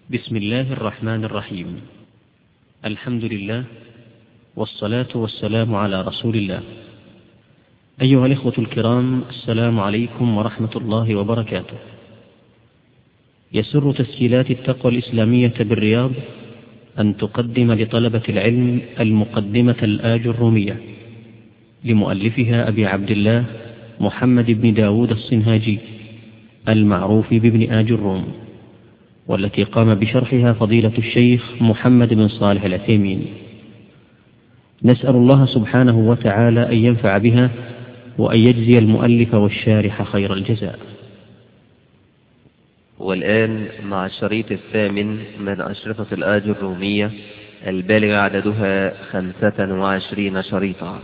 بسم الله الرحمن الرحيم. الحمد لله والصلاة والسلام على رسول الله. أيها الإخوة الكرام، السلام عليكم ورحمة الله وبركاته. يسر تسجيلات التقوى الإسلامية بالرياض أن تقدم لطلبة العلم المقدمة الآجرومية لمؤلفها أبي عبد الله محمد بن داود الصنهاجي المعروف بابن آجروم، والتي قام بشرحها فضيلة الشيخ محمد بن صالح العثيمين. نسأل الله سبحانه وتعالى أن ينفع بها وأن يجزي المؤلف والشارح خير الجزاء. والآن مع الشريط الثامن من أشرطة الآجرومية البالغ عددها 25 شريطا.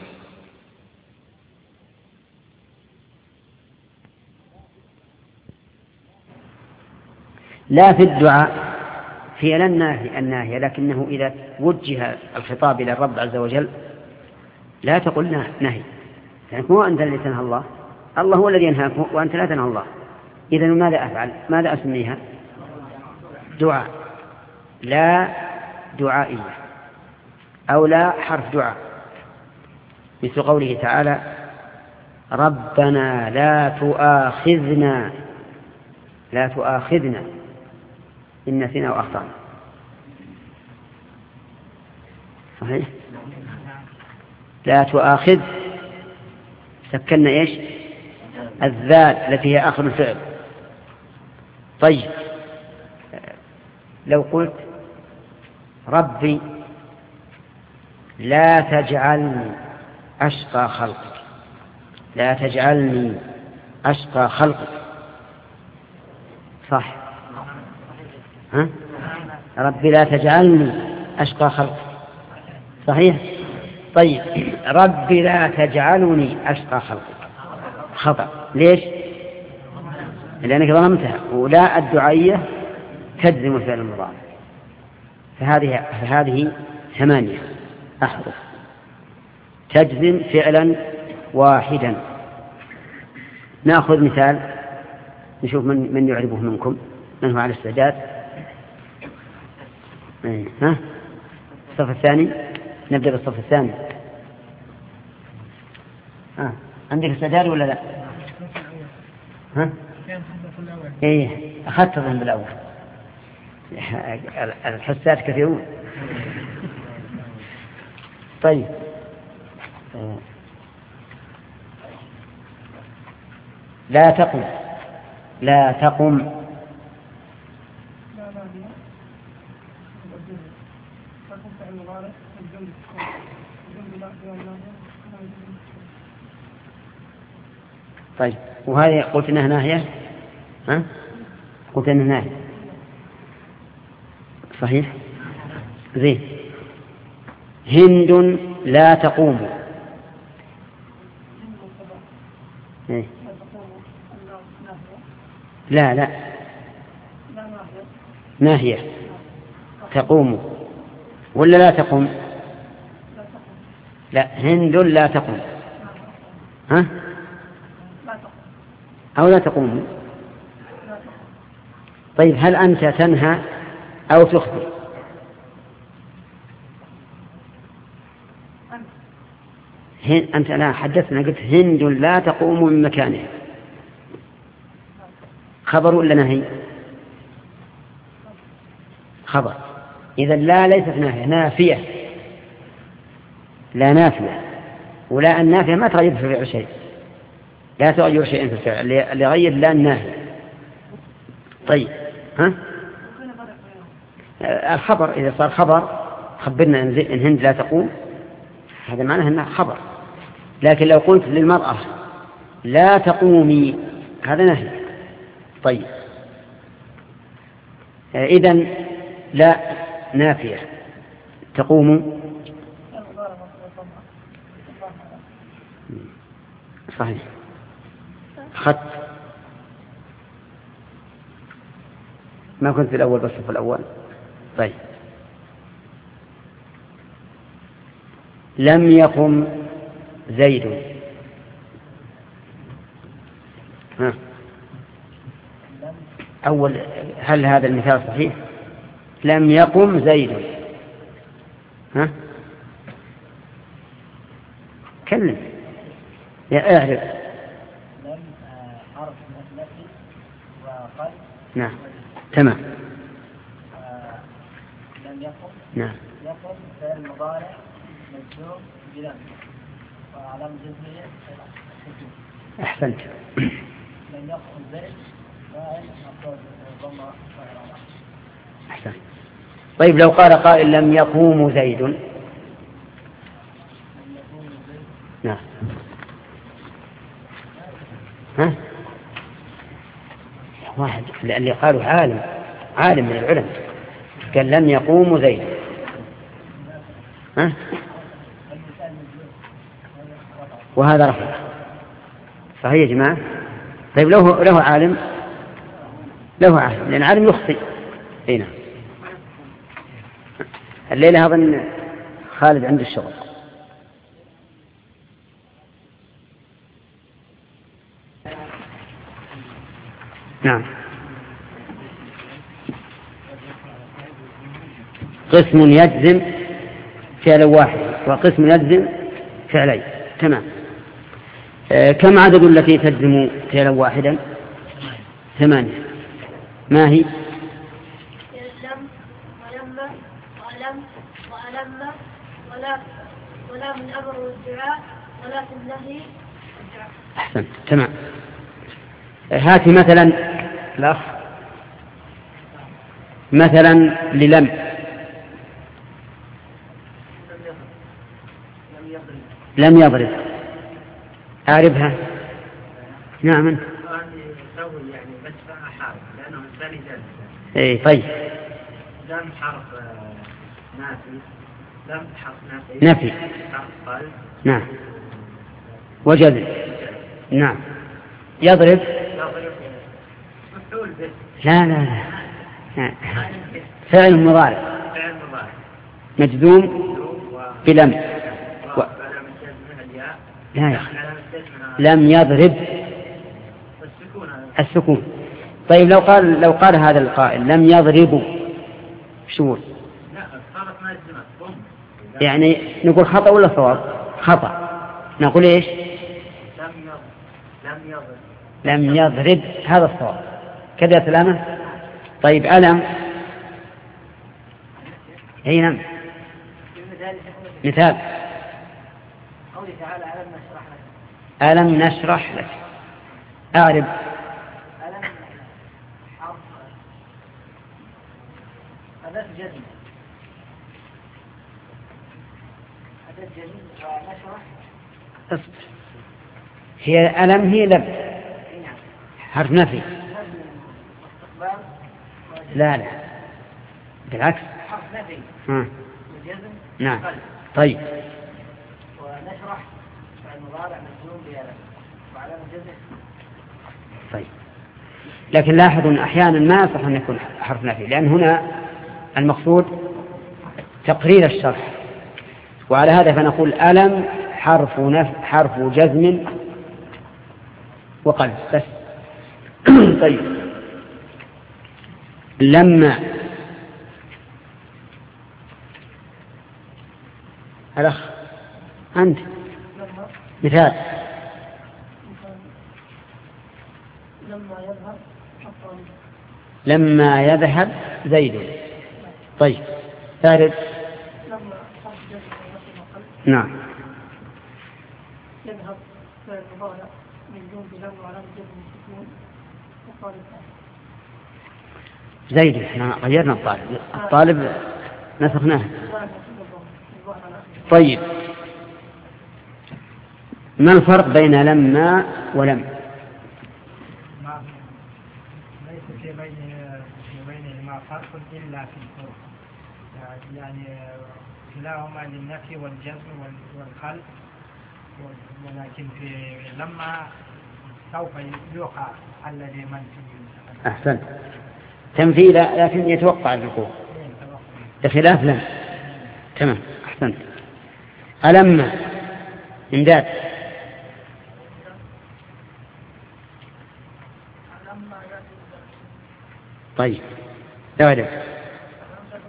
لا في الدعاء فعل الناهية، لكنه إذا وجه الخطاب إلى الرب عز وجل لا تقل نهي، يعني هو أنت الذي تنهى الله، الله هو الذي ينهاك وأنت لا تنهى الله. إذن ماذا أفعل؟ ماذا أسميها؟ دعاء، لا دعائية أو لا حرف دعاء، مثل قوله تعالى ربنا لا تؤاخذنا إن نسينا وأخطأنا. صحيح؟ لا تؤاخذ سكننا إيش؟ الذال التي هي آخر الفعل. طيب لو قلت ربي لا تجعلني أشقى خلقك، لا تجعلني أشقى خلقك، صح؟ ها؟ ربي لا تجعلني أشقى خلقك، صحيح؟ طيب ربي لا تجعلني أشقى خلقك، خطأ. ليش؟ لأنك ظلمتها، ولا الدعائية تجزم الفعل المضارع، فهذه 8 أحرف تجزم فعلا واحدا. نأخذ مثال نشوف من يعرفه منكم، من هو على استعداد؟ ها؟ الصف الثاني، نبدأ بالصف الثاني. عندك استعداد ولا لا؟ ها؟ ايه أخذت الظن بالأول، الحسات كثيرون. طيب لا تقم طيب، وهذه قلت انها ناهية، ها؟ قلت انها ناهية، صحيح؟ زين. هند لا تقوم، إيه؟ لا ناهية تقوم ولا لا تقوم؟ لا، هند لا تقوم، ها؟ أو لا تقوم. طيب هل أنت تنهى أو تخبر؟ أنت لا حدثنا، قلت هند لا تقوم من مكانها، خبر ولا نهي؟ خبر. إذا لا ليست نافية، نافية، لا نافية، ولا النافية ما تغير في الفعل شيء، لا تغير شيئا في الفعل، اللي غير لا النافية. طيب ها؟ الخبر إذا صار خبر خبرنا إن هند لا تقوم، هذا معناه أنه خبر. لكن لو قلت للمرأة لا تقومي، هذا نهي. طيب إذن لا نافية تقوم، صحيح. خط ما كنت في الأول بس في الأول. طيب لم يقم زيد، أول هل هذا المثال صحيح؟ لم يقم زيد. ها كلم يا اعرف. لم حرف نفي وقد. نعم تمام. لم يقم. نعم. يقم فعل مضارع مجزوم بلم وعلامة جزمه السكون. أحسنت. لم يقم زيد فاعل مفعول بالضمة. أحسنت. طيب لو قال قائل لم يقوم زيد. نعم. ها واحد اللي قالوا عالم من العلماء قال لم يقوم زيد. ها وهذا رفع صحيح يا جماعة. طيب له عالم لأن عالم يخطئ. هنا الليلة أظن خالد عنده الشغل. نعم. قسم يجزم فعل واحد وقسم يجزم فعلين. تمام. كم عدد التي تجزم فعلا واحدا؟ 8. ما هي؟ لم ولما وألم وألم ولا من أمر والدعاء ولا في النهي والدعاء. أحسن تمام. هاتي مثلا الأخ مثلا للم. لم يضرب أعرفها. نعم يعني بس حرف لأنه الثاني جزم. إيه طيب. لم حرف نافي. لم حرف نافي. حرف قلب. نعم. وجزم. نعم. يضرب. مفعول به. لا فعل مضارع مجزوم بلم لا لم يضرب السكون. طيب لو قال هذا القائل لم يضربوا شو يعني نقول خطأ ولا صواب؟ خطأ. نقول ايش؟ لم يضرب هذا الصواب كذا يا سلامة. طيب ألم. أي نعم مثال قوله تعالى ألم نشرح لك. ألم نشرح لك. أعرب. ألم حرف أداة جزم. أداة جزم ونشرح. اصبر. هي ألم هي لم حرف نفي. لا بالعكس حرف نفي وجزم. نعم طيب. ونشرح فالمضارع مجزوم بألم وعلامة جزم. طيب لكن لاحظوا أحيانا ما يصح أن يكون حرف نفي لأن هنا المقصود تقرير الشرح. وعلى هذا فنقول ألم حرف جزم وقلب بس. طيب لما الأخ أنت مثال لما يذهب زيد. طيب ثالث. نعم. يذهب فعل مضارع مجزوم بلم وعلامة جزم السكون وقال زيد. احنا غيرنا الطالب نسخناه. طيب ما الفرق بين لما ولم؟ ليس في بينهما فرق إلا في الفرق. يعني كلاهما للنفي والجزم والخلق ولكن في لما سوف يوقع الذي منفي. أحسن تنفي لكن يتوقع الوقوع بخلاف لم. تمام أحسنت. ألم إمداد. طيب تعرف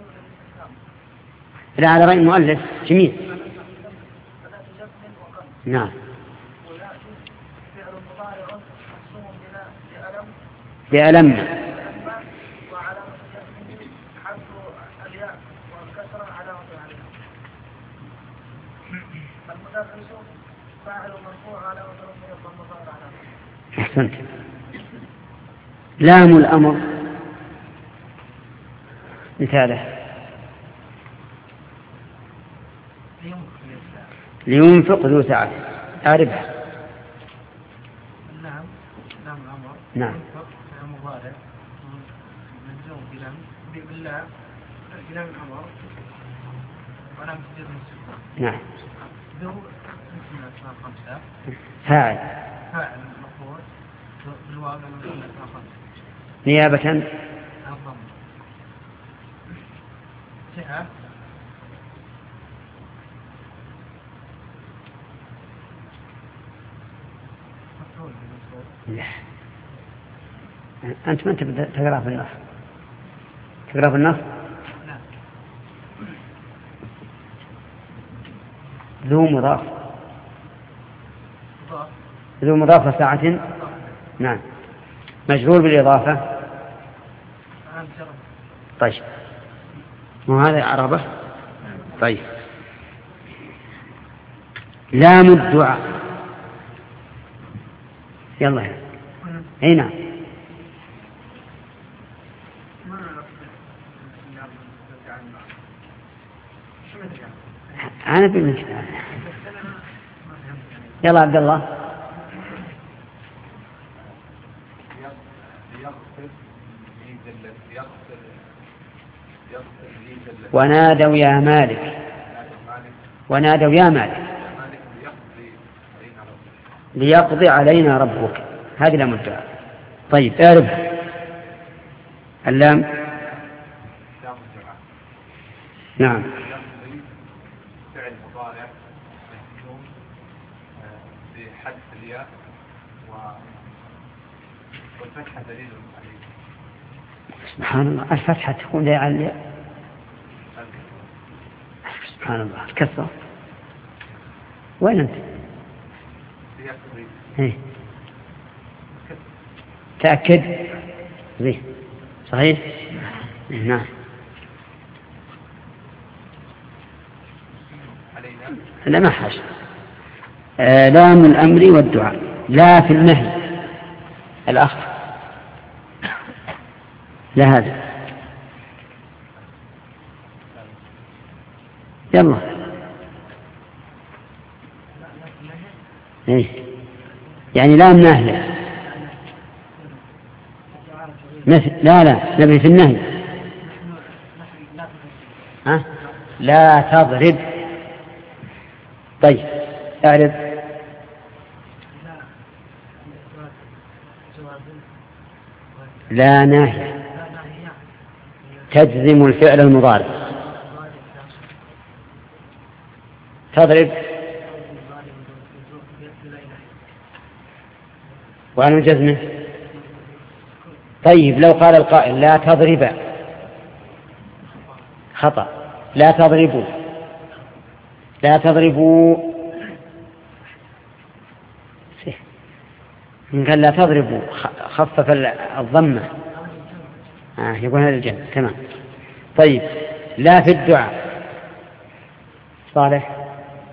لا، على رأي المؤلف جميل. نعم. بألم. أحسنت. لام الأمر مثاله لينفق ذو سعة. أعرفها. نعم الأمر. نعم. مضارع مجزوم بالله بلام الأمر ولام تجد من السكون. نعم. ذو اسم الأسماء الخمسة. فاعل مرفوع بالواو لأنه اسم الأسماء الخمسة. نيابة عن الضم. سعة لا. أنت ما أنت تقرأ في النص. تقرأ في النص. لا. ذو مضاف. ذو مضاف ساعة. نعم. مجرور بالإضافة. طيب، وهذا عربة. طيب، لام الدعاء. يلا هنا. أنا بالنسبة. يلا عبد الله. ونادوا يا مالك. ونادوا يا مالك ليقضي علينا ربك. هذه لام الدعاء. طيب، اعرف اللام. نعم. فعل مضارع مجزوم بحذف الياء والفتحة دليل عليه. سبحان الله، الفتحة تكون دليل على الياء. سبحان الله، الكسر. وين أنت؟ إيه؟ تأكد. زين. صحيح. نعم. لا، ما حاجة. لام الأمر والدعاء. لا في النهي الأخ. لا هذا. يلا. إيه؟ يعني لام نهي. لا نبي في النهي. ها؟ لا تضرب. طيب، اعرف. لا ناهي تجزم الفعل المضارع. تضرب وعن جزمه. طيب، لو قال القائل لا تضرب، خطأ. لا تضربوا. لا تضربوا. إن قال لا تضربوا خفف الضمة. يقول هذا الجنة. تمام. طيب، لا في الدعاء. صالح.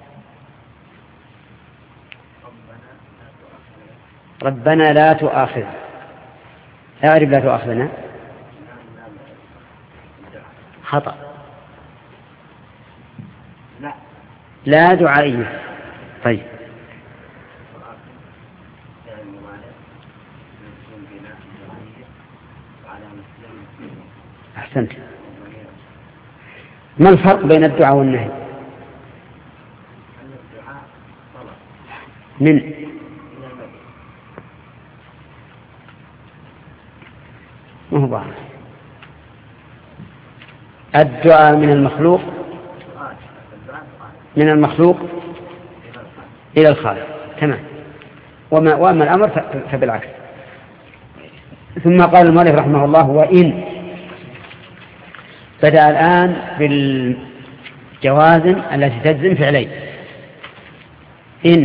ربنا لا تؤاخذنا. أعرف لا تؤاخذنا. خطأ. لا دعائية. طيب، أحسنت. ما الفرق بين الدعاء والنهي؟ من ما هو بعض. الدعاء من المخلوق إلى الخالق. تمام. وأما الأمر فبالعكس. ثم قال المؤلف رحمه الله: وإن. بدأ الآن جوازم التي تجزم فعلين. إن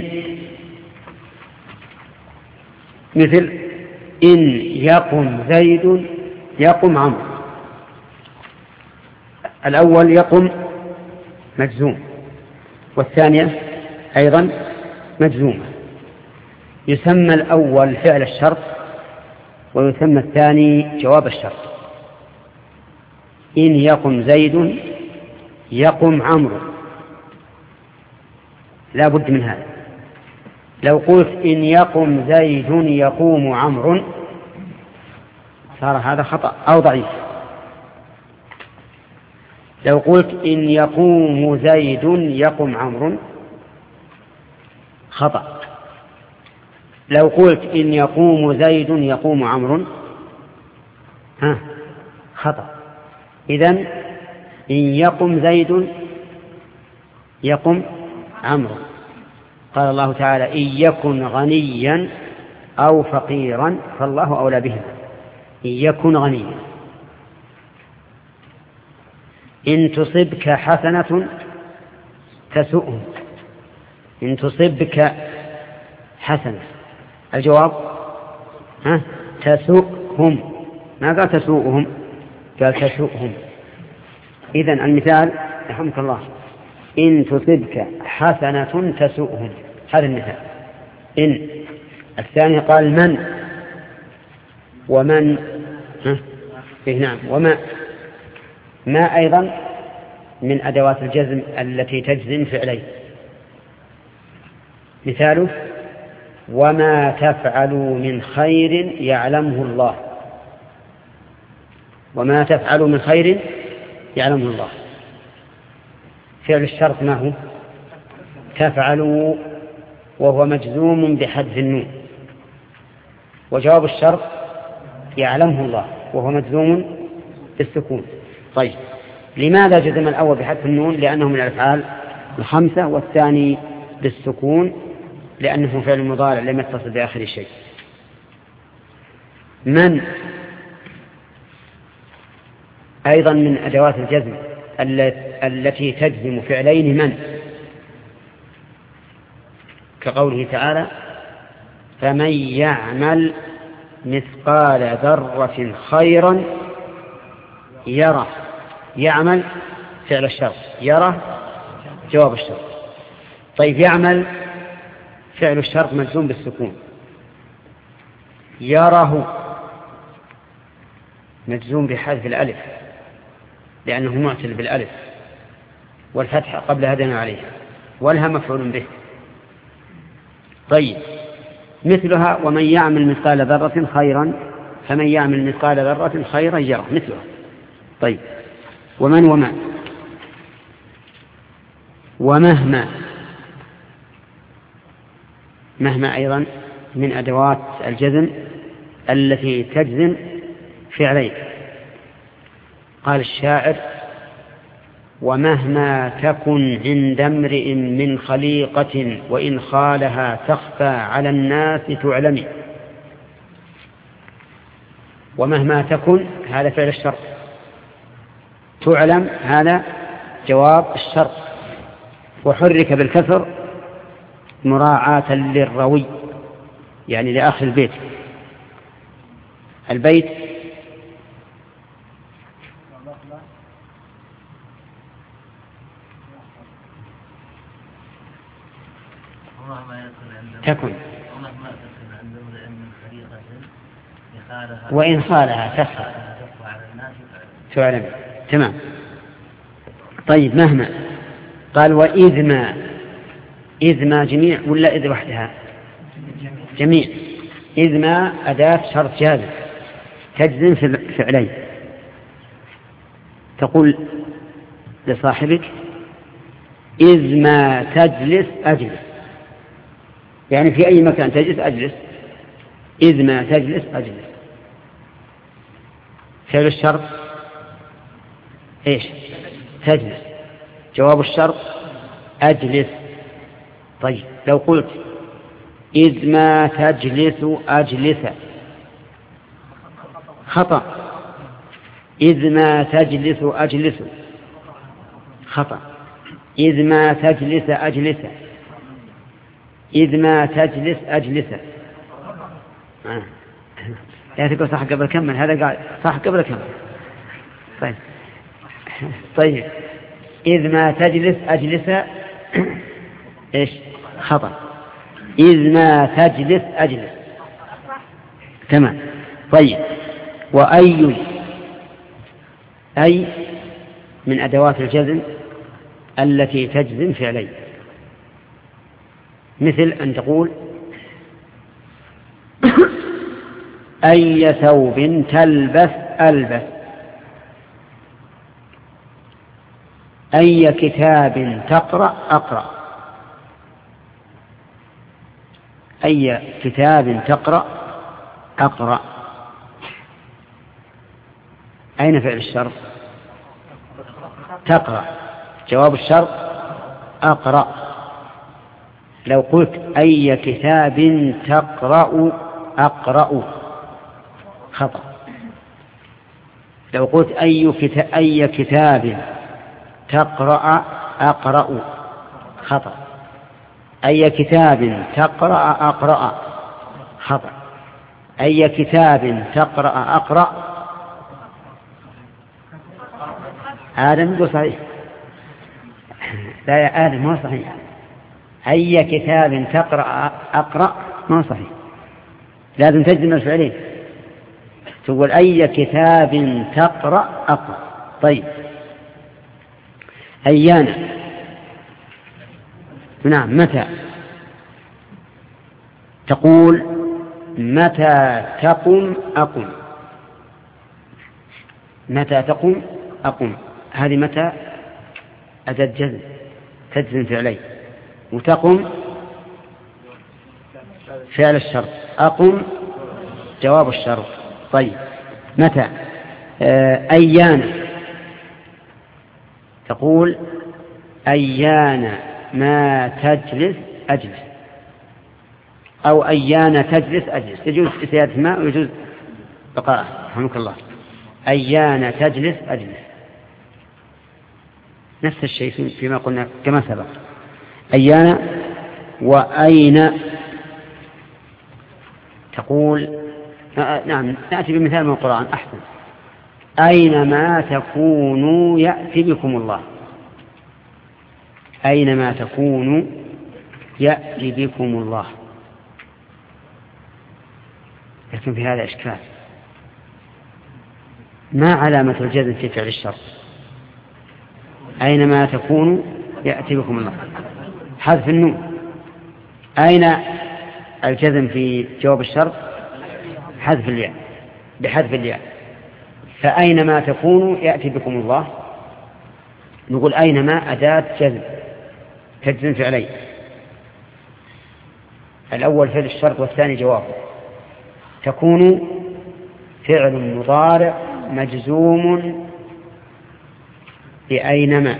مثل إن يقم زيد يقم عمرو. الأول يقم مجزوم والثانية أيضا مجزومة. يسمى الأول فعل الشرط ويسمى الثاني جواب الشرط. إن يقم زيد يقم عمرو لا بد من هذا. لو قلت إن يقم زيد يقوم عمرو صار هذا خطأ أو ضعيف. لو قلت إن يقوم زيد يقم عمرو خطأ. لو قلت إن يقوم زيد يقوم عمرو خطأ. إذن إن يقم زيد يقم عمرو. قال الله تعالى إن يكن غنيا أو فقيرا فالله أولى بهما. إن يكن غنيا. إن تصبك حسنة تسؤهم. إن تصبك حسنة الجواب تسؤهم. ما قال تسوءهم قال تسؤهم. إذن المثال رحمك الله إن تصبك حسنة تسؤهم هذا المثال. إن الثاني قال من ومن نعم وما. ما أيضا من أدوات الجزم التي تجزم فعلين. مثاله وما تفعلوا من خير يعلمه الله. وما تفعلوا من خير يعلمه الله. فعل الشرط ما هو تفعلوا وهو مجزوم بحذف النون. وجواب الشرط يعلمه الله وهو مجزوم بالسكون. طيب لماذا جزم الأول بحذف النون؟ لأنه من الأفعال الخمسة والثاني بالسكون لأنه فعل مضارع لم يتصل بآخر شيء. من أيضا من أدوات الجزم التي تجزم فعلين من كقوله تعالى فمن يعمل مثقال ذرة خيرا يره. يعمل فعل الشرط يره جواب الشرط. طيب يعمل فعل الشرط مجزوم بالسكون. يره مجزوم بحذف الألف لأنه معتل بالألف والفتحة قبل هدنا عليها والها مفعول به. طيب مثلها ومن يعمل مثقال ذرة خيرا فمن يعمل مثقال ذرة خيرا يره مثلها. طيب ومن وما ومهما. مهما أيضا من أدوات الجزم التي تجزم فعلين. قال الشاعر ومهما تكن عند امرئ من خليقة وإن خالها تخفى على الناس تعلمي. ومهما تكن هذا فعل الشرط. تعلم هذا جواب الشرط وحرك بالكسر مراعاة للروي يعني لآخر البيت. البيت تكن وإن خالها تخفى تعلم. تمام. طيب مهما قال وإذ ما. إذ ما جميع ولا إذ وحدها؟ جميع. إذ ما أداة شرط جازم تجزم في فعلين. تقول لصاحبك إذ ما تجلس أجلس يعني في أي مكان تجلس أجلس. إذ ما تجلس أجلس. فعل الشرط إيش؟ تجلس. جواب الشرط أجلس. طيب لو قلت إذ ما تجلس أجلس خطأ. إذ ما تجلس أجلس خطأ. إذ ما تجلس أجلس. إذ ما تجلس أجلس. لا تقول صح قبل كمل، هذا قال صح قبل كمل. طيب إذ ما تجلس أجلس إيش؟ خطأ. إذ ما تجلس أجلس. تمام. طيب وأي، أي من أدوات الجزم التي تجزم فعلين، مثل أن تقول أي ثوب تلبس ألبس، أي كتاب تقرأ أقرأ، أي كتاب تقرأ أقرأ. أين فعل الشرط؟ تقرأ. جواب الشرط أقرأ. لو قلت أي كتاب تقرأ أقرأ خطأ. لو قلت أي كتاب تقرأ أقرأ خطأ. أي كتاب تقرأ أقرأ خطأ. أي كتاب تقرأ أقرأ. آدم يقول صحيح. لا يا آدم ما صحيح. أي كتاب تقرأ أقرأ ما صحيح، لازم تجزم الفعلين. تقول أي كتاب تقرأ أقرأ. طيب أيانا، نعم متى. تقول متى تقم أقم. متى تقم أقم، هذه متى أداة جزم تجزم فعلين، وتقم فعل الشرط، أقم جواب الشرط. طيب متى. أيانا، تقول أيانا ما تجلس أجلس، أو أيانا تجلس أجلس، يجوز زيادة ما ويجوز بقاء. رحمك الله. أيانا تجلس أجلس، نفس الشيء فيما قلنا كما سبق. أيانا. وأين، تقول نعم نأتي بمثال من القرآن أحسن. أينما تكونوا يأتي بكم الله. أينما تكونوا يأتي بكم الله. لكن في هذا إشكال، ما علامة الجزم في فعل الشرط؟ أينما تكونوا يأتي بكم الله، حذف النون. أين الجزم في جواب الشرط؟ حذف الياء، بحذف الياء. فأينما تكونوا يأتي بكم الله، نقول أينما أداة جزم تجزم فعلين، الأول فعل الشرط والثاني جوابه. تكون فعل مضارع مجزوم بأينما.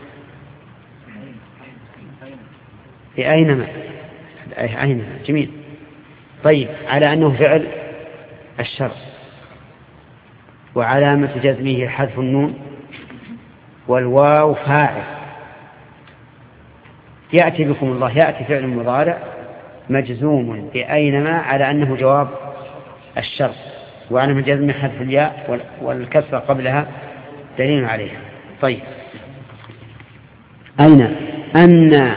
بأينما، أينما جميل. طيب على أنه فعل الشرط، وعلامة جزمه حذف النون، والواو فاعل. يأتي بكم الله، يأتي فعل مضارع مجزوم بأينما على أنه جواب الشرط، وعلامة جزمه حذف الياء والكسر قبلها دليل عليها. طيب أين، أن،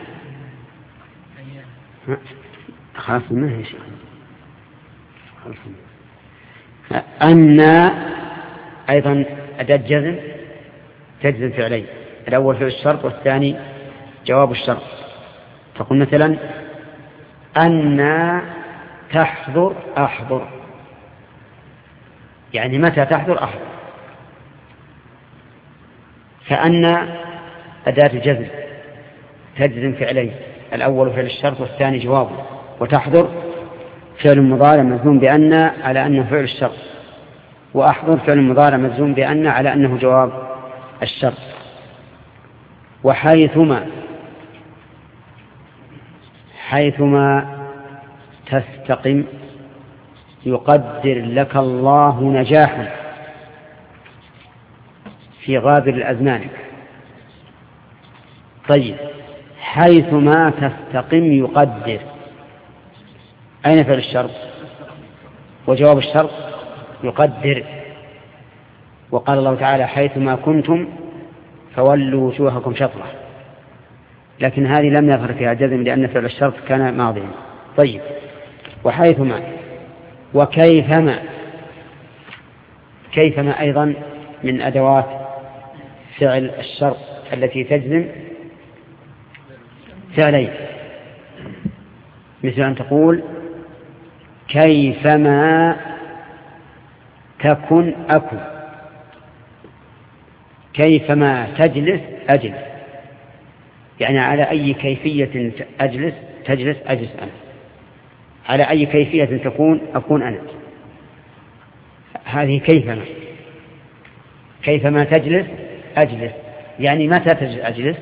خلاص ما هي شيء. أن أيضا أداة جزم تجزم فعلين، الأول فعل الشرط والثاني جواب الشرط. تقول مثلا أن تحضر أحضر، يعني متى تحضر أحضر. فأن أداة جزم تجزم فعلين، الأول فعل الشرط والثاني جوابه. وتحضر فعل مضارع مجزوم بأن على أنه فعل الشرط، وأحضر فعل مضارع مجزوم بأن على أنه جواب الشرط. وحيثما، حيثما تستقم يقدر لك الله نجاحا في غابر الأزمان. طيب، حيثما تستقم يقدر، أين فعل الشرط؟ وجواب الشرط يقدر. وقال الله تعالى حيثما كنتم فولوا وجوهكم شطرة، لكن هذه لم يظهر فيها جزم لأن فعل الشرط كان ماضيا. طيب، وحيثما وكيفما، كيفما أيضا من أدوات فعل الشرط التي تجزم فعلين، مثل أن تقول كيفما تكن أكن، كيفما تجلس أجلس، يعني على أي كيفية تجلس أجلس أنا، على أي كيفية تكون أكون أنا. هذه كيفما. كيفما تجلس أجلس، يعني متى تجلس أجلس؟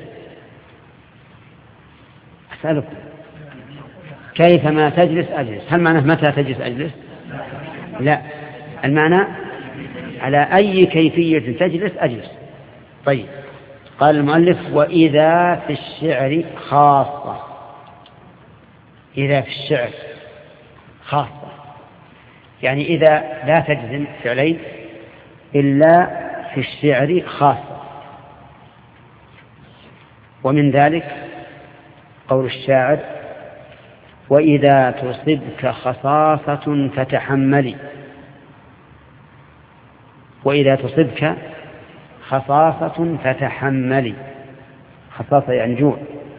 أسألكم، كيفما تجلس أجلس، هل معناه متى تجلس أجلس؟ لا، المعنى على أي كيفية تجلس أجلس. طيب، قال المؤلف وإذا في الشعر خاصة، إذا في الشعر خاصة يعني إذا لا تجزم فعلين إلا في الشعر خاصة. ومن ذلك قول الشاعر وإذا تصبك خصاصة فتحملي، وإذا تصبك خصاصة فتحملي، خصاصة يعني جوع.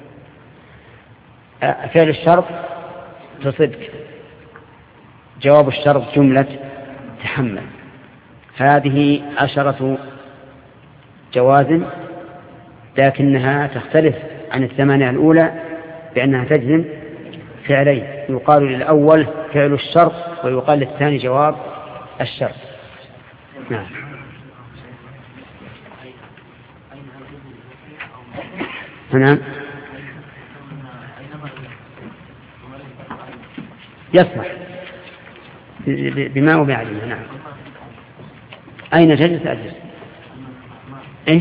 فعل الشرط تصبك، جواب الشرط جملة تحمل. هذه 10 جوازم، لكنها تختلف عن 8 الأولى بأنها تجزم فعلين، يقال للأول فعل الشرط ويقال للثاني جواب الشرط. نعم. نعم، يصلح بما وبعدها. نعم. أين تجلس أجلس؟ إيش؟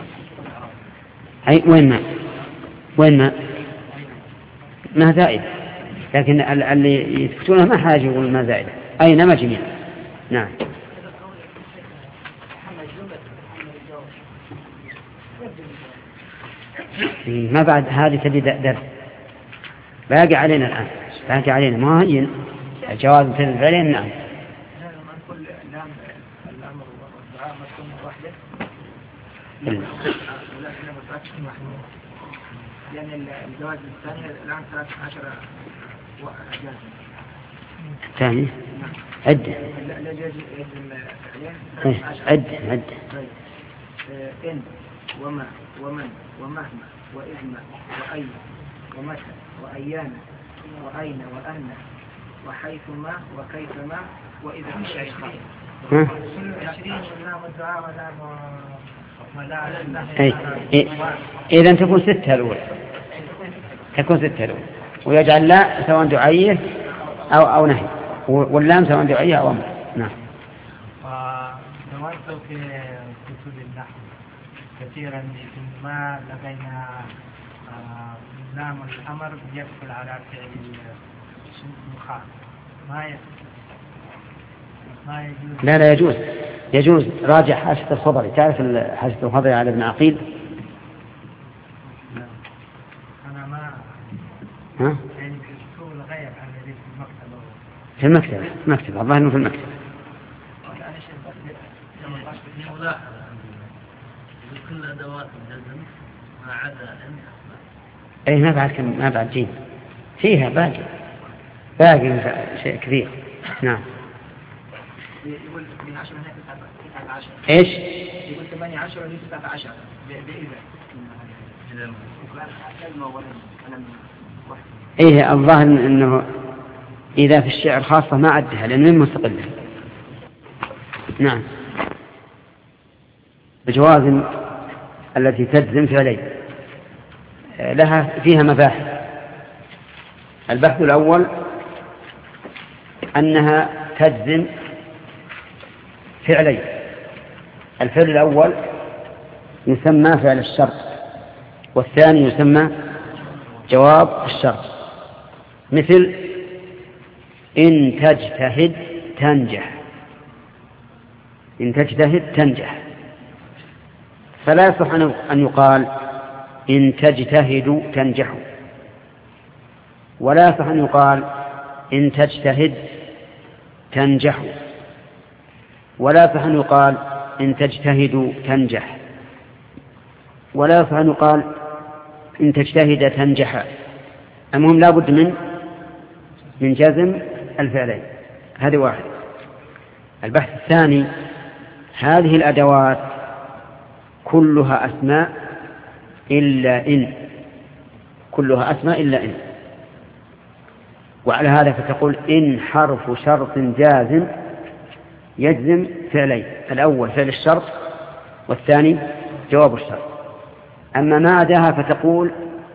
أي وين ما زائد، لكن اللي يثبتونه ما حاجة يقول ما زائد، أينما جميعا. نعم. ما بعد هذه تبي درس باقي علينا الآن، باقي علينا ما هي الجواز مثل الفعلين. نعم. لأن الجواز الثاني الآن 13 الثاني عد عد إن وما ومن ومهما وإذما وأين ومتى وأيان وأين وأن وحيثما وكيفما وإذا الشيخ. إذا تكون 6 الأولى، تكون 6 الأولى، ويجعل لا سواء دعائية أو نهي، واللام سواء دعائية أو أمر. نعم. ونود في كتب النحو كثيرا ما لدينا لام الأمر يدخل على فعل المخاطب، ما يجوز. لا يجوز. راجع حاشية الخضري، تعرف حاشية الخضري على ابن عقيل؟ أنا ما ها؟ يعني في الشغل غير عن في المكتبة. في المكتبة، الله إنه في المكتبة. أنا شيء بس ملاحظة كل أدوات الجزم ما عدا إن. ما بعد جيم فيها باقي شيء كبير. نعم. يقول من 10 هنا 19. ايش؟ يقول 18 ل 19 ايه، الظاهر انه اذا في الشعر خاصة ما عدها لانه من مستقلة. نعم. الجوازم التي تجزم فعلين فيها مباحث. البحث الأول أنها تجزم فعلين. الفعل الأول يسمى فعل الشرط والثاني يسمى جواب الشرط، مثل إن تجتهد تنجح، إن تجتهد تنجح. فلا يصح أن يقال إن تجتهد تنجح، ولا يصح أن يقال إن تجتهد تنجح، ولا يصح أن يقال إن تجتهد تنجح، ولا يصح أن يقال إن تجتهد تنجح. المهم لا بد من جزم الفعلين. هذه واحد. البحث الثاني: هذه الأدوات كلها أسماء إلا إن، كلها أسماء إلا إن. وعلى هذا فتقول إن حرف شرط جازم يجزم فعلين: الأول فعل الشرط، والثاني جواب الشرط. أما ما عداها فتقول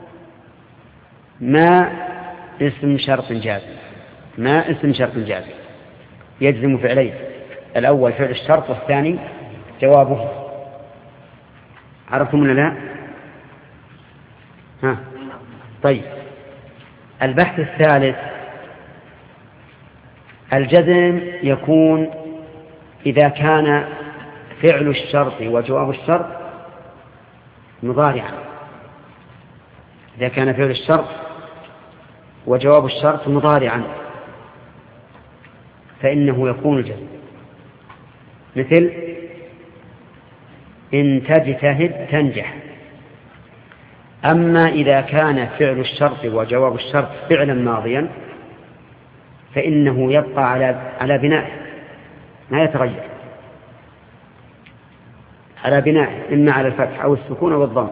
ما اسم شرط جازم، ما اسم شرط جازم يجزم فعلين: الأول فعل الشرط والثاني جوابه. عرفتم ولا لا؟ ها. طيب، البحث الثالث: الجزم يكون إذا كان فعل الشرط وجواب الشرط مضارعا. إذا كان فعل الشرط وجواب الشرط مضارعا فإنه يكون الجزم، مثل إن تجتهد تنجح. أما إذا كان فعل الشرط وجواب الشرط فعلا ماضيا فإنه يبقى على بنائه، ما يتغير، على بنائه إما على الفتح أو السكون أو الضم،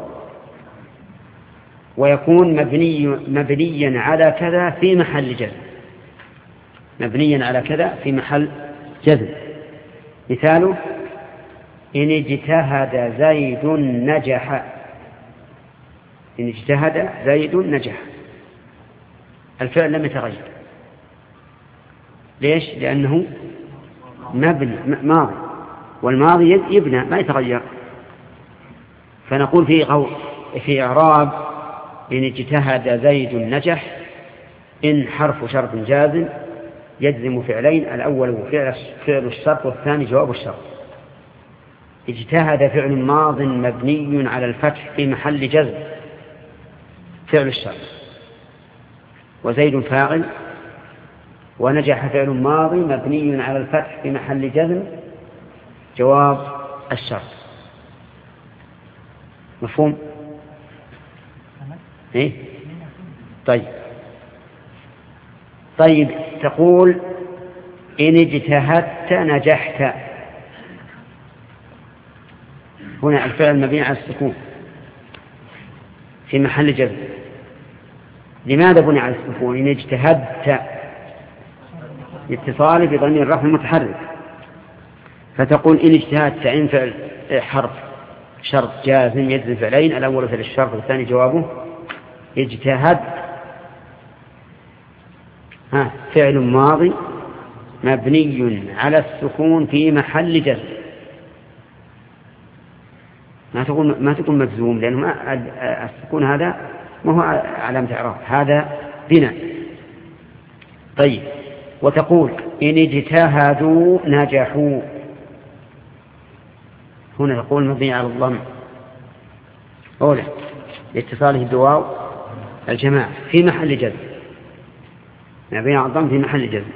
ويكون مبنيا على كذا في محل جزم، مبنيا على كذا في محل جزم. مثاله إن اجتهد زيد نجح، إن اجتهد زيد نجح، الفعل لم يتغير. ليش؟ لأنه مبني ماضي، والماضي يبنى ما يتغير. فنقول في إعراب إن اجتهد زيد نجح: إن حرف شرط جازم يجزم فعلين: الأول فعل الشرط والثاني جواب الشرط. اجتهد فعل ماض مبني على الفتح في محل جزم فعل الشرط، وزيد فاعل، ونجح فعل ماضي مبني على الفتح في محل جزم جواب الشرط. مفهوم؟ إيه؟ طيب تقول إن اجتهدت نجحت، هنا الفعل مبني على السكون في محل جزم. لماذا بني على السكون؟ إن اجتهدت اتصال بضمير الرفع المتحرك، فتقول إن اجتهدت إن فعل حرف شرط جازم يجزم فعلين: الأول فعل الشرط والثاني جوابه. اجتهد فعل ماضي مبني على السكون في محل جزم، ما تقول مجزوم، لأنه السكون هذا ما هو علامة إعراب، هذا بناء. طيب، وتقول إن اجتهدوا نجحوا، هنا تقول مبني على الضم أولا لاتصاله بواو الجماعة في محل جزم، مبني على الضم في محل جزم.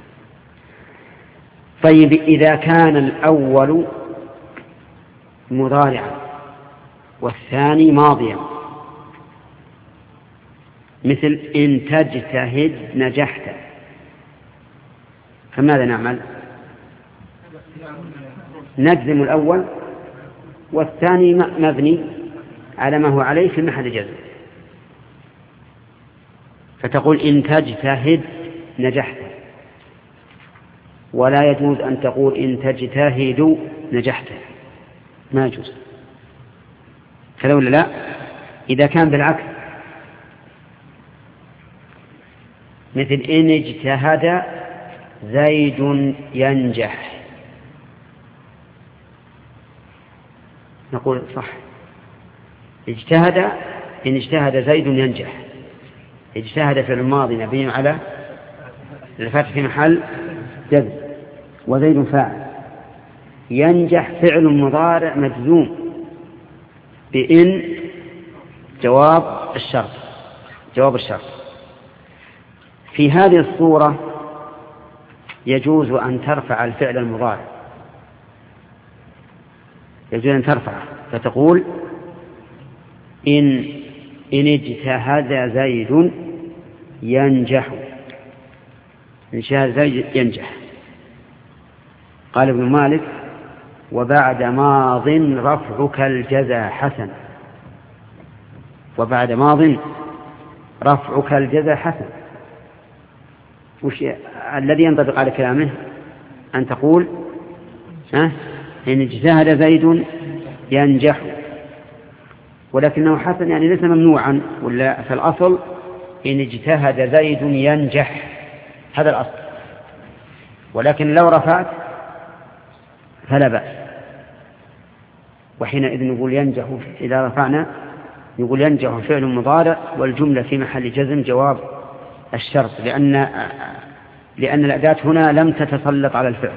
طيب، إذا كان الأول مضارعا والثاني ماضيا، مثل إن تجتهد نجحت، فماذا نعمل؟ نجزم الأول والثاني مبني على ما هو عليه في محل جزم، فتقول إن تجتهد نجحت، ولا يجوز أن تقول إن تجتهد نجحت، ما يجوز. فلولا لا، إذا كان بالعكس مثل إن اجتهد زيد ينجح، نقول صح، اجتهد إن اجتهد زيد ينجح. اجتهد في الماضي مبني على الفتح في محل جزم وزيد فاعل. ينجح فعل مضارع مجزوم بإن جواب الشرط. في هذه الصورة يجوز أن ترفع الفعل المضارع، يجوز أن ترفعه فتقول إن اجتهد زيد ينجح. إن اجتهد زيد ينجح. قال ابن مالك وبعد ماض رفعك الجزا حسن. وبعد ماض رفعك الجزا حسن. الذي ينطبق على كلامه أن تقول إن اجتهد زيد ينجح، ولكنه حسن يعني ليس ممنوعا، ولا في الأصل إن اجتهد زيد ينجح، هذا الأصل. ولكن لو رفعت فلا بأس. وحينئذ نقول ينجح، إذا رفعنا نقول ينجح فعل مضارع والجملة في محل جزم جواب الشرط، لأن الأداة هنا لم تتسلط على الفعل،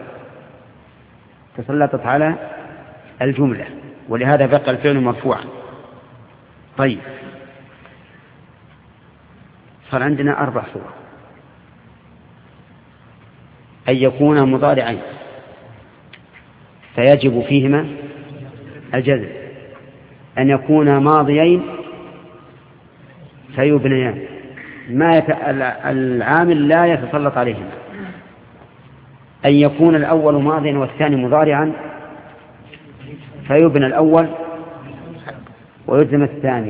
تسلطت على الجملة، ولهذا بقى الفعل مرفوعا. طيب، صار عندنا 4 صور: أن يكون مضارعين فيجب فيهما الجزم، أن يكون ماضيين فيبنيان العامل لا يتسلط عليهما، أن يكون الأول ماضيا والثاني مضارعا فيبنى الأول ويجزم الثاني،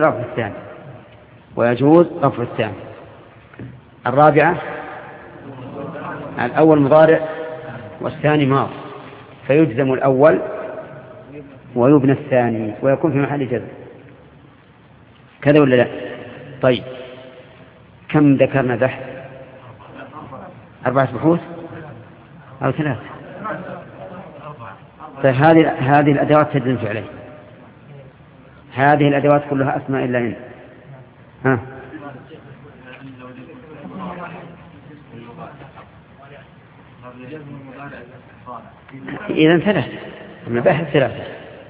ويجوز رفع الثاني. الرابعة الأول مضارع والثاني ماض فيجزم الأول ويبنى الثاني ويكون في محل جزم. كذا ولا لا؟ طيب، كم ذكرنا بحث؟ 4 بحوث أو 3؟ طيب، هذه الأدوات تجزم فعليه. هذه الأدوات كلها أسماء إلا إن. إذن 3. المباحث 3.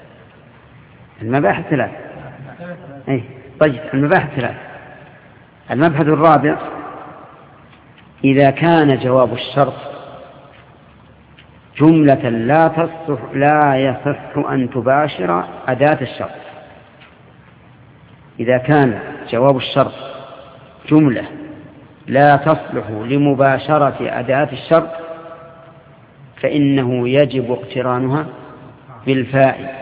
طيب، المباحث 3. المبحث الرابع: إذا كان جواب الشرط جملة لا يصح أن تباشر أداة الشرط. إذا كان جواب الشرط جملة لا تصلح لمباشرة أداة الشرط فإنه يجب اقترانها بالفاء.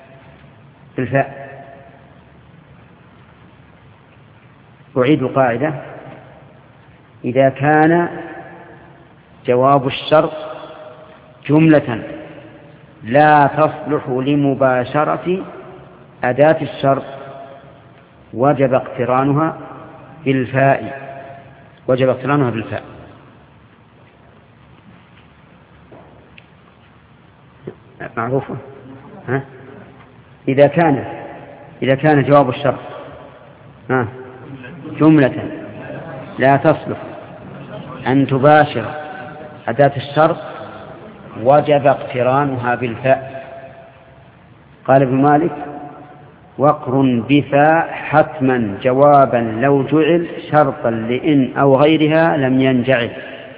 أعيد القاعدة: إذا كان جواب الشرط جملة لا تصلح لمباشرة أداة الشرط وجب اقترانها بالفاء. معروفة؟ إذا كان جواب الشرط جملة لا تصلح أن تباشر أداة الشرط وجب اقترانها بالفاء. قال ابن مالك: وقر بفاء حتما جوابا لو جعل شرطا لإن أو غيرها لم ينجعل.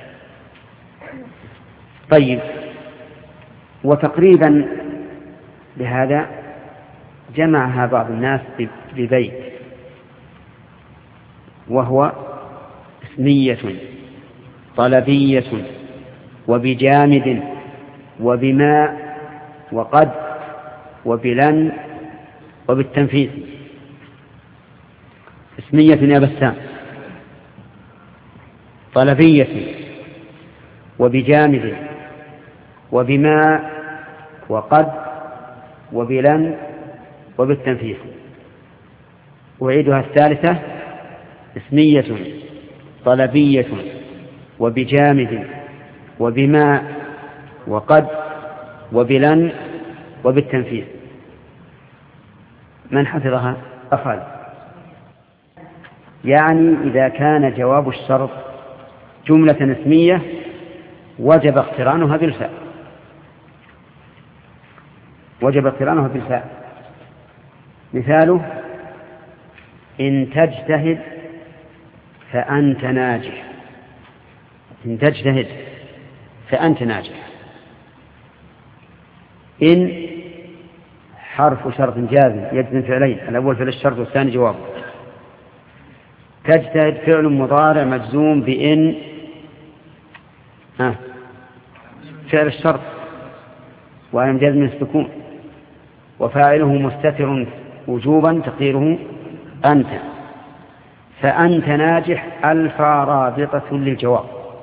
طيب، وتقريبا بهذا جمعها بعض الناس ببيت، وهو اسمية طلبية وبجامد وبما وقد وبلن وبالتنفيذ. اسمية يا بسام، طلبية وبجامد وبما وقد وبلن وبالتنفيذ. أعيدها الثالثة: اسمية طلبية وبجامد وبما وقد وبلن وبالتنفيذ. من حفظها؟ أخذ يعني إذا كان جواب الشرط جملة اسمية وجب اقترانها بالفاء، وجب اقترانها بالفاء. مثاله: إن تجتهد فأنت ناجح. إن تجتهد فأنت ناجح. إن حرف شرط جازم يجزم فعلين، الأول فعل الشرط والثاني جوابه. تجتهد فعل مضارع مجزوم بإن فعل الشرط وعلم جزم السكون، وفاعله مستتر وجوبا تقديره أنت. فأنت ناجح ألف رابطة للجواب.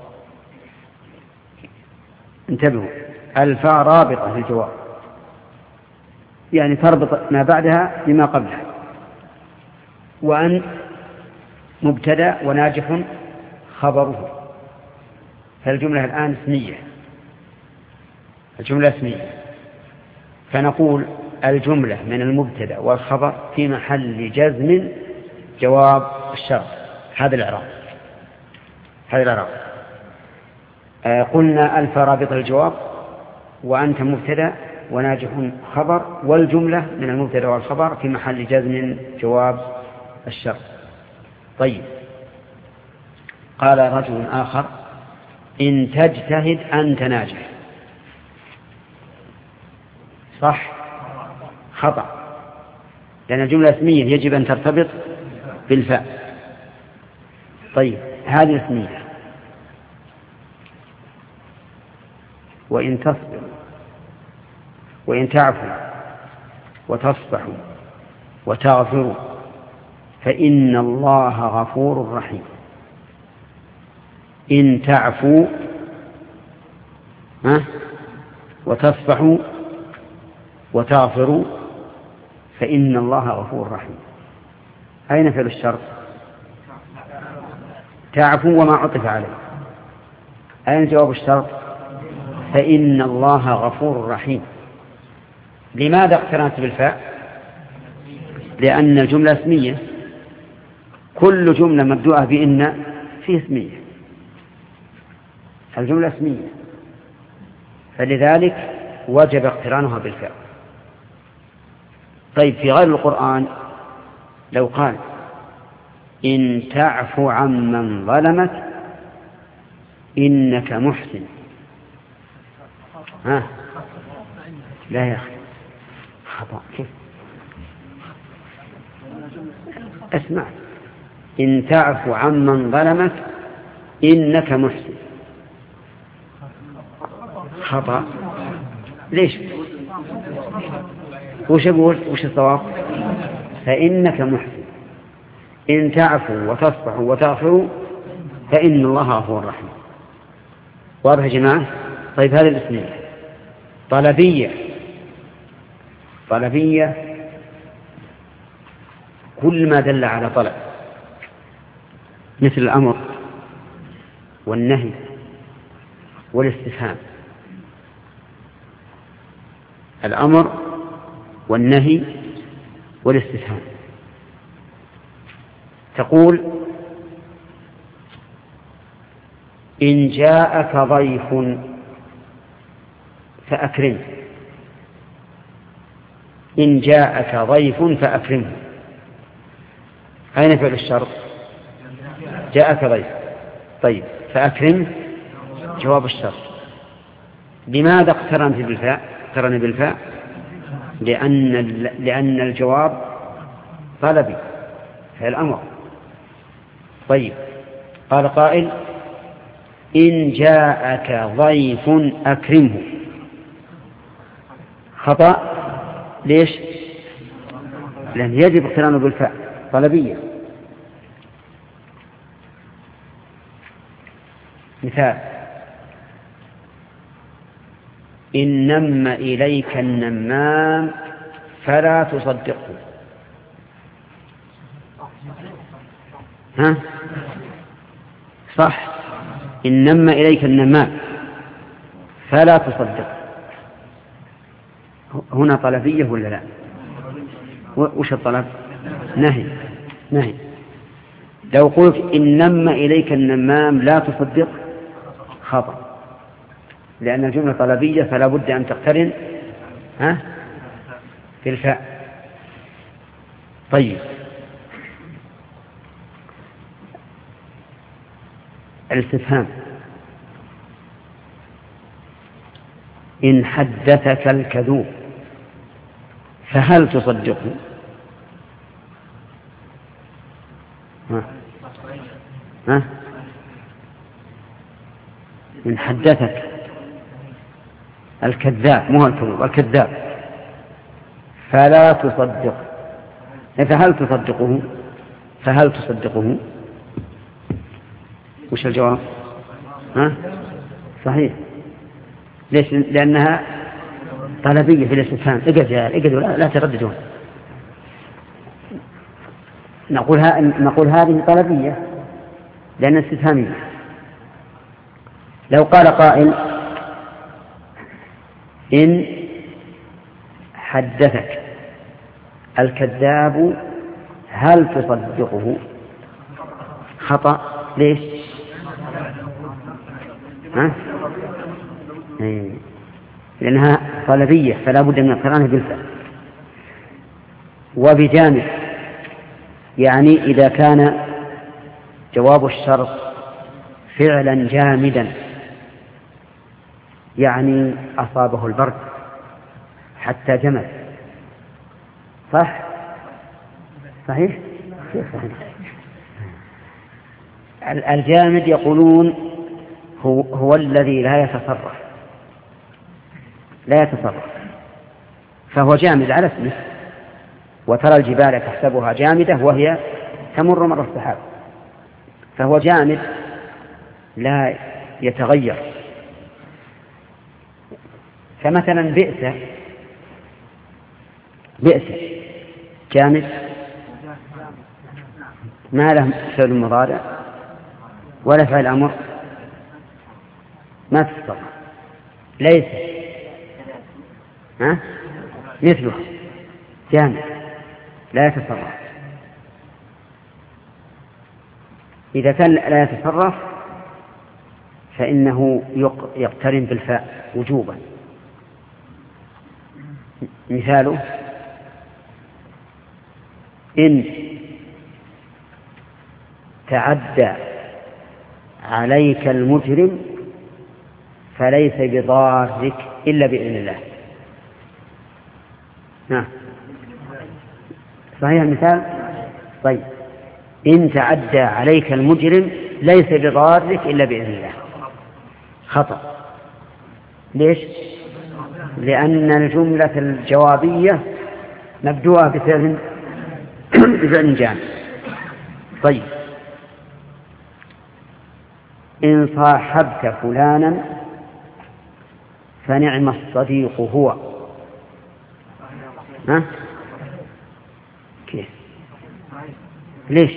انتبهوا، ألف رابطة للجواب، يعني تربط ما بعدها بما قبلها. وأن مبتدأ وناجح خبره، فالجملة الآن اسمية، الجملة اسمية، فنقول الجملة من المبتدأ والخبر في محل جزم جواب الشرط. هذا الإعراب، هذا الإعراب. قلنا ألف رابطة الجواب، وأنت مبتدأ وناجح خبر، والجملة من المبتدأ والخبر في محل جزم جواب الشرط. طيب، قال رجل آخر: إن تجتهد أنت ناجح. صح؟ خطأ، لأن الجملة اسمية يجب أن ترتبط بالفاء. طيب، هذه اسمية. وإن تصبر وإن تعفو وتصفحوا وتغفروا فإن الله غفور رحيم. إن تعفوا وتصفحوا وتغفروا فإن الله غفور رحيم. أين فعل الشرط؟ تعفو وما عطف عليه. أين جواب الشرط؟ فإن الله غفور رحيم. لماذا اقترنت بالفاء؟ لأن الجملة اسمية، كل جملة مبدوءة بإن فيه اسمية، الجملة اسمية، فلذلك وجب اقترانها بالفاء. طيب، في غير القرآن لو قال: إن تعفو عمن ظلمك إنك محسن. لا يا أخي، خطأ. كيف؟ اسمع: إن تعفو عمن ظلمك إنك محسن. خطأ. ليش؟ وش أقول؟ وش الصواب؟ فإنك محسن. إن تعفوا وتصفحوا وتغفروا فإن الله غفور رحيم. واضح يا جماعة؟ طيب، هذه الاسمية. طلبية كل ما دل على طلب، مثل الأمر والنهي والاستفهام. الأمر والنهي والاستفهام. تقول: إن جاءك ضيف فأكرمه. إن جاءك ضيف فأكرمه. أين فعل الشرط؟ جاءك ضيف. طيب، فأكرمه جواب الشرط. لماذا اقترنت بالفاء؟ لأن الجواب طلبي، هي الأمر. طيب، قال قائل: إن جاءك ضيف أكرمه. خطأ. ليش؟ لأن يجب اقترانه بالفاء، طلبية. مثال: إن نم إليك النمام فلا تصدقه. صح، إن نم إليك النمام فلا تصدقه. هنا طلبية ولا لا؟ وش الطلب؟ نهي. لو قلت إن نم إليك النمام لا تصدق خطأ، لأن الجملة طلبية فلا بد أن تقترن في الفاء. طيب، الاستفهام: إن حدثك الكذوب فهل تصدقه؟ إن حدثك الكذاب، مو الكذوب، الكذاب، فلا تصدقه، فهل تصدقه؟ فهل تصدقه؟ وش الجواب؟ صحيح. ليش؟ لأنها طلبية في الاستفهام. اقعدوا لا ترددون. نقول هذه طلبية لأن استفهامية. لو قال قائل: إن حدثك الكذاب هل تصدقه؟ خطأ. ليش؟ لأنها طلبية فلا بد من اقترانها بالفعل. وبجانب، يعني إذا كان جواب الشرط فعلا جامدا، يعني أصابه البرد حتى جمد. صحيح. الجامد يقولون هو الذي لا يتصرف، فهو جامد على اسمه. وترى الجبال تحسبها جامدة وهي تمر مر السحاب، فهو جامد لا يتغير. فمثلا بئس جامد، ما له فعل مضارع ولا فعل أمر، ما تتصرف. ليس مثله جامد لا يتصرف. إذا كان لا يتصرف فإنه يقترن بالفاء وجوبا. مثاله: إن تعدى عليك المجرم فليس بضارك إلا بإذن الله. صحيح المثال؟ طيب، إن تعدى عليك المجرم ليس بضارك إلا بإذن الله. خطأ. ليش؟ لأن الجملة الجوابية مبدوءة بفعل جامد. طيب، إن صاحبت فلانا فنعم الصديق هو. كيف؟ ليش؟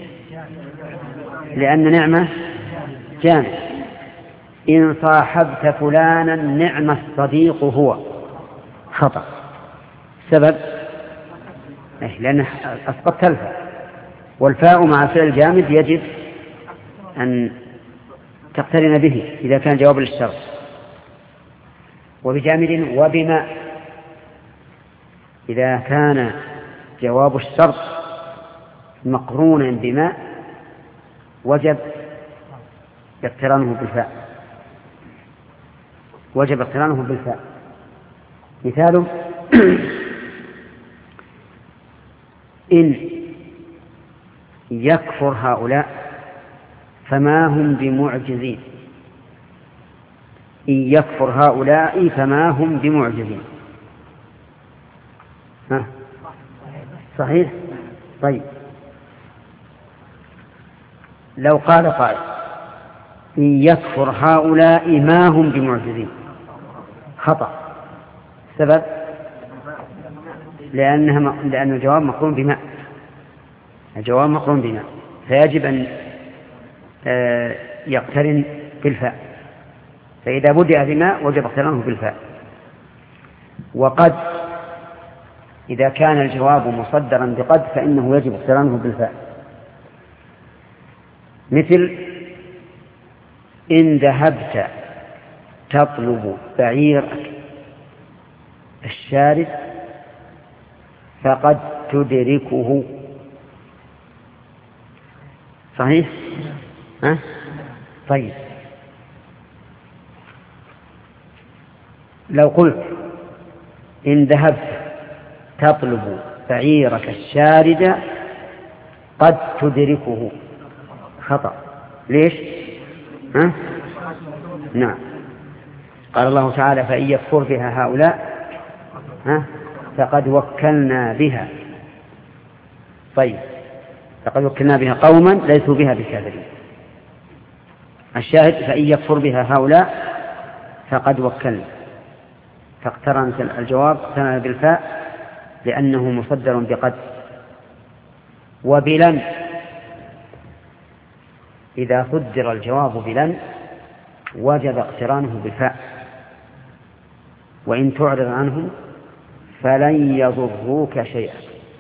لأن نعمة جامد. إن صاحبت فلانا نعم الصديق هو. خطأ. سبب؟ لأن أسقطت الفاء، والفاء مع فعل جامد يجب أن تقترن به إذا كان جواب للشرط. وبجامد وبما، إذا كان جواب الشرط مقرونا بما وجب اقترانه بالفاء. مثاله: إن يكفر هؤلاء فما هم بمعجزين. إن يكفر هؤلاء فما هم بمعجزين. صحيح. طيب، لو قال قائل: إن يكفر هؤلاء ما هم بمعجزين. خطأ. سبب؟ لأن الجواب مقرون بما، فيجب أن يقترن بالفاء، فإذا بدأ بما وجب اقترانه بالفاء. وقد إذا كان الجواب مصدرا بقد فإنه يجب اقترانه بالفاء. مثل إن ذهبت تطلب بعيرك الشارد فقد تدركه. صحيح؟ طيب، لو قلت إن ذهبت تطلب بعيرك الشارد قد تدركه، خطأ. ليش؟ نعم، قال الله تعالى فإن يكفر بها هؤلاء فقد وكلنا بها. طيب، فقد وكلنا بها قوما ليسوا بها بكافرين. الشاهد فإن يكفر بها هؤلاء فقد وكلنا، فاقترن الجواب اقترن بالفاء لأنه مصدر بقد. وبلن إذا صدر الجواب بلن وجب اقترانه بالفاء. وإن تعرض عنهم فلن يضروك شيئا.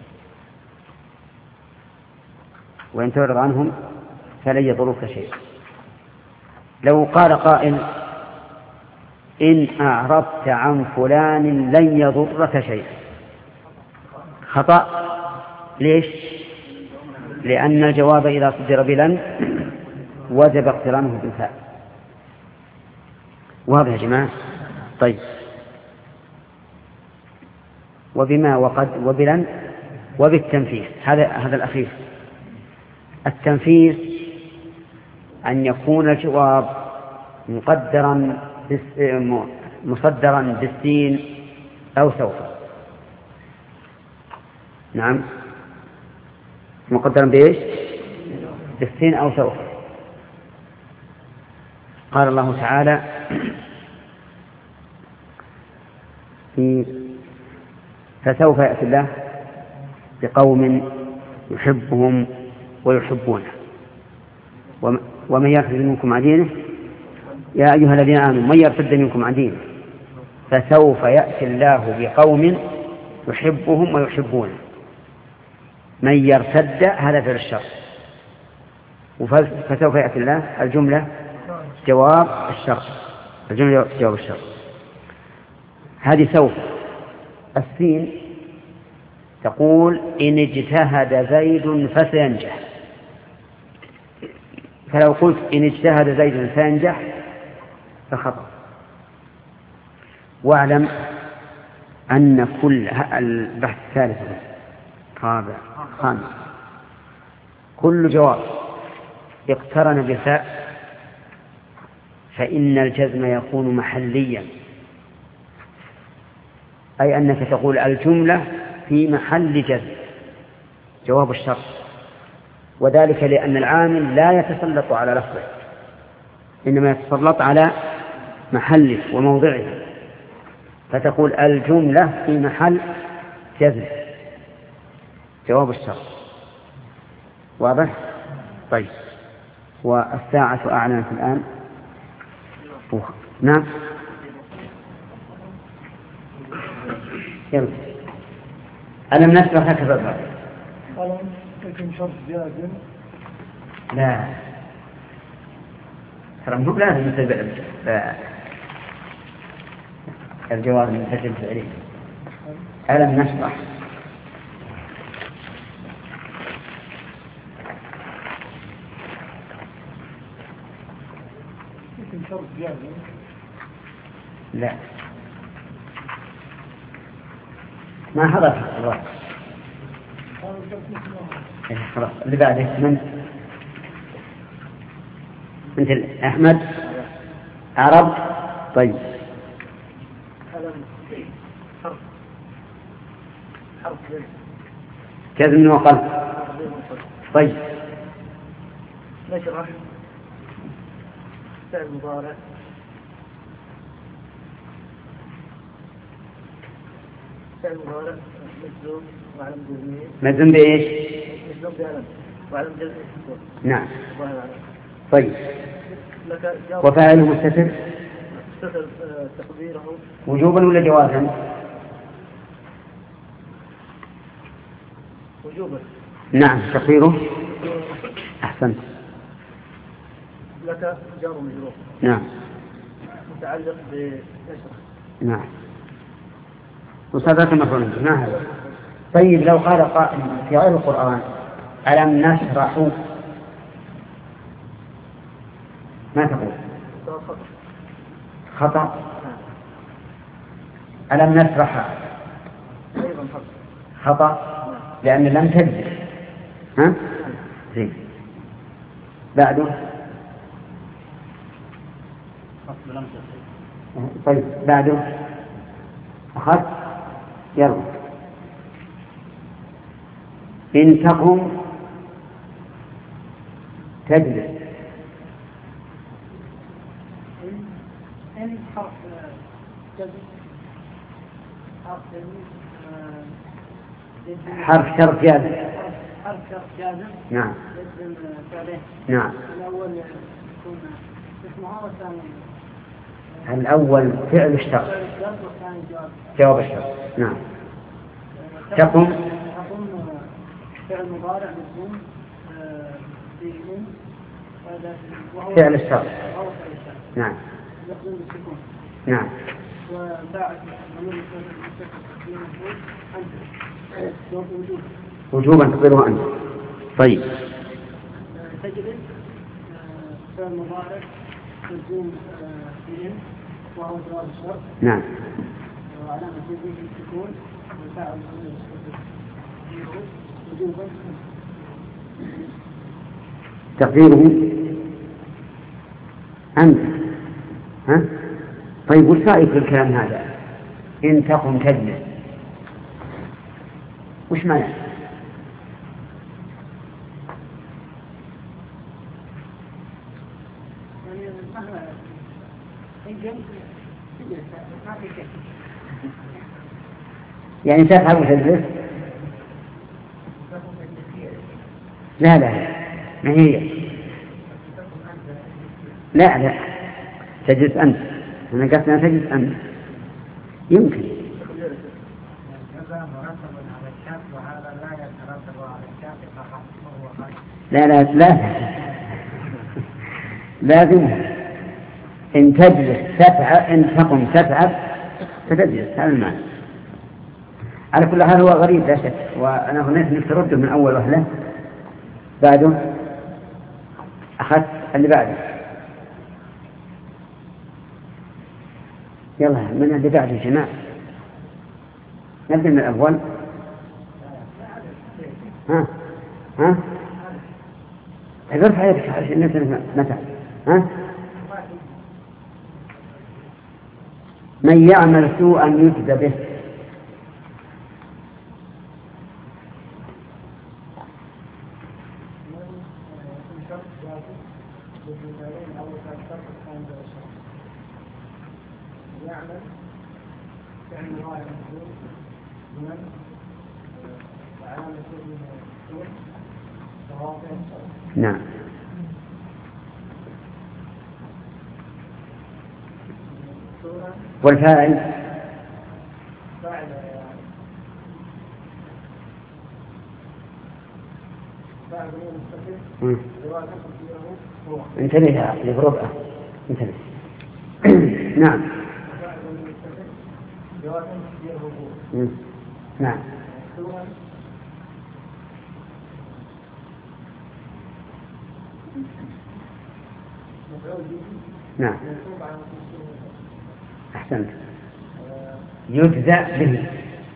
وإن تعرض عنهم فلن يضروك شيئا. لو قال قائل إن أعرضت عن فلان لن يضرك شيئا، خطأ. ليش؟ لأن الجواب إذا صدر بلن وجب اقترانه بالفاء. واضح يا جماعة؟ طيب، وبما وقد وبلن وبالتنفيذ. هذا الأخير. التنفيذ أن يكون الجواب مصدرا بالسين أو سوف. نعم، مقدرا بإيش؟ بالسين أو سوف. قال الله تعالى فسوف يأتي الله بقوم يحبهم ويحبونه ومن يرتد منكم عن دينه يا أيها الذين آمنوا من يرتد منكم عن دينه فسوف يأتي الله بقوم يحبهم ويحبونه. من يرتد هذا فعل الشر، فسوف يأتي الله الجملة جواب الشر، الجملة جواب الشر. هذه سوف. السين تقول إن اجتهد زيد فسينجح. فلو قلت إن اجتهد زيد فينجح فخطأ. واعلم أن كل البحث الثالث رابع خامس كل جواب اقترن بفاء فإن الجزم يكون محليا، أي أنك تقول الجملة في محل جزم جواب الشرط، وذلك لأن العامل لا يتسلط على لفظه إنما يتسلط على محله وموضعه، فتقول الجملة في محل جزم جواب الشرط. واضح؟ طيب، والساعة أعلنت الآن. نعم، يلا. ألم نشرح هكذا بعد؟ ألم يكن شرط جازم؟ لا، ترى مو لازم نتبع الجواب المنتسب إليه. ألم نشرح يكن شرط جازم؟ لا، ما حضر الوقت. خلاص، اللي بعده من مثل أحمد عرب. طيب، جزم وقلب. طيب، نشرح فعل مضارع مجزوم وعلم جزمه. مجزوم بإيش؟ مجزوم بعلم وعلم جزمه. نعم. طيب، وفاعله مستتر تقديره وجوبا ولا جوازا؟ وجوبا. نعم، تقديره أحسنت لك جار ومجرور. نعم. متعلق بكسرة. نعم. وصدرت المفعول به. ما هذا؟ طيب لو قال قائل في غير القرآن ألم نشرح، ما تقول؟ خطأ. ألم نشرح خطأ لأن لم تجد. ها؟ زين. بعده. طيب بعده أخذت. يلا. إن تقم تجلس. إن حرف جزم. حرف شرط جازم. حرف شرط جازم. نعم. يجزم فعله. نعم. الأول يكون اسمها والثاني. الأول فعل الشرط. والثاني جواب الشرط. نعم. تقم. فعل مضارع مجزوم بإن فعل الشرط. نعم. يقوم بالسكون. نعم. وبعد ضمير المستتر وجوبا تقدره أنت. طيب. تجلس فعل مضارع مجزوم بإن وهو جواب الشرط. نعم. وعلامة جزمه السكون وبعد ضمير المستتر وجوبا تقديره أنت. ها؟ طيب وش رأيك في الكلام هذا؟ إن تقم تجلس وش معنى؟ يعني تفعل وتجلس؟ لا ما هي. لا تجلس أنت. أنا قلت أنا تجلس أنت يمكن. لا لازم إن تجلس تفعل، إن تقم تفعل فتجلس. هذا المعنى. على كل حال هو غريب لا شك، وأنا هناك نرده من أول وهلة. بعده أخذت اللي بعده. يلا من اللي بعده يا جماعة. نبدأ من الأول. ها ارفع يدك عشان نفهم متى. ها من يعمل سوءا يجزى به. نعم. والفاعل انتبه لغربة. انتبه. نعم. نعم. نعم. أحسنت. يجزى به.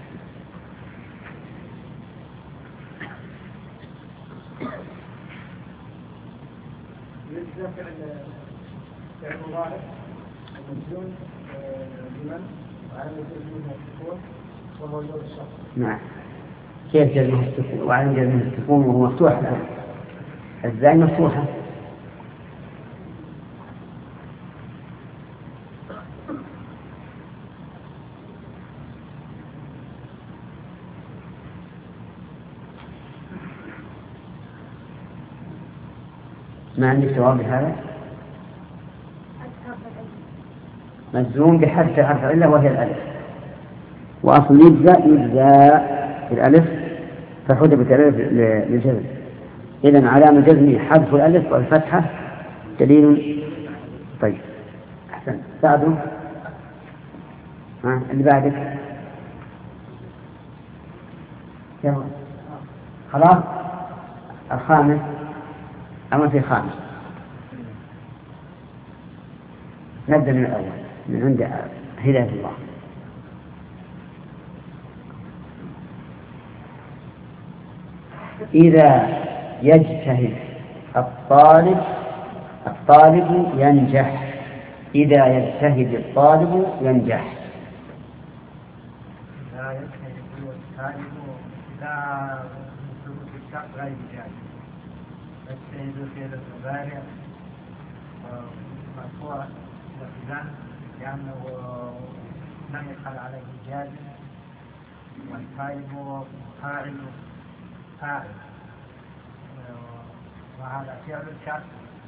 يجزى فعل مضارع مجزوم بمن وعلى جزمه السكون وهو جواب الشرط. نعم. كيف جزمه السكون وعلى جزمه السكون وهو مفتوح له؟ الزاي مفتوحة. ما عندك جواب لهذا؟ مجزوم بحذف حرف العلة وهي الألف، وأصل يجزى بالألف فحذفت الألف للجزم. إذن علامة جزمه حذف الألف والفتحة دليل. طيب أحسن سعدوا. اللي بعدك يلا خلاص. الخامس أما في خامس نبدأ من الأول من عند هداية الله. إذا يجتهد الطالب ينجح. إذا يجتهد الطالب ينجح. لا يجتهد الطالب لا ثبوت الشرط غير جائز. يجتهد في المضارع مرفوع لفظا لأنه لم يدخل عليه جازم، والطالب فاعل وهذا فعل الشرط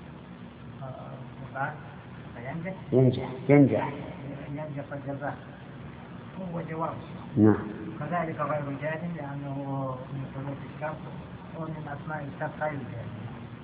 ينجح الجزاء هو جواب. نعم. كذلك غير جازم لأنه من ثبوت الشرط ومن أسماء الشرط غير جازم.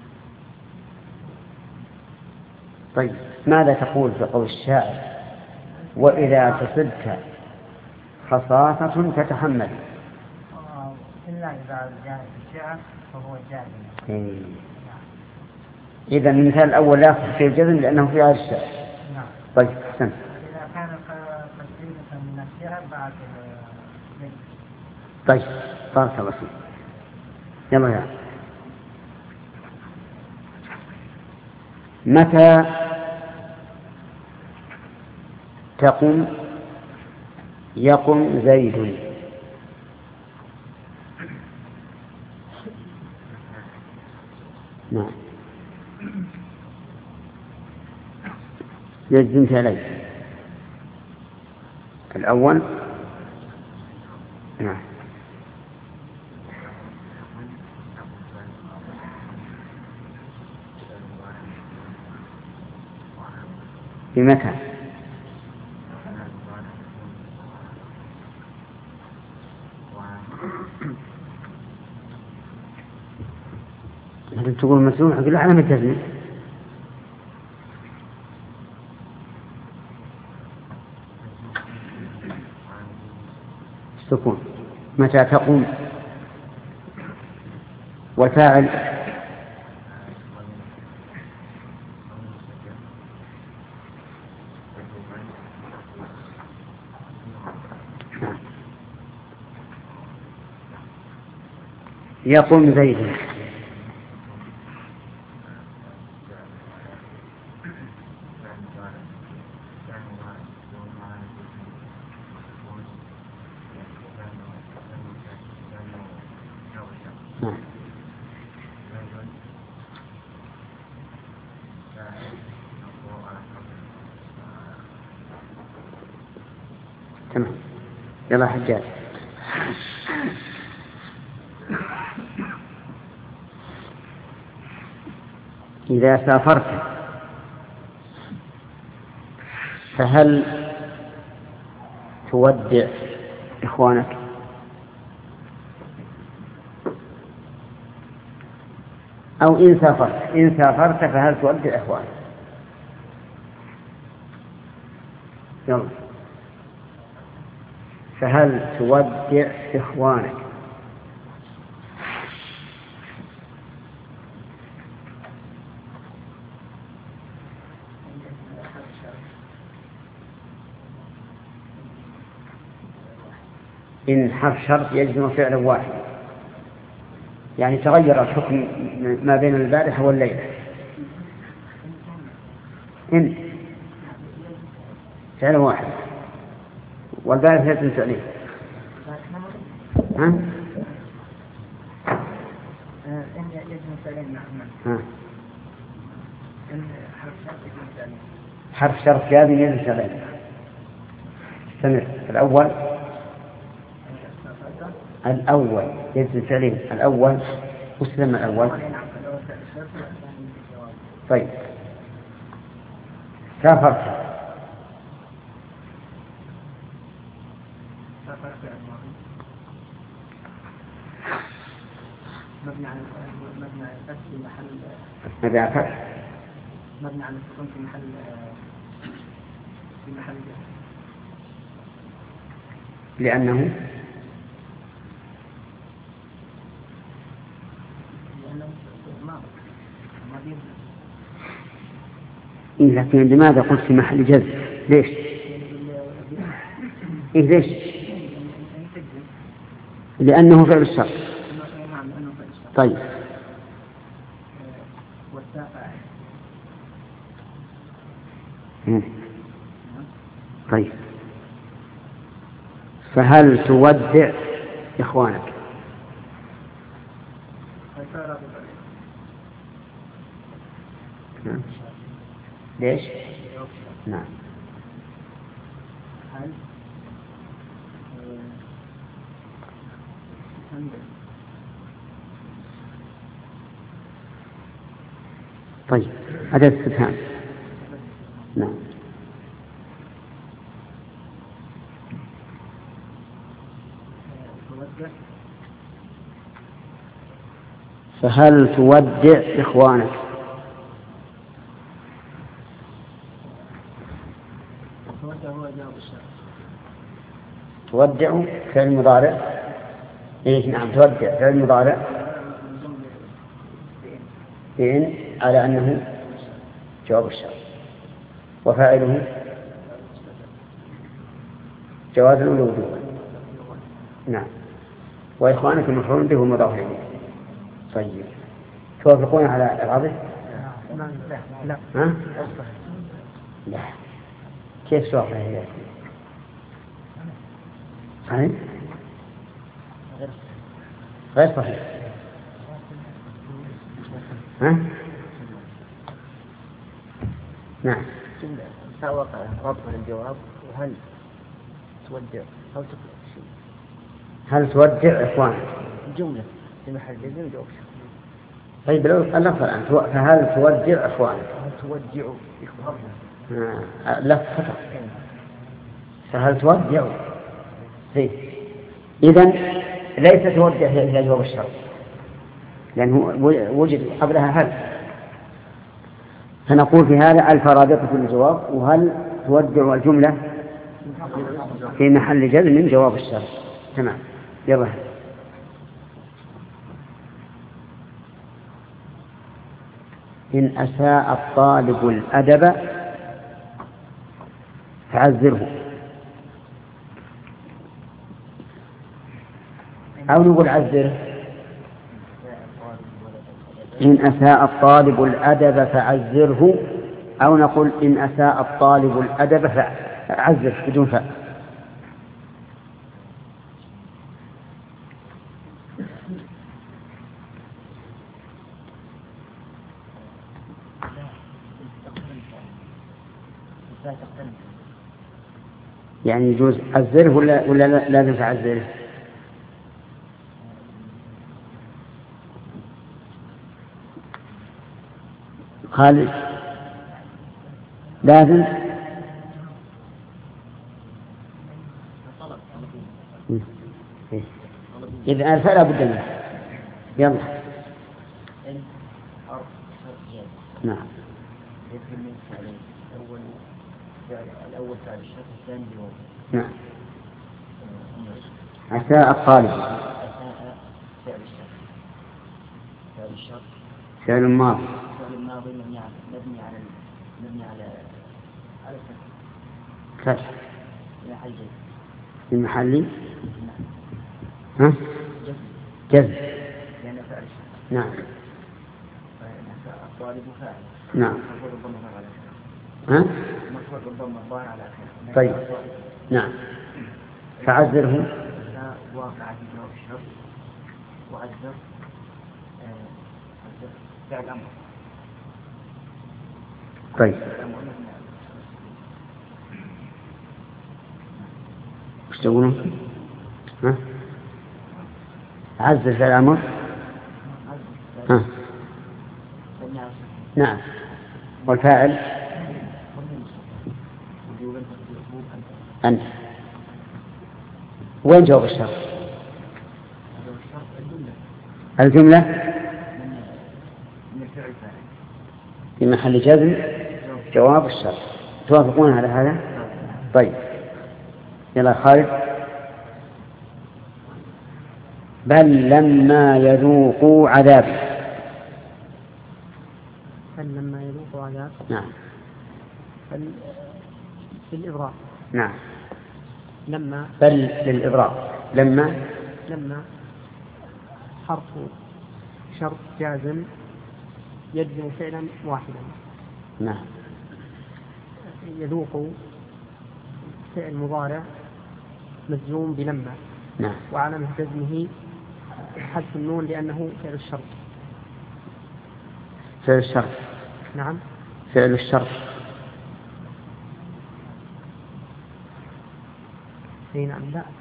طيب ماذا تقول في قول الشاعر وإذا تصدت خصاصة تتحمل؟ إلا إذا جاء في الشعر فهو جازم. إذا المثال الأول لا يصح فيه الجزم لأنه في هذا الشعر. نعم. طيب أحسن. إذا كان قصيدة من الشعر بعد طيب بارك الله فيك. يلا يا متى تقم يقم زيد؟ نعم. يجزم عليه الأول. نعم. بمتى؟ تقول مسلوح يقول علامة جزم. السكون. متى تقوم وفاعل يقوم زيد. تمام. يلا حجاج. إذا سافرت فهل تودع إخوانك؟ أو إن سافرت فهل تودع إخوانك؟ يلا. فهل تودع إخوانك؟ إن حرف شرط يجزم فعلا واحد، يعني تغير الحكم ما بين البارحة والليلة. إن فعلا واحد والبارحة يجزم فعلين. ها؟ إن يجزم فعلين. نعم. إن حرف شرط يجزم فعلين. حرف شرط لازم يجزم فعلين. استمر. الأول يجزم فعلين. الأول مسلم. الأول طيب. سافرت مبني على الفتح في محل مبني على الفتح مبني على السكون في محل جر. لأنه إيه، لكن لماذا قلت في محل جزم؟ ليش؟ إيه ليش؟ لأنه فعل الشرط. طيب طيب، فهل تودع إخوانك؟ نعم. ليش؟ نعم. طيب، هذا استفهام. نعم. فهل تودع إخوانك؟ تودع فعل مضارع. إيه نعم، تودع فعل مضارع بإن على أنه جواب الشرط، وفاعله جواز الوجوب. نعم. وإخوانك المفعول به مضاف إليه. طيب، توافقون على العرض؟ لا. ها؟ لا. كيف توافق هي؟ صحيح؟ غير صحيح. ها؟ نعم. سوق ربط الجواب. وهل تودع أو تقول شيء؟ هل تودع إخوانك؟ جملة في محل جزم جواب. طيب اللفظ الآن فهل تودع إخوانك؟ هل تودع إخوانك؟ لفظ فقط. فهل تودع؟ إذن ليس تودع هي جواب الشرط، لأنه وجد قبلها هل. فنقول في هذا الفرادقة في الجواب، وهل تودع الجملة في محل جزم من جواب الشرط. تمام. يلا. إن أساء الطالب الأدب فعذره، أو نقول عذره. إن أساء الطالب الأدب فعذره، أو نقول إن أساء الطالب الأدب فعذره بدون فاء. يعني يجوز عذره ولا لازم تعذره؟ خالد لازم. إذا فلا بد منه. يلا. نعم. الأول فعل الشرط، الثاني جواب. نعم. أساء الطالب. أساء فعل الشرط. فعل الشرط فعل ماضي. فعل ماضي مبني على فتح في محل في محل ها؟ جزم. لأن فعل الشرط. نعم. أساء الطالب فاعل. نعم. ها؟ طيب. نعم. فعذره. واقع في جواب الشرط، وعذر فعل الأمر. طيب. وش تقولون؟ ها؟ عذر فعل الأمر. ها؟ نعم. والفاعل أنت. وين جواب الشرط؟ الجملة في محل جزم جواب الشرط. توافقون على هذا؟ طيب يلا خالد. بل لما يذوقوا عذاب. بل لما يذوقوا عذاب. نعم. بل بالإبراء. نعم. لما. بل للإبراء. لما حرف شرط جازم يجزم فعلا واحدا. نعم. يذوق فعل مضارع مجزوم بلما. نعم. وعلامة جزمه حذف النون لأنه فعل الشرط. فعل الشرط. نعم. فعل الشرط. نعم.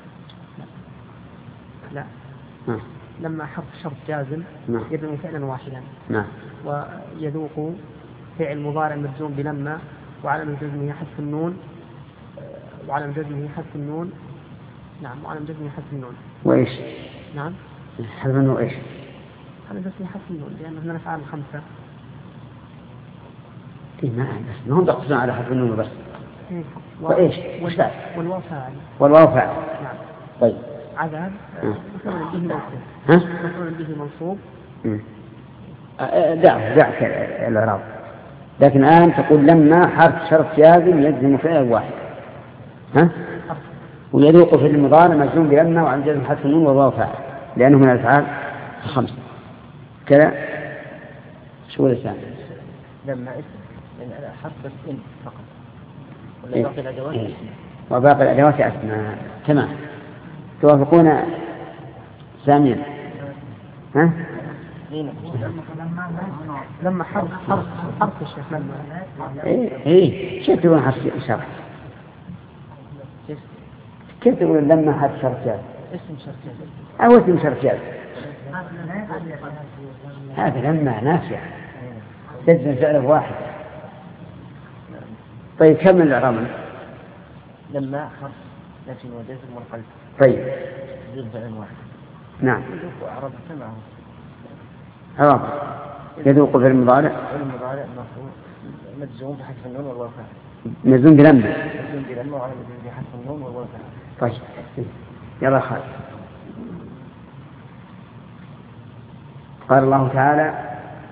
لا. نعم. لما حرف شرط جازم يجزم فعلا واحدا. نعم. ويذوق فعل مضارع مجزوم بلما وعلامة جزمه حذف النون. وعلامة جزمه حذف النون. نعم. وعلامة جزمه حذف النون. وإيش؟ نعم. حذف النون وإيش؟ علامة جزمه حذف النون لأنه من الأفعال الخمسة. ما بس ما هم يقصدون على حذف النون بس. وإيش؟ والواو فاعل. والواو فاعل. نعم. طيب. عذاب مفعول به منصوب. مفعول به منصوب. دعك الإعراب. لكن الآن تقول لما حرف شرط جازم يجزم فعل واحد. ويذوق في المضارع مجزوم بلما وعن جزم حذف النون والواو فاعل لأنه من الأفعال الخمسة. كذا. شو الثاني؟ لما اسم لأن حرف بس إن فقط. ولا باقي الأدوات اسم. وباقي الأدوات أسماء. تمام. توافقون ساميا؟ لما حرف الشيخ لما. كيف تقول حرف شرط؟ كيف تقول لما حرف شرط جاز؟ اسم شرط جاز. أو اسم شرط جاز. هذا لما نافع تجزم فعل واحد. طيب كم الإعراب؟ لما حرف نفي وجزم والقلب. طيب. جزم فعل واحد. نعم. يذوق أعراب سمعه. عرب. يذوق في المضارع. المضارع مجزوم بحذف النون والواو فاعل. مجزوم بلما. مجزوم بلما وعلى مجزوم بحذف النون والواو فاعل. طيب. يلا خالد. قال الله تعالى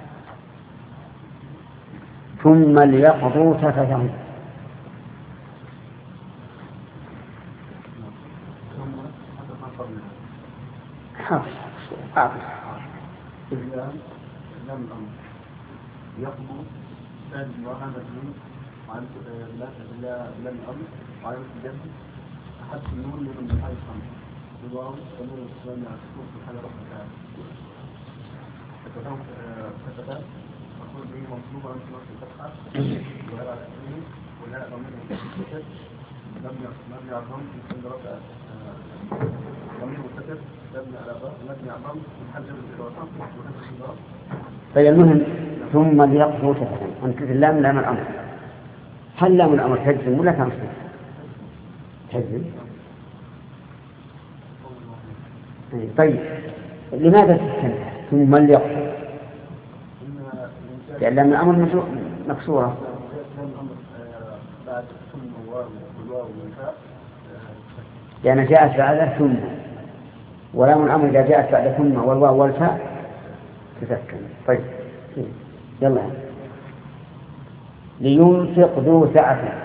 ثم ليقضوا تفثهم. يقضوا ثالث وهذا الدين عن لا الأمر وعن الجزم حذف النون من الحي الخمس بالواو والنون الإسلامي على السكون في حال رفع تعالى فتتان مقول به منصوبة عن سنة الفتحة وهذا على الأسلين ولا ضمير مستتر لم يعظم في كل رفع ضمير مستتر لم يعظم في حال جزم الوطن وهذا الخضار. طيب المهم ثم ليقضوا تفثهم. أنت اللام لام الأمر. هل لام الأمر تجزم ولا تنصب؟ تجزم. طيب لماذا تسكنها ثم ليقضوا؟ لأن لام الأمر مكسورة. لأن جاءت بعد ثم ولام الأمر إذا جاءت بعد ثم والواو والفاء تسكن. طيب يلا. لينفق ذو سعة.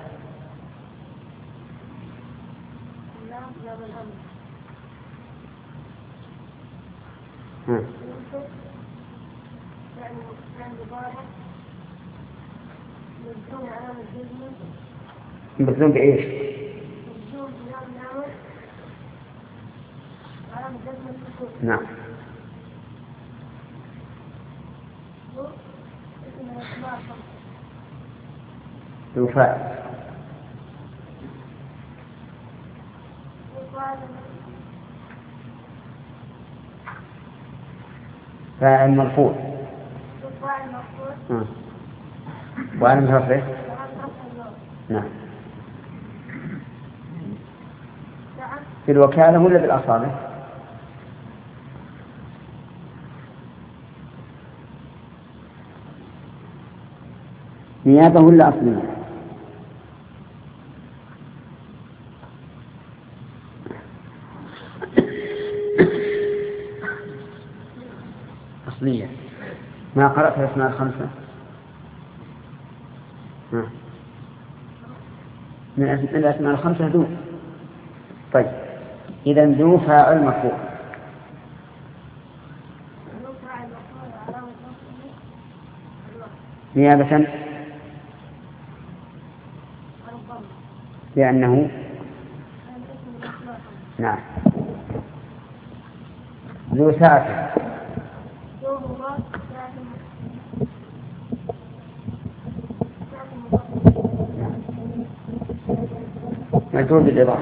مجزوم بإيش؟ نعم. يفاعل. فاعل مرفوع. وعلى رفعه. نعم. في الوكالة ولا بالأصابع؟ نيابة ولا أصلية؟ أصلية. ما قرأت الأسماء الخمسة؟ من الأسماء الخمسة ذو. طيب إذا ذو فاعل مرفوع. نيابة لأنه نعم ذو ساعة. مجرور بالإضافة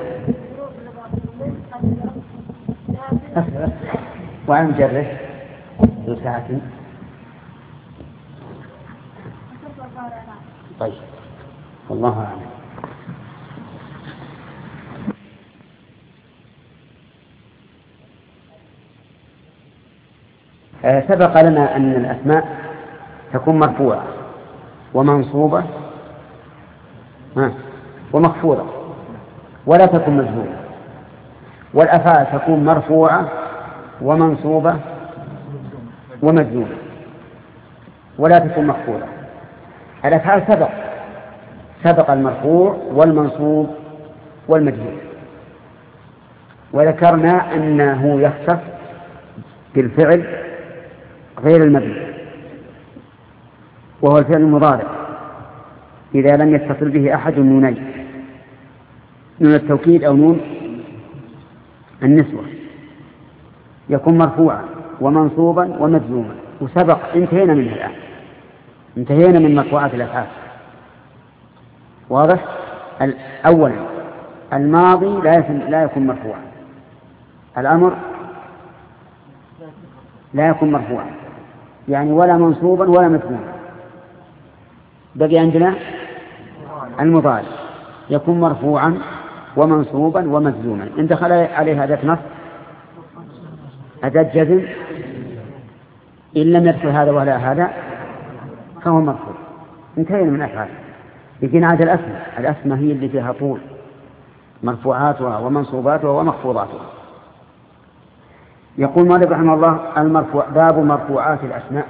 وعن مجرد ذو ساعة. طيب والله أعلم. سبق لنا أن الأسماء تكون مرفوعة ومنصوبة ومخفوضة ولا تكون مجهولة، والأفعال تكون مرفوعة ومنصوبة ومجهولة ولا تكون مخفوضة. الأفعال سبق المرفوع والمنصوب والمجهول، وذكرنا أنه يختص بالفعل غير المبني وهو الفعل المضارع إذا لم يتصل به أحد النونين، نون التوكيد أو نون النسوة، يكون مرفوعا ومنصوبا ومجزوما. وسبق انتهينا منه الآن، انتهينا من مرفوعات الأفعال. واضح؟ أولا الماضي لا يكون مرفوعا، الأمر لا يكون مرفوعا يعني ولا منصوبا ولا مجزوما. بقي عندنا المضارع يكون مرفوعا ومنصوبا ومجزوما. إن دخل عليه أداة نصب أداة جزم إن لم يدخل هذا ولا هذا فهو مرفوع. انتهينا من أفعال. لكن عاد الأسماء هي اللي فيها طول، مرفوعاتها ومنصوباتها ومخفوضاتها. يقول مالك رحمه الله باب مرفوعات الأسماء.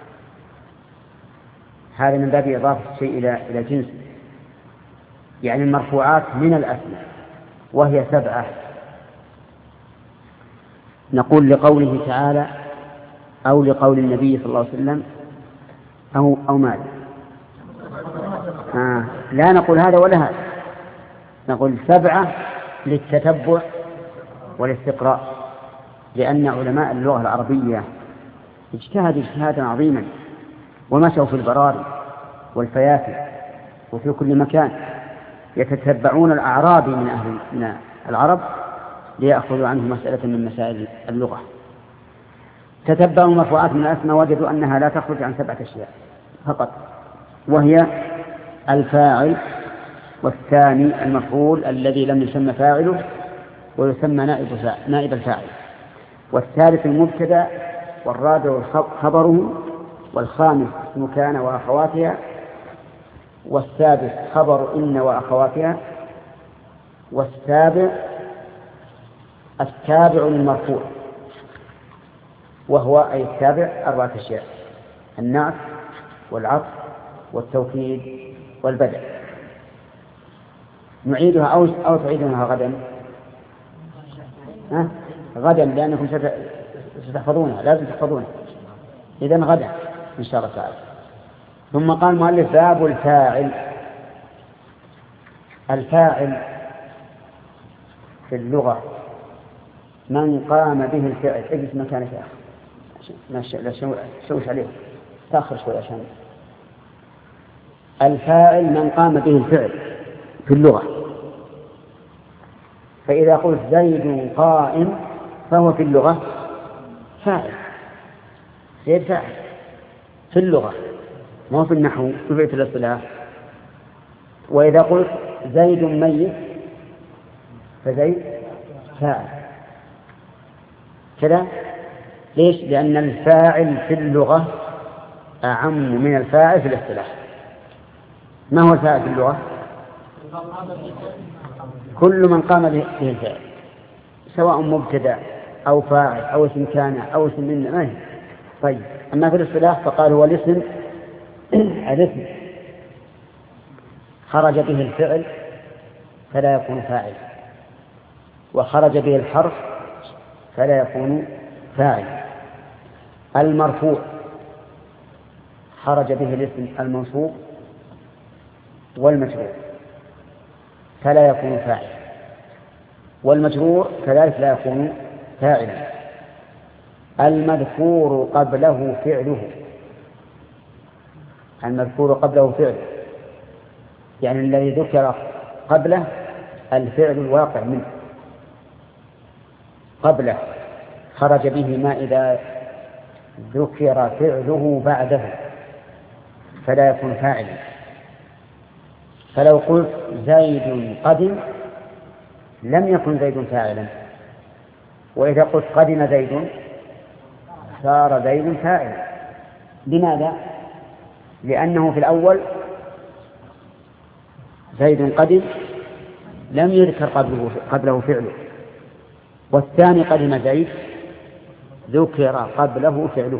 هذا من باب إضافة الشيء إلى جنس، يعني المرفوعات من الأسماء وهي 7. نقول لقوله تعالى أو لقول النبي صلى الله عليه وسلم أو ماذا؟ لا نقول هذا ولا هذا، نقول 7 للتتبع والاستقراء، لأن علماء اللغة العربية اجتهدوا اجتهادا عظيما ومشوا في البراري والفيافي وفي كل مكان يتتبعون الأعراب من العرب ليأخذوا عنه مسألة من مسائل اللغة. تتبعوا المرفوعات من الأسماء وجدوا أنها لا تخرج عن 7 أشياء فقط، وهي الفاعل، والثاني المفعول الذي لم يسمى فاعله ويسمى نائب الفاعل، والثالث المبتدأ، والرابع خبره، والخامس اسم كان وأخواتها، والسادس خبر إن وأخواتها، والسابع التابع للمرفوع وهو أي التابع 4 أشياء: النعت والعطف والتوكيد والبدء. نعيدها أو تعيدونها غدا؟ غدا لأنكم ستحفظونها، لازم تحفظونها. إذن غدا إن شاء الله تعالى. ثم قال المؤلف باب الفاعل. الفاعل في اللغة من قام به الفعل. اجلس مكانك يا أخي، لا شوش عليه، تأخر شوي عشان. الفاعل من قام به الفعل في اللغة. فإذا قلت زيد قائم فهو في اللغة فاعل، زيد فاعل في اللغة، ما هو في النحو في بيت الاصطلاح. وإذا قلت زيد ميت فزيد فاعل كذا. ليش؟ لأن الفاعل في اللغة أعم من الفاعل في الاصطلاح. ما هو الفاعل في اللغة؟ كل من قام به الفعل، سواء مبتدأ أو فاعل أو اسم كان أو اسم من ما هي. طيب، أما في الاصطلاح فقال هو الاسم خرج به الفعل فلا يكون فاعل، وخرج به الحرف فلا يكون فاعل. المرفوع خرج به الاسم المنصوب والمجرور فلا يكون فاعل، والمجرور كذلك لا يكون فاعلا. المذكور قبله فعله، المذكور قبله فعله يعني الذي ذكر قبله الفعل الواقع منه قبله، خرج به ما إذا ذكر فعله بعده فلا يكون فاعلا. فلو قلت زيد قدم لم يكن زيد فاعلا، وإذا قلت قدم زيد صار زيد فاعلا. لماذا؟ لأنه في الأول زيد قدم لم يذكر قبله فعله، والثاني قدم زيد ذكر قبله فعله.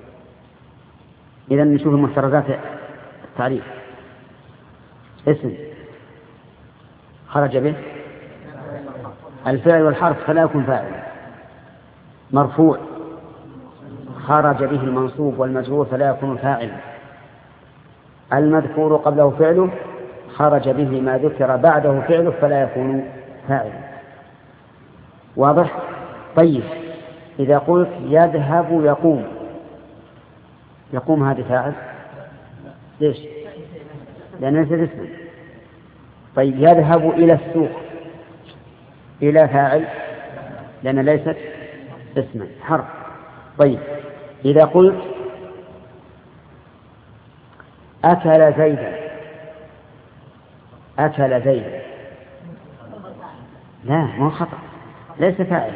إذن نشوف المحترزات التعريف. اسم خرج به الفعل والحرف فلا يكون فاعلا. مرفوع خرج به المنصوب والمجرور فلا يكون فاعلا. المذكور قبله فعله خرج به ما ذكر بعده فعله فلا يكون فاعلا. واضح؟ طيب، إذا قلت يذهب يقوم هذا فاعل؟ ليش؟ لأنه ليس اسما. طيب، يذهب إلى السوق إلى فاعل لأنه ليست اسما، حرف. طيب، إذا قلت أكل زيدا لا، ما خطأ، ليس فاعل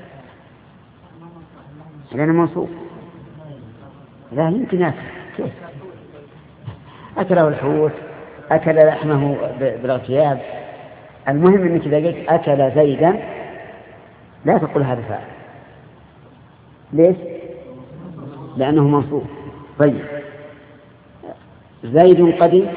لأنه منصوب. لا يمكن أكل، كيف؟ أكله الحوت، أكل لحمه بالاغتياب. المهم أنك إذا قلت أكل زيدا لا تقول هذا فاعل. ليش؟ لأنه منصوب. طيب، زيد قدم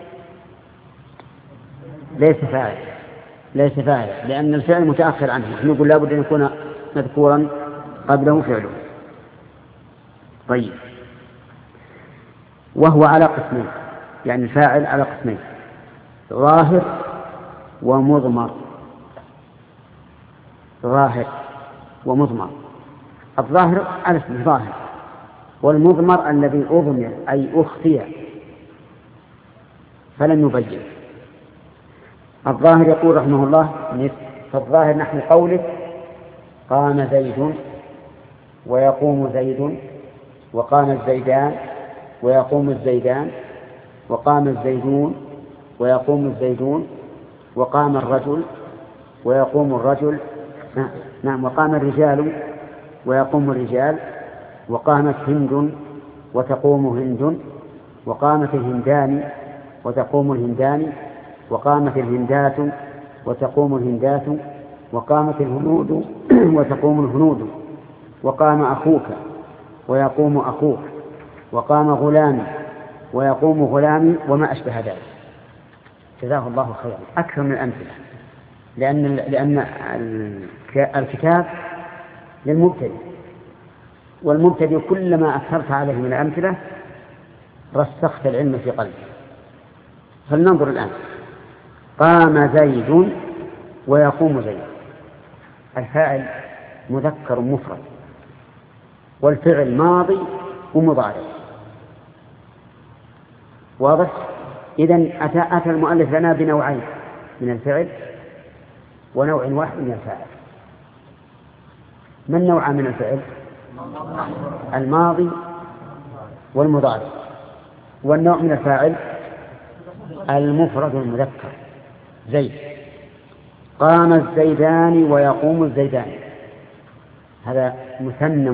ليس فاعل لأن الفعل متأخر عنه، نحن نقول لابد أن يكون مذكورا قبله فعله. طيب، وهو على قسمين، يعني الفاعل على قسمين: ظاهر ومضمر. الظاهر على اسم ظاهر، والمضمر الذي أضمر أي أخفي فلن يبين. الظاهر يقول رحمه الله: فالظاهر نحن قولك قام زيد ويقوم زيد وقام الزيدان ويقوم الزيدان وقام الزيدون ويقوم الزيدون وقام الرجل ويقوم الرجل، نعم، وقام الرجال ويقوم الرجال، وقامت هند وتقوم هند، وقامت الهندان وتقوم الهندان، وقامت الهندات وتقوم الهندات، وقامت الهنود وتقوم الهنود، وقام أخوك ويقوم أخوك، وقام غلامي ويقوم غلامي، وما أشبه ذلك. جزاه الله خيرا. أكثر من الأمثلة، لأن الكتاب للمبتدئ، والمبتدئ كلما أكثرت عليه من الأمثلة رسخت العلم في قلبه. فلننظر الآن: قام زيد ويقوم زيد، الفاعل مذكر مفرد، والفعل ماضي ومضارع. واضح؟ إذن أتى المؤلف لنا بنوعين من الفعل ونوع واحد من الفاعل. ما النوع من الفعل؟ الماضي والمضارع. والنوع من الفاعل المفرد المذكر، زيد. قام الزيدان ويقوم الزيدان، هذا مثنى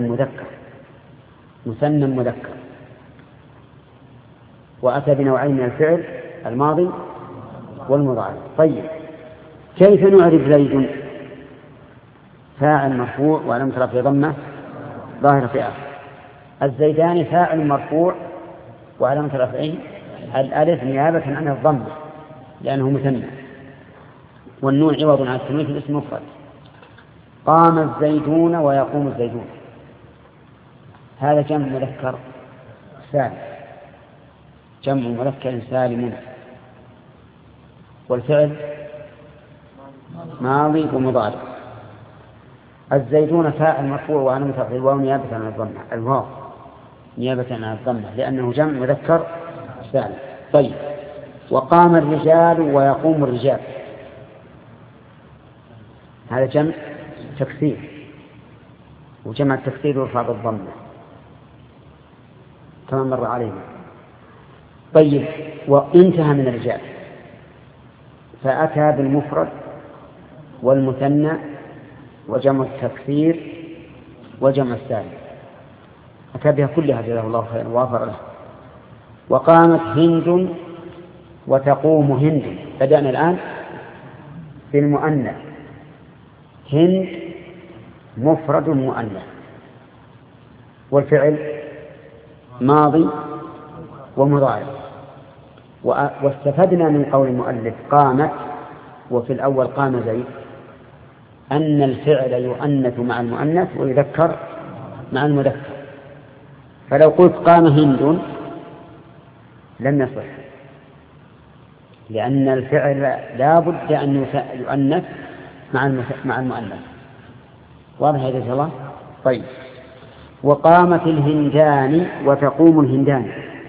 مذكر. وأتى بنوعين من الفعل: الماضي والمضارع. طيب كيف نعرف زيد؟ فاعل مرفوع وعلامة رفعه ضمة ظاهرة في آخره. الزيدان فاعل مرفوع وعلامة رفعه الألف نيابة عن الضمة لأنه مثنى، والنون عوض عن التنوين في الاسم مفرد. قام الزيدون ويقوم الزيدون، هذا جمع مذكر سالم، جمع مذكر سالم. والفعل ماضي ومضارع. الزيدون فاعل مرفوع وعلامة رفعه الواو نيابة عن الضمة، الواو نيابة عن الضمة لأنه جمع مذكر سالم. طيب وقام الرجال ويقوم الرجال، هذا جمع تكسير، وجمع التكسير يرفع بالضمة كما مر علينا. طيب وانتهى من الرجال فأتى بالمفرد والمثنى وجمع التكسير وجمع السالم، أتى بها كلها جزاه الله خيرا ووفر له. وقامت هند وتقوم هند، بدأنا الآن بالمؤنث، هند مفرد مؤنث، والفعل ماضي ومضارع. واستفدنا من قول المؤلف قامت وفي الأول قام زيد أن الفعل يؤنث مع المؤنث ويذكر مع المذكر. فلو قلت قام هند لم يصح، لأن الفعل لا بد أن يؤنث مع المؤنث. واضح يا جزاه الله؟ طيب وقامت الهندان وتقوم الهندان،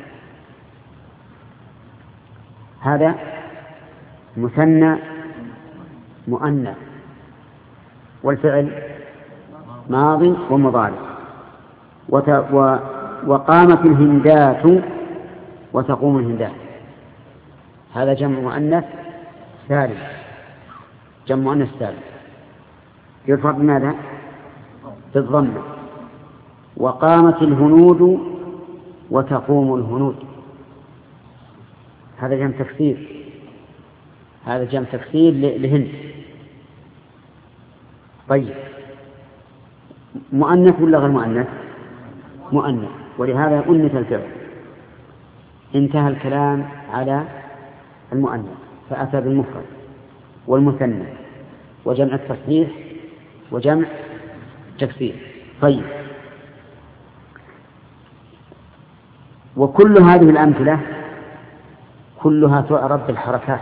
هذا مثنى مؤنث، والفعل ماضي ومضارع. وقامت الهندات وتقوم الهندات، هذا جمع مؤنث سالم، جمع مؤنث سالم يرفع بماذا؟ بالضمة. وقامت الهنود وتقوم الهنود، هذا جمع تكسير، هذا جمع تكسير لهند. طيب مؤنث ولا غير مؤنث؟ مؤنث، ولهذا أنث الفعل. انتهى الكلام على المؤنث فأتى بالمفرد والمثنى وجمع التصحيح وجمع تكسير. طيب وكل هذه الأمثلة كلها تعرف بالحركات.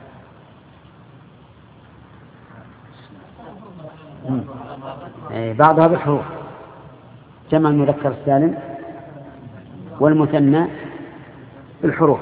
بعضها بالحروف، جمع المذكر السالم والمثنى بالحروف.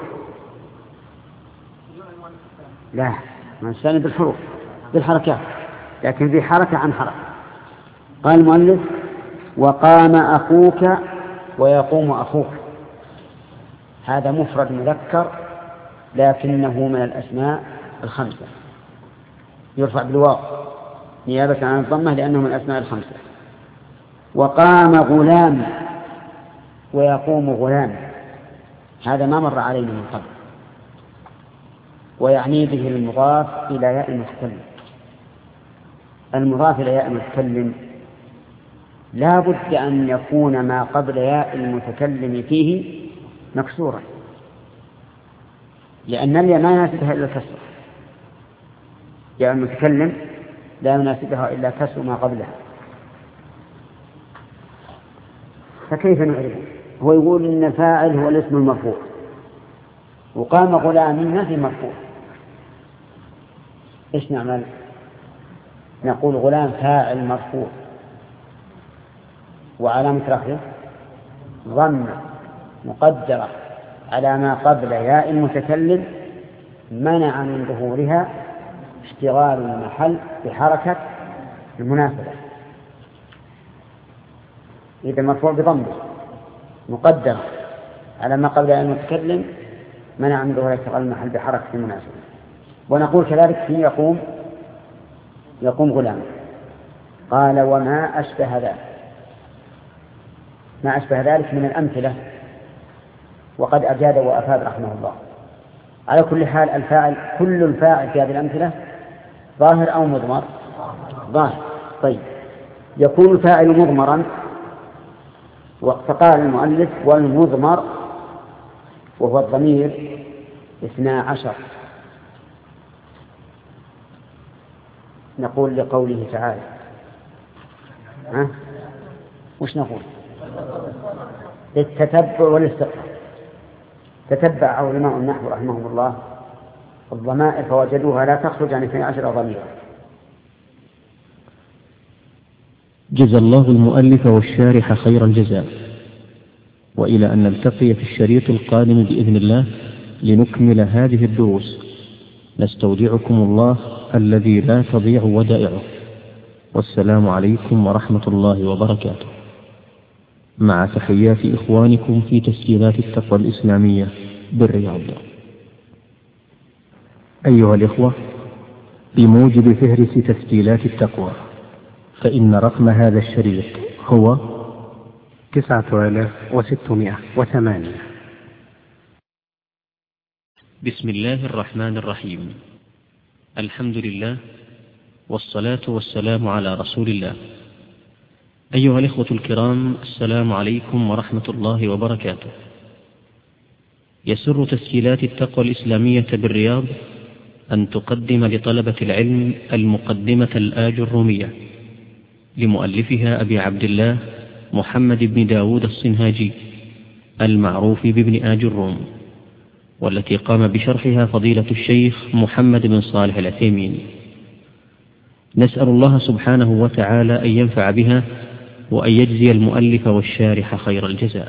لا ما السالم بالحروف بالحركات، لكن في حركة عن حركة. قال المؤلف وقام أخوك ويقوم أخوك، هذا مفرد مذكر لكنه من الأسماء الخمسة، يرفع بالواو نيابة عن الضمة لأنه من الأسماء الخمسة. وقام غلام ويقوم غلام، هذا ما مر علينا من قبل، ويعني به المضاف إلى ياء المتكلم. المضاف إلى ياء المتكلم لا بد أن يكون ما قبل ياء المتكلم فيه مكسورا، لأن الياء ما يناسبها إلا الكسر، ياء المتكلم لا يناسبها إلا كسر ما قبلها. فكيف نعرفه؟ هو يقول إن الفاعل هو الاسم المرفوع، وقام غلام ما في مرفوع، إيش نعمل؟ نقول غلام فاعل مرفوع وعلامة رفعه ضمة مقدرة على ما قبل ياء المتكلم منع من ظهورها اشتغال المحل بحركة المناسبة. إذا مرفوع بضمه مقدرة على ما قبل ياء المتكلم منع من ظهور اشتغال المحل بحركة المناسبة. ونقول كذلك في يقوم غلام. قال وما أشبه ذلك، ما أشبه ذلك من الأمثلة، وقد أجاد وأفاد رحمه الله. على كل حال الفاعل، كل الفاعل في هذه الأمثلة ظاهر أو مضمر؟ ظاهر. طيب يكون الفاعل مضمرا، فقال المؤلف والمضمر وهو الضمير 12. نقول لقوله تعالى وش نقول؟ للتتبع والاستقراء. تتبع علماء النحو رحمهم الله الضمائر فوجدوها لا تخرج عن 12 ضميرا. جزى الله المؤلف والشارح خير الجزاء، وإلى أن نلتقي في الشريط القادم بإذن الله لنكمل هذه الدروس، نستودعكم الله الذي لا تضيع ودائعه، والسلام عليكم ورحمة الله وبركاته، مع تحيات إخوانكم في تسجيلات التقوى الإسلامية بالرياض. أيها الإخوة، بموجب فهرس تسجيلات التقوى فإن رقم هذا الشريط هو 9608. بسم الله الرحمن الرحيم. الحمد لله والصلاة والسلام على رسول الله. أيها الإخوة الكرام، السلام عليكم ورحمة الله وبركاته. يسر تسجيلات التقوى الإسلامية بالرياض أن تقدم لطلبة العلم المقدمة الآج الرومية لمؤلفها أبي عبد الله محمد بن داود الصنهاجي المعروف بابن آج الروم، والتي قام بشرحها فضيلة الشيخ محمد بن صالح العثيمين. نسأل الله سبحانه وتعالى أن ينفع بها وأن يجزي المؤلف والشارح خير الجزاء.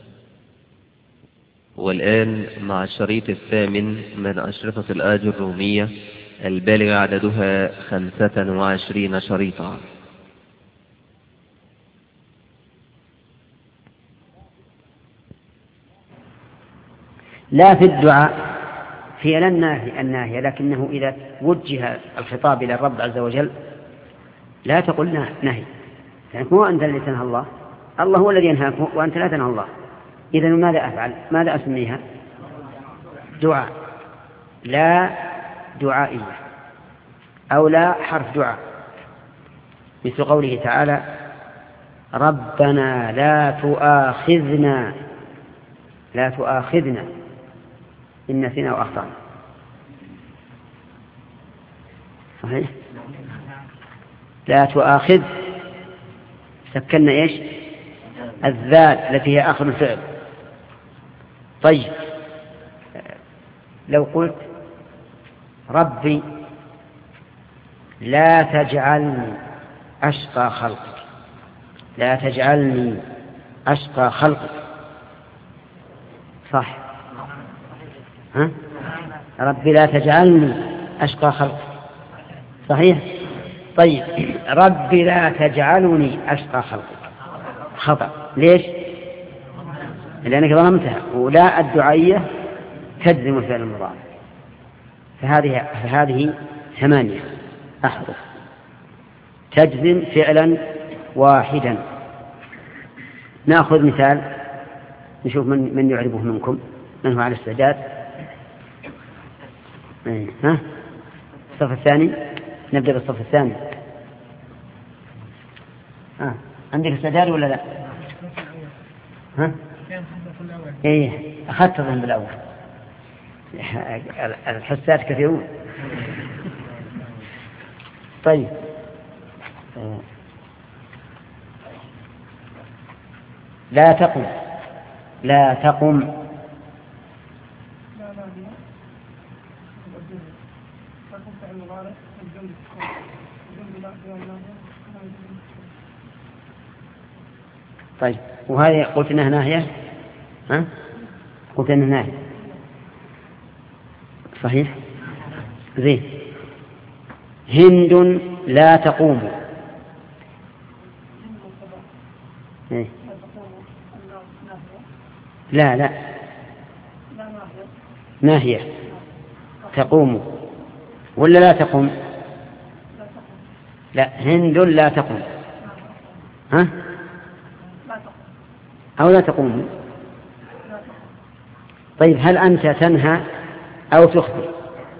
والآن مع الشريط الثامن من أشرطة الآج الرومية البالغ عددها 25 شريطا. لا في الدعاء فعل الناهية، لكنه إذا وجه الخطاب إلى الرب عز وجل لا تقل نهي، يعني مو أنت الذي تنهى الله، الله هو الذي ينهاك وأنت لا تنهى الله. إذن ماذا أفعل؟ ماذا أسميها؟ دعاء، لا دعائية أو لا حرف دعاء، مثل قوله تعالى ربنا لا تؤاخذنا إن نسينا وأخطأنا. صحيح؟ لا تؤاخذ سكننا إيش؟ الذال التي هي آخر الفعل. طيب لو قلت ربي لا تجعلني أشقى خلقك، لا تجعلني أشقى خلقك، صح؟ ها؟ ربي لا تجعلني أشقى خلقك، صحيح؟ طيب ربي لا تجعلني أشقى خلقك، خطأ. ليش؟ لأنك ظلمتها، ولا الدعائية تجزم الفعل المضارع. فهذه 8 أحرف تجزم فعلا واحدا. نأخذ مثال نشوف من يعرفه منكم، من هو على استعداد؟ ها؟ الصف الثاني، نبدأ بالصف الثاني. عندك استعداد ولا لا؟ ها؟ ايه أخذت الظن بالأول، الحسات كثيرون. طيب لا تقم طيب وهذه قلت انها ناهية، ها؟ قلت انها ناهية، صحيح؟ زين. هند لا تقوم. إيه؟ لا ناهية تقوم ولا لا تقوم؟ لا، هند لا تقوم. ها؟ أو لا تقوم. طيب هل أنت تنهى أو تخفي.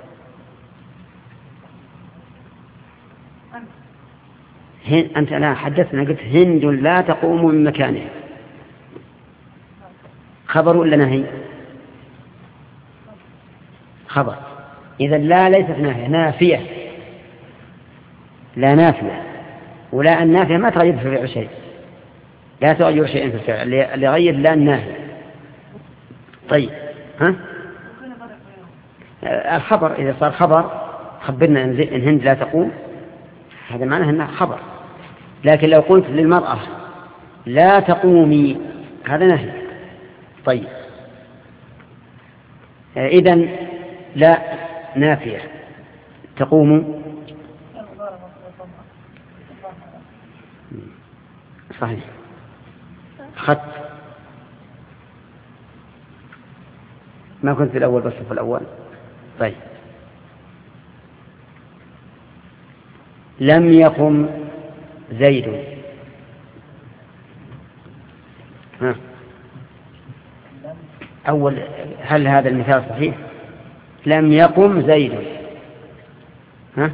أنت لا حدثنا قلت هند لا تقوم من مكانها، خبر ولا نهي؟ خبر. إذا لا ليست نافية، نافية لا نافية، ولا النافية ما تغير في فعل شيء، لا تغير شيئا في الفعل، اللي غير لا النافية. طيب ها الخبر إذا صار خبر خبرنا إن هند لا تقوم، هذا معناه أنه خبر. لكن لو قلت للمرأة لا تقومي هذا نهي. طيب إذن لا نافية تقوم صحيح. خط ما كنت في الأول بس في الأول. طيب لم يقم زيد. ها أول هل هذا المثال صحيح؟ لم يقم زيد. ها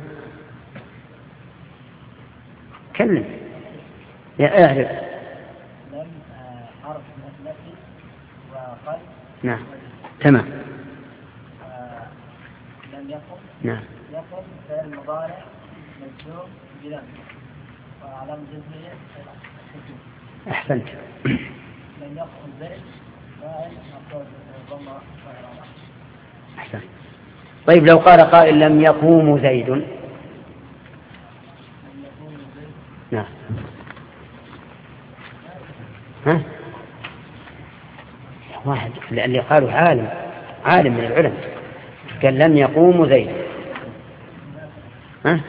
كلم يا أعرف. لم حرف نفي وقل. نعم تمام. لم يقم. نعم يقم فعل مضارع مجزوم بلم وعلم جزمه أحسنت. لم يقم زيد فاعل مفعول ضم أحسنت. طيب لو قال قائل لم يقوم زيد. نعم ها واحد اللي قالوا عالم من العلماء قال لم يقوم زيد. ها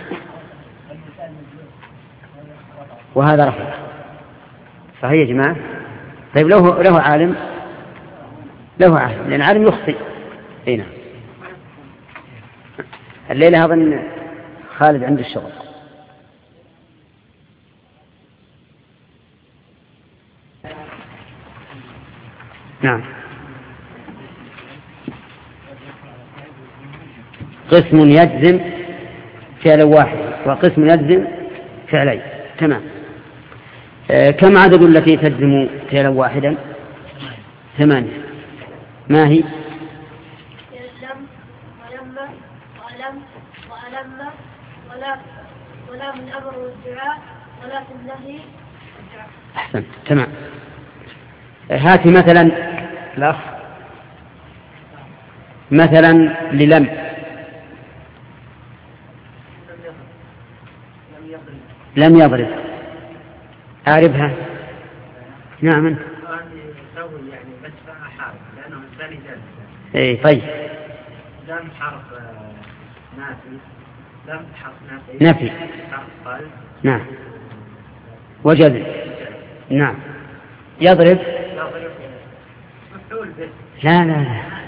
وهذا رفع صحيح يا جماعة. طيب له عالم لأن عالم يخطئ. هنا الليلة أظن خالد عند الشغل. نعم قسم يجزم فعل واحد وقسم يجزم فعلين. تمام. كم عدد التي تجزم فعلا واحدا؟ 8. ما هي؟ لم ولما وألم وألم ولا من أمر والدعاء ولا في النهي والدعاء. أحسن تمام. هاتي مثلا الأخ مثلا للم. لم يضرب أعرفها. نعم يعني بس حرف لأنه الثاني جاز. إيه طيب. لم حرف نافي. لم حرف نافي. حرف قلب. نعم وجزم. نعم يضرب. مفعول به. لا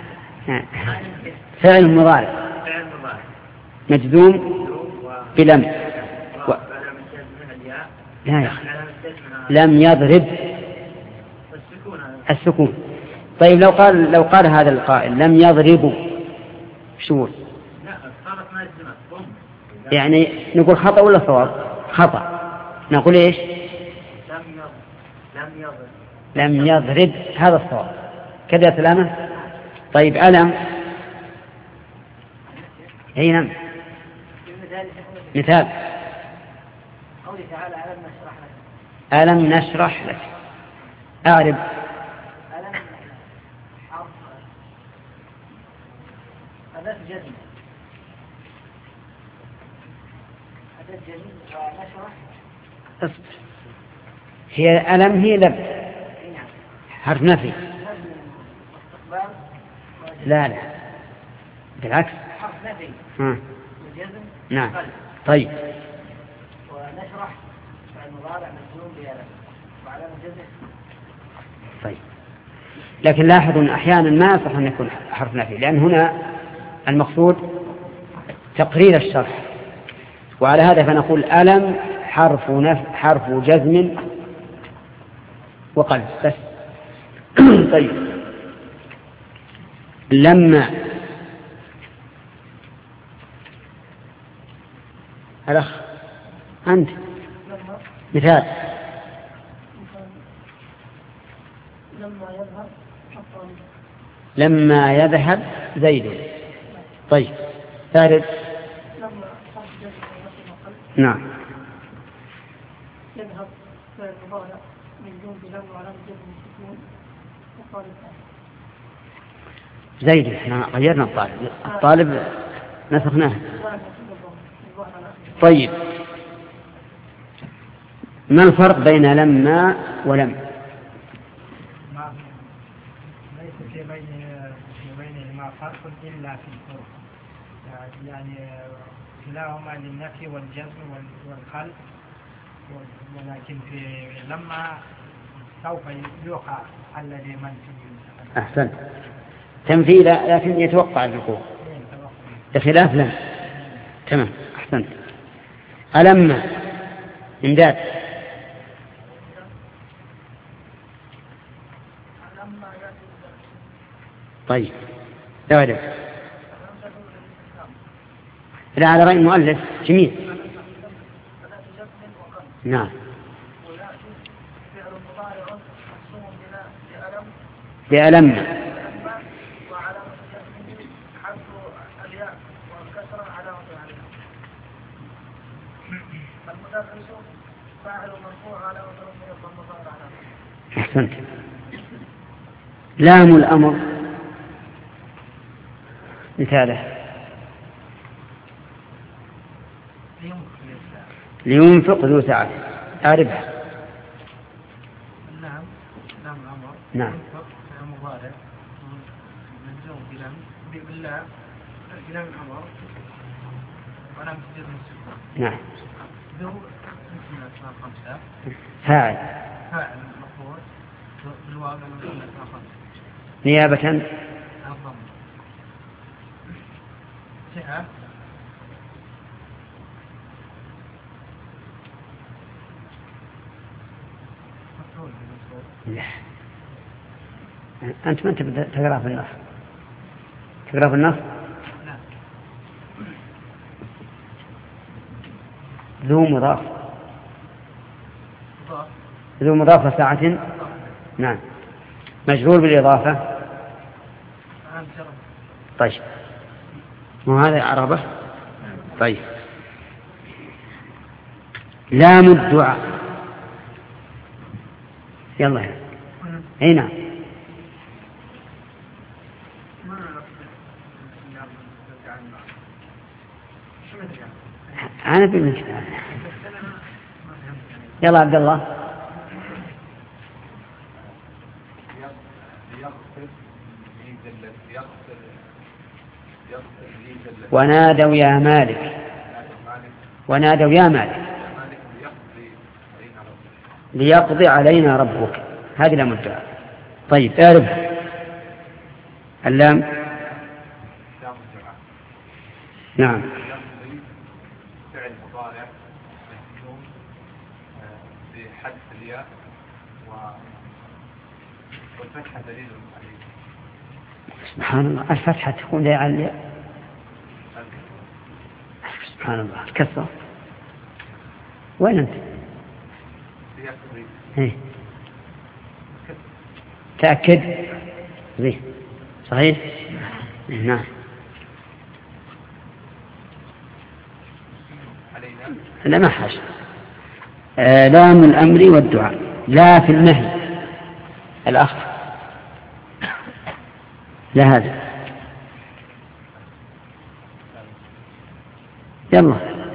فعل مضارع مجزوم بلم لا لم يضرب السكون. طيب لو قال هذا القائل لم يضربوا شو يعني نقول خطأ ولا صواب؟ خطأ. نقول ايش؟ لم يضرب هذا الصواب كذا سلامة. طيب ألم. اي نعم مثال قوله تعالى ألم نشرح لك. ألم نشرح لك أعرب. ألم حرف أداة جزم. أداة جزم ونشرح. هي ألم هي لم حرف نفي. لا بالعكس حرف نفي وجزم. نعم طيب. ونشرح فعل مضارع مجزوم بألم وعلامة جزم. طيب لكن لاحظوا أحيانا ما يصح أن يكون حرف نفي لأن هنا المقصود تقرير الشرح، وعلى هذا فنقول ألم حرف جزم وقلب بس. طيب لما الأخ أنت مثال. لما يذهب زيد. طيب ثالث. نعم. يذهب فعل مضارع مجزوم بلم وعلامة جزمه السكون والطالب زيد. احنا غيرنا الطالب نسخناه. طيب ما الفرق بين لما ولم؟ ليس في بينهما فرق إلا في الفروق، يعني كلاهما للنفي والجزم والخلق، ولكن في لما سوف يوقع الذي منفي. أحسن. تنفي لكن يتوقع الوقوع بخلاف لم. تمام أحسنت. ألم إمداد. طيب دعوة لا على رأي المؤلف جميل. نعم. بألم. أحسنت. لام الأمر مثاله لينفق ذو سعة. أعرفها. نعم الأمر. نعم. مضارع مجزوم بالله بلام الأمر ولم تجد من السكون. نعم. ذو اسم الأسماء الخمسة. فاعل مفعول بالواو من الأسماء الخمسة نيابة عن الضم. سعة مفعول بالنسبة. أنت ما تبدأ تقرأ في النص. تقرأ في النص. نعم. ذو مضاف. ذو مضاف ساعة. نعم. مجرور بالإضافة. طيب وهذا عربة. طيب لام الدعاء. يلا هنا أنا بالمثال. يلا عبد الله. ونادوا يا مالك. ونادوا يا مالك ليقضي علينا ربك. هذه لام الدعاء. طيب اعرف اللام. نعم. فعل مضارع مجزوم بحذف الياء والفتحة دليل عليه. سبحان الله. الفتحة تكون دليل على الياء. سبحان الله. الكسرة وين أنت؟ إيه؟ تأكد به. صحيح. نعم. لا ما حاجة. لام الأمر والدعاء. لا في النهي الأخ. لا هذا. يلا.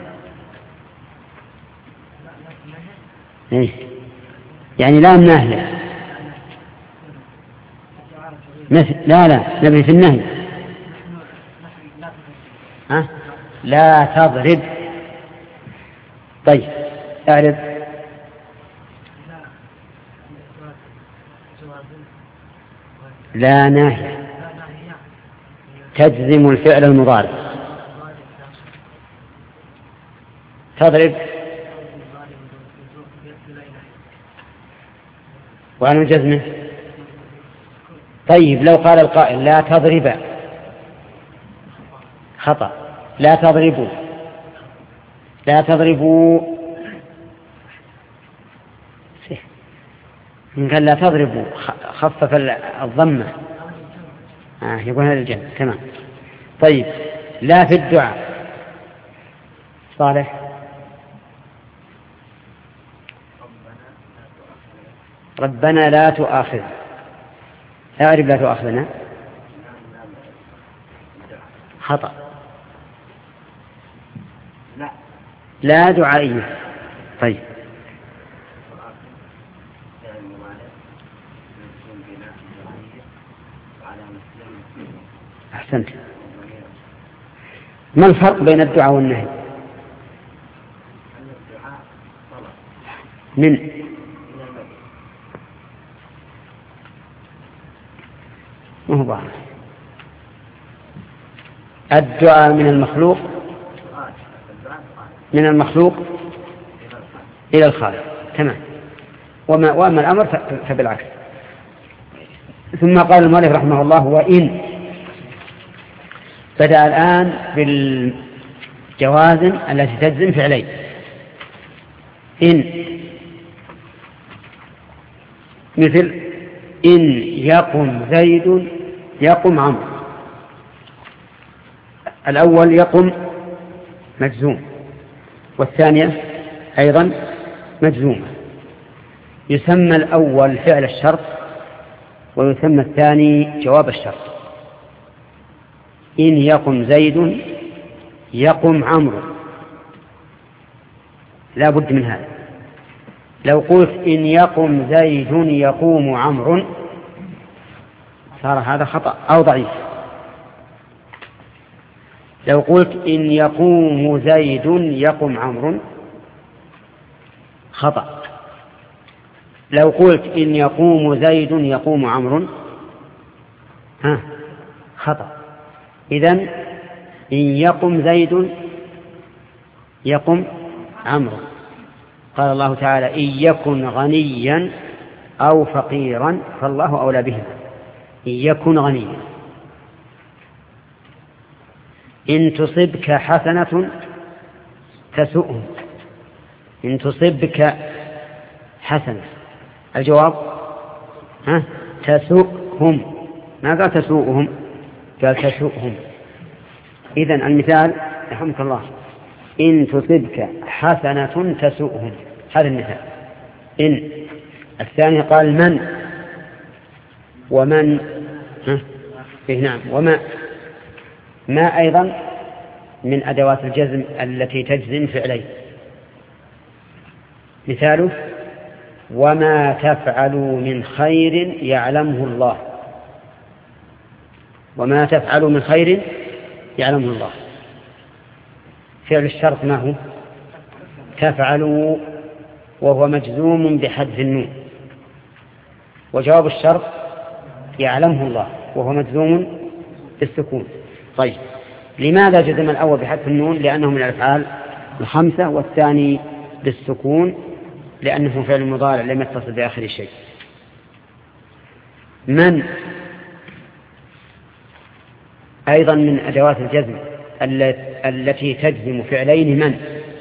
إيه؟ يعني لام ناهية. لا نبي في النهي. ها؟ لا تضرب. طيب أعرف. لا ناهية تجزم الفعل المضارع. تضرب وعن جزمه. طيب لو قال القائل لا تضرب خطأ. لا تضربوا. لا تضربوا، إن قال لا تضربوا خفف الضمة يقول هذا الجمع تمام. طيب لا في الدعاء صالح. ربنا لا تؤاخذنا، أعرف لا تؤاخذنا خطأ، لا دعائية. طيب أحسنت. ما الفرق بين الدعاء والنهي؟ من ما هو بعض الدعاء من المخلوق إلى الخالق تمام. وأما الأمر فبالعكس. ثم قال المؤلف رحمه الله وإن، بدأ الآن بالجوازم التي تجزم فعلين. إن مثل إن يقم زيد يقم عمرو، الأول يقم مجزوم والثانية أيضا مجزومة. يسمى الأول فعل الشرط ويسمى الثاني جواب الشرط. إن يقم زيد يقم عمرو لا بد من هذا. لو قلت إن يقم زيد يقوم عمرو صار هذا خطأ أو ضعيف. لو قلت إن يقوم زيد يقم عمرو خطأ. لو قلت إن يقوم زيد يقوم عمرو خطأ. إذن إن يقم زيد يقم عمرو. قال الله تعالى إن يكن غنيا أو فقيرا فالله أولى بهما. إن يكن غنيا. إن تصبك حسنة تسؤهم. إن تصبك حسنة الجواب تسؤهم، ما قال تسوءهم، قال تسؤهم. إذن المثال رحمك الله إن تصبك حسنة تسؤهم، هذا المثال. إن الثاني قال من، ومن نعم، وما ما أيضا من أدوات الجزم التي تجزم فعلين. مثاله وما تفعلوا من خير يعلمه الله. وما تفعلوا من خير يعلمه الله. فعل الشرط ما هو؟ تفعلوا، وهو مجزوم بحذف النون. وجواب الشرط يعلمه الله وهو مجزوم بالسكون. طيب لماذا جزم الأول بحذف النون؟ لأنه من الأفعال الخمسة، والثاني بالسكون لأنه فعل مضارع لم يتصل بآخر شيء. من أيضا من أدوات الجزم التي تجزم فعلين من،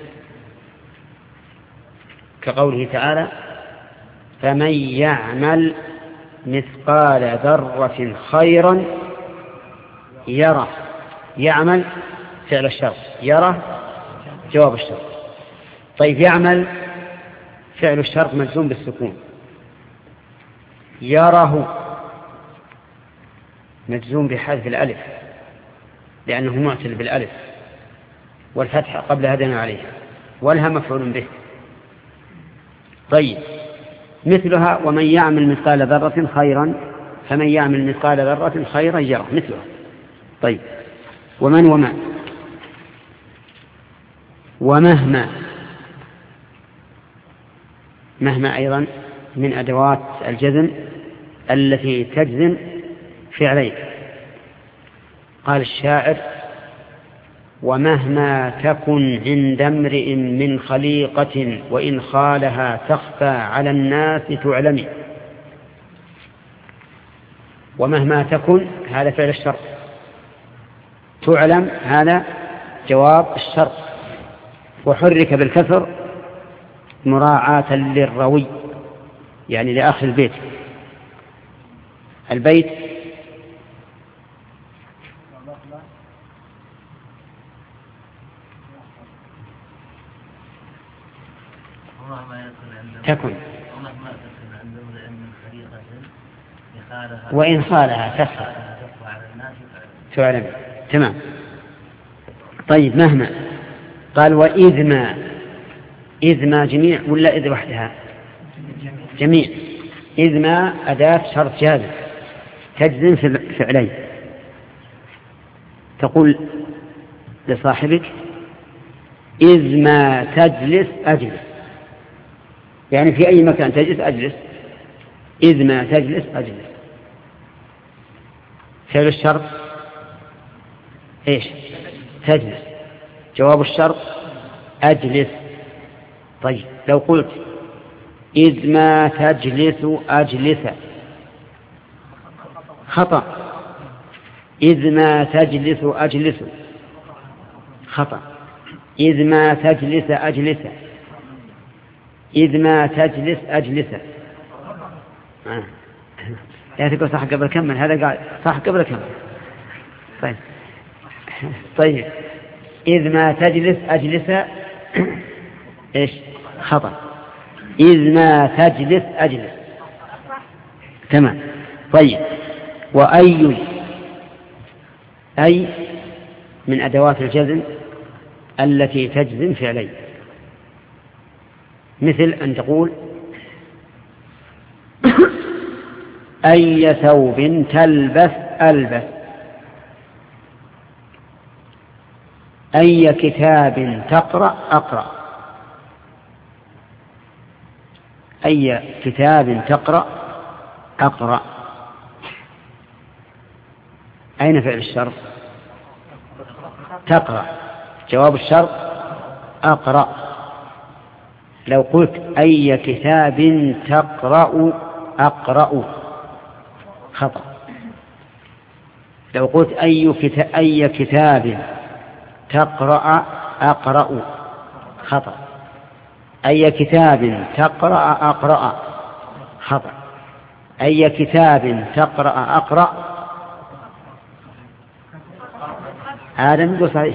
كقوله تعالى فمن يعمل مثقال ذرة خيرا يره. يعمل فعل الشرط، يره جواب الشرط. طيب يعمل فعل الشرط مجزوم بالسكون، يره مجزوم بحذف الألف لأنه معتل بالألف والفتح قبل هدنا عليه، والها مفعول به. طيب مثلها ومن يعمل مثقال ذرة خيرا، فمن يعمل مثقال ذرة خيرا يره مثلها. طيب ومن وما ومهما، مهما أيضا من أدوات الجزم التي تجزم فعلين. قال الشاعر ومهما تكن عند امرئ من خليقة وإن خالها تخفى على الناس تعلمي. ومهما تكن هذا فعل الشرط، تعلم هذا جواب الشرط. وحرك بالكسر مراعاة للروي، يعني لآخر البيت. البيت تكن وإن خالها تسهل تعلم. تمام. طيب مهما قال وإذ ما، إذ ما جميع ولا إذ وحدها؟ جميع. إذ ما أداة شرط جازم تجزم في فعلين. تقول لصاحبك إذ ما تجلس أجلس، يعني في أي مكان تجلس أجلس. إذ ما تجلس أجلس. فعل الشرط إيش؟ تجلس. جواب الشرط أجلس. طيب لو قلت إذ ما تجلس أجلس خطأ. إذ ما تجلس أجلس خطأ. إذ ما تجلس أجلس. إذ ما تجلس أجلس. لا تقول صح قبل كمل، هذا قال صح قبل كمل. طيب إذ ما تجلس أجلس إيش؟ خطأ. إذ ما تجلس أجلس. تمام. طيب وأي، أي من أدوات الجزم التي تجزم فعلين، مثل أن تقول أي ثوب تلبس ألبس. أي كتاب تقرأ أقرأ. أي كتاب تقرأ أقرأ. أين فعل الشرط؟ تقرأ. جواب الشرط أقرأ. لو قلت أي كتاب تقرأ أقرأ خطأ. لو قلت أي كتاب تقرأ أقرأ خطأ. أي كتاب تقرأ أقرأ خطأ. أي كتاب تقرأ أقرأ. آدم يقول صحيح.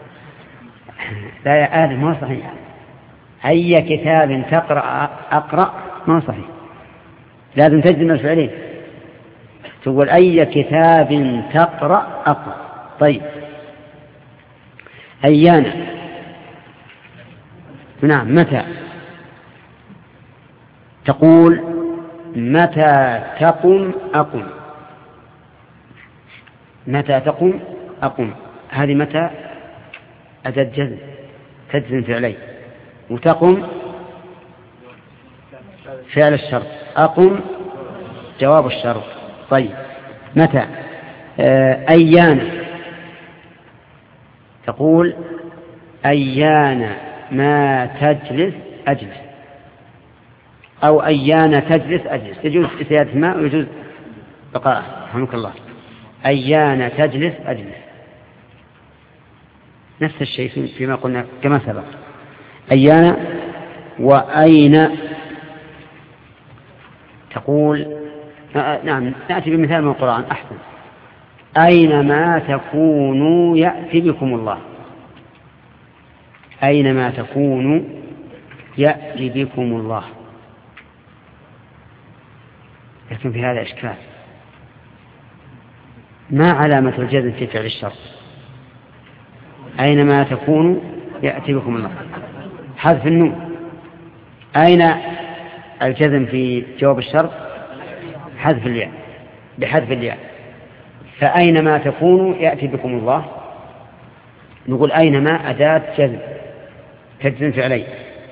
لا يا آدم ما صحيح. أي كتاب تقرأ أقرأ ما صحيح، لازم تجزم الفعلين. تقول أي كتاب تقرأ أقرأ. طيب أيانا، نعم متى. تقول متى تقم أقم. متى تقم أقم. هذه متى أداة جزم تجزم فعلين، وتقم فعل الشرط، أقم جواب الشرط. طيب متى. أيانا، تقول أيانا ما تجلس أجلس، أو أيانا تجلس أجلس. يجوز زيادة ما ويجوز بقاء. رحمك الله. أيانا تجلس أجلس نفس الشيء فيما قلنا كما سبق. أيانا. وأين تقول نعم نأتي بمثال من القرآن أحسن. أينما تكونوا يأتي بكم الله. أينما تكونوا يأتي بكم الله. لكن في هذا إشكال. ما علامة الجزم في فعل الشرط؟ أينما تكونوا يأتي بكم الله، حذف النون. أين الجزم في جواب الشرط؟ حذف الياء، بحذف الياء. فأينما تكونوا يأتي بكم الله. نقول أينما أداة جزم تجزم فعلين،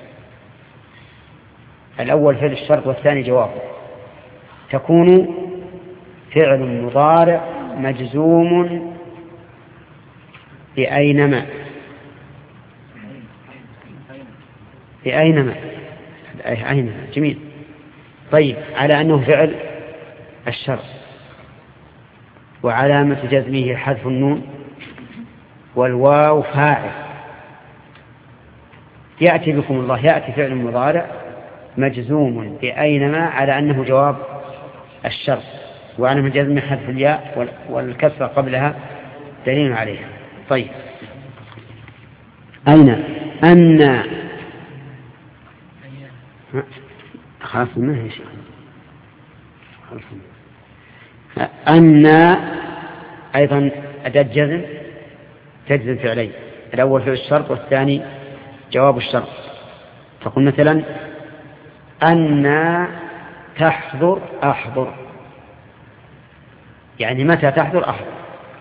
الأول فعل الشرط والثاني جواب. تكون فعل مضارع مجزوم بأينما. بأينما. أينما. جميل. طيب على أنه فعل الشرط، وعلامة جزمه حذف النون، والواو فاعل. يأتي بكم الله، يأتي فعل مضارع مجزوم بأينما على أنه جواب الشرط، وعلى مجزم حذف الياء والكسرة قبلها دليل عليها. طيب أين أن خلاص ما هي شيء أن أيضا أداة جزم تجزم فعلين، الأول فعل الشرط والثاني جواب الشرط. تقول مثلا أن تحضر أحضر، يعني متى تحضر أحضر.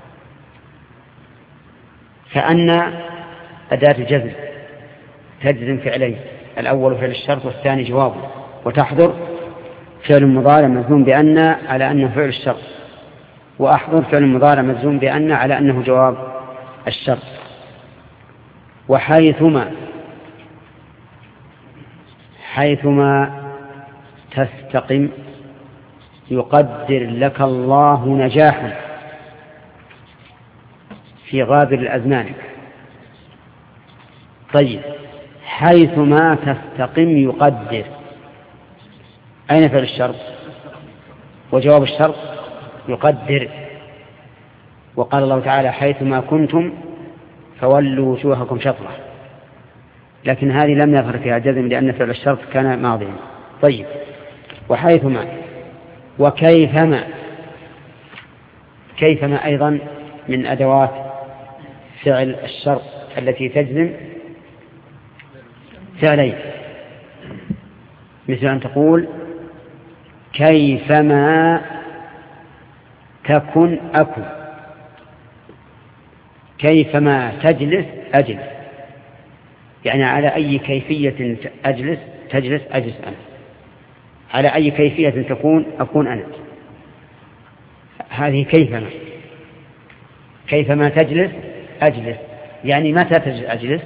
فأن أداة جزم تجزم فعلين، الأول فعل الشرط والثاني جوابه، وتحضر فعل مضارع مجزوم بأن على أنه فعل الشرط، وأحضر فعل مضارع مجزوم بأن على أنه جواب الشرط. حيثما تستقم يقدر لك الله نجاحا في غابر الأزمان. طيب حيثما تستقم يقدر، أين فعل الشرط وجواب الشرط؟ يقدر. وقال الله تعالى حيثما كنتم فولوا وجوهكم شطرة، لكن هذه لم يظهر فيها جزم لأن فعل الشرط كان ماضيا. طيب وحيثما وكيفما، كيفما أيضا من أدوات فعل الشرط التي تجزم فعلين، مثل أن تقول كيفما تكن أكن، كيفما تجلس أجلس، يعني على أي كيفية تجلس أجلس أنا، على أي كيفية تكون أكون أنا. هذه كيفما تجلس أجلس، يعني متى تجلس أجلس؟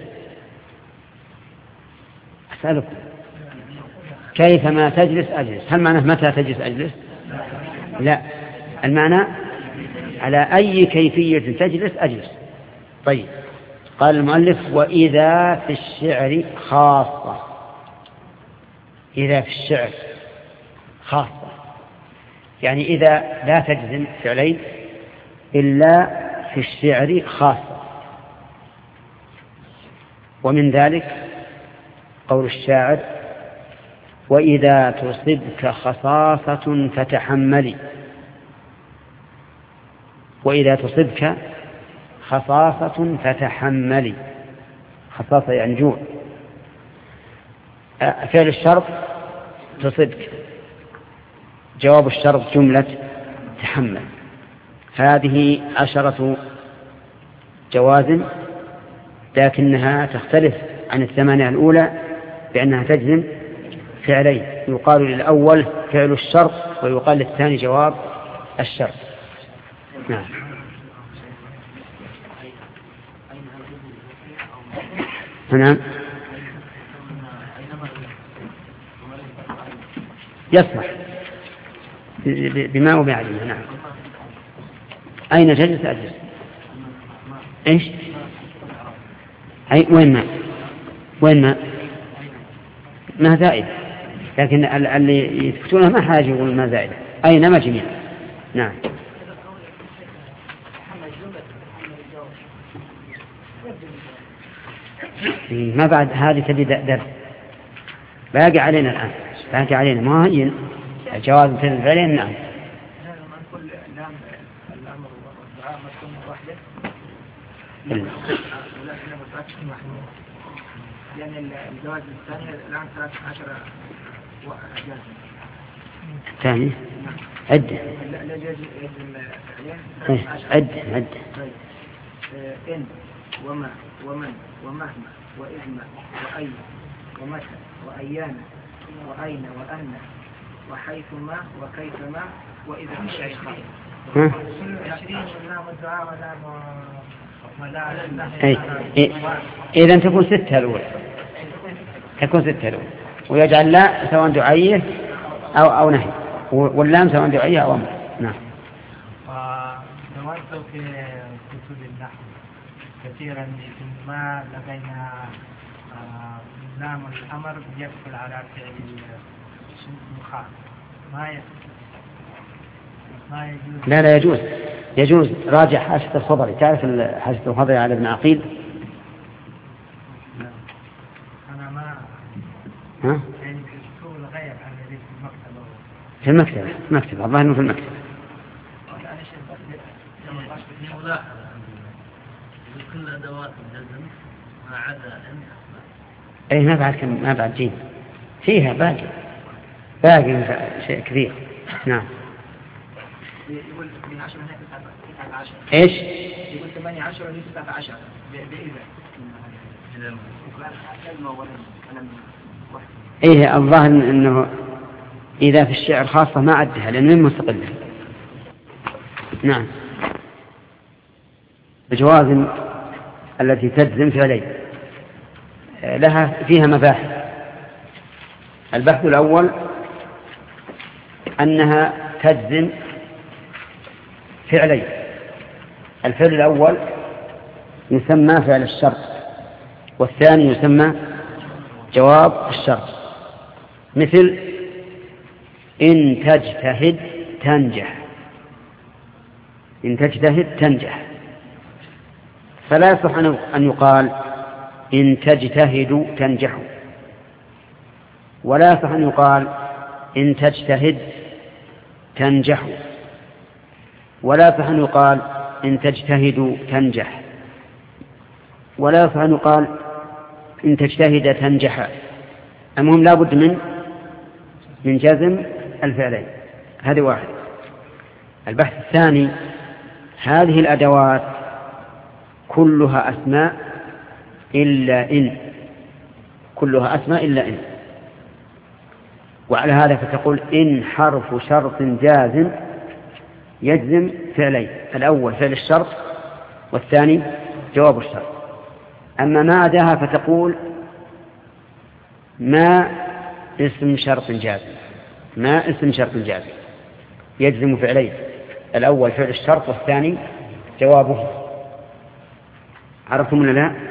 أسألكم كيفما تجلس أجلس، هل معنى متى تجلس أجلس؟ لا، المعنى على أي كيفية تجلس أجلس. طيب قال المؤلف وإذا في الشعر خاصة، إذا في الشعر خاصة يعني إذا لا تجزم فعلين إلا في الشعر خاصة. ومن ذلك قول الشاعر وإذا تصبك خصاصة فتحملي، وإذا تصبك خصاصة فتحملي، خصاصة يعني جوع. فعل الشرط تصبك، جواب الشرط جملة تحمل. هذه 10 جوازم، لكنها تختلف عن 8 الأولى بأنها تجزم فعلين، يقال للأول فعل الشرط ويقال للثاني جواب الشرط. نعم. نعم يصلح بما وبعدما. نعم. أين جلس أجلس؟ إيش؟ وين ما زائد، لكن اللي يثبتونه ما حاجة يقول ما زائد، أين ما جميع. نعم. ما بعد هذه تبي درس باقي علينا الآن، باقي علينا ما هي جواز مثل علينا. نعم. لأن الجواز الثاني الآن 13 الثاني عد عد إن وما ومن ومهما وإذما وأين ومتى وأيان وأين وأن وحيثما وكيفما وإذا في شيء خاص. إذا تكون 6 الأولى، ويجعل لا سواء دعية أو نهي، واللام سواء دعية أو أمر. نعم. نظرت في كتب النحو كثيرا ما لدينا لام الأمر يدخل على فعل المخاطب ما يجوز. لا يجوز. يجوز. راجع حاشية الخضري. تعرف حاشية الخضري على ابن عقيل؟ أنا ما ها؟ يعني في الشغل غير عن الذي في المكتبة. في المكتبة. الله إنه في المكتبة. كل أدوات الجزم ما عدا أي ما بعد جيم فيها باقي شيء كبير. نعم. يقول من 10 هنا 19. إيش؟ يقول 18 وليس 19 إيه الظاهر إنه إذا في الشعر خاصة ما عدها لأنه من مستقلة. نعم. الجوازم التي تجزم فعلين فيها مباحث. البحث الأول أنها تجزم فعلين. الفعل الأول يسمى فعل الشرط والثاني يسمى جواب الشرط. مثل إن تجتهد تنجح. إن تجتهد تنجح. فلا يصح أن يقال إن تجتهد تنجح، ولا يصح أن يقال إن تجتهد تنجح، ولا يصح أن يقال إن تجتهد تنجح، ولا يصح أن يقال إن تجتهد تنجح. المهم لا بد من جزم الفعلين. هذه واحد. البحث الثاني هذه الأدوات كلها أسماء إلا إن. كلها أسماء إلا إن. وعلى هذا فتقول إن حرف شرط جازم يجزم فعلين. الأول فعل الشرط والثاني جواب الشرط. أما ما عداها فتقول ما اسم شرط جازم. ما اسم شرط جازم يجزم فعلين. الأول فعل الشرط والثاني جوابه. عرفتم ولا لا؟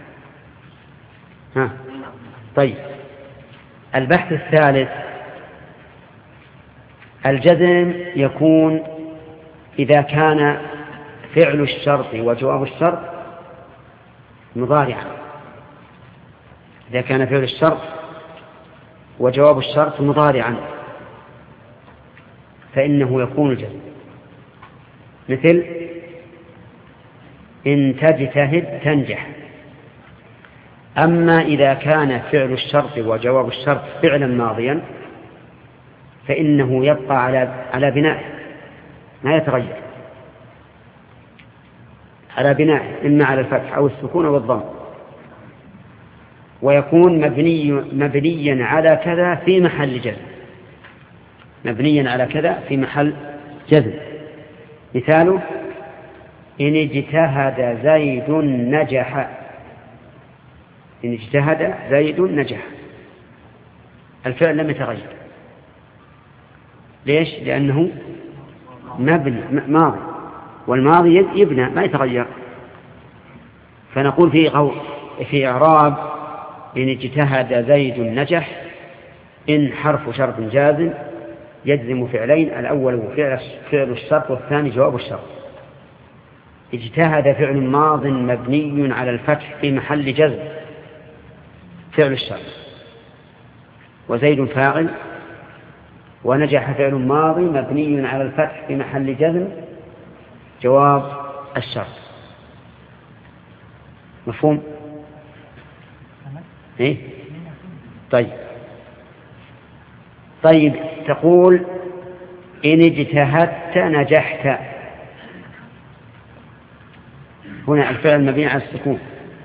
ها. طيب البحث الثالث الجزم يكون إذا كان فعل الشرط وجواب الشرط مضارعا. إذا كان فعل الشرط وجواب الشرط مضارعا فإنه يكون الجزم. مثل إن تجتهد تنجح. أما إذا كان فعل الشرط وجواب الشرط فعلا ماضيا فإنه يبقى على بنائه ما يتغير، على بنائه إما على الفتح أو السكون أو الضم، ويكون مبنيا على كذا في محل جزم. مبنيا على كذا في محل جزم. مثاله إن اجتهد زيد نجح. إن اجتهد زيد نجح. الفعل لم يتغير. ليش؟ لأنه مبني ماضي، والماضي يبنى ما يتغير. فنقول في إعراب إن اجتهد زيد نجح إن حرف شرط جازم يجزم فعلين. الأول فعل الشرط والثاني جواب الشرط. اجتهد فعل ماض مبني على الفتح في محل جزم فعل الشرط، وزيد فاعل، ونجح فعل ماضي مبني على الفتح في محل جزم جواب الشرط. مفهوم؟ إيه؟ طيب تقول إن اجتهدت نجحت. هنا الفعل مبني على السكون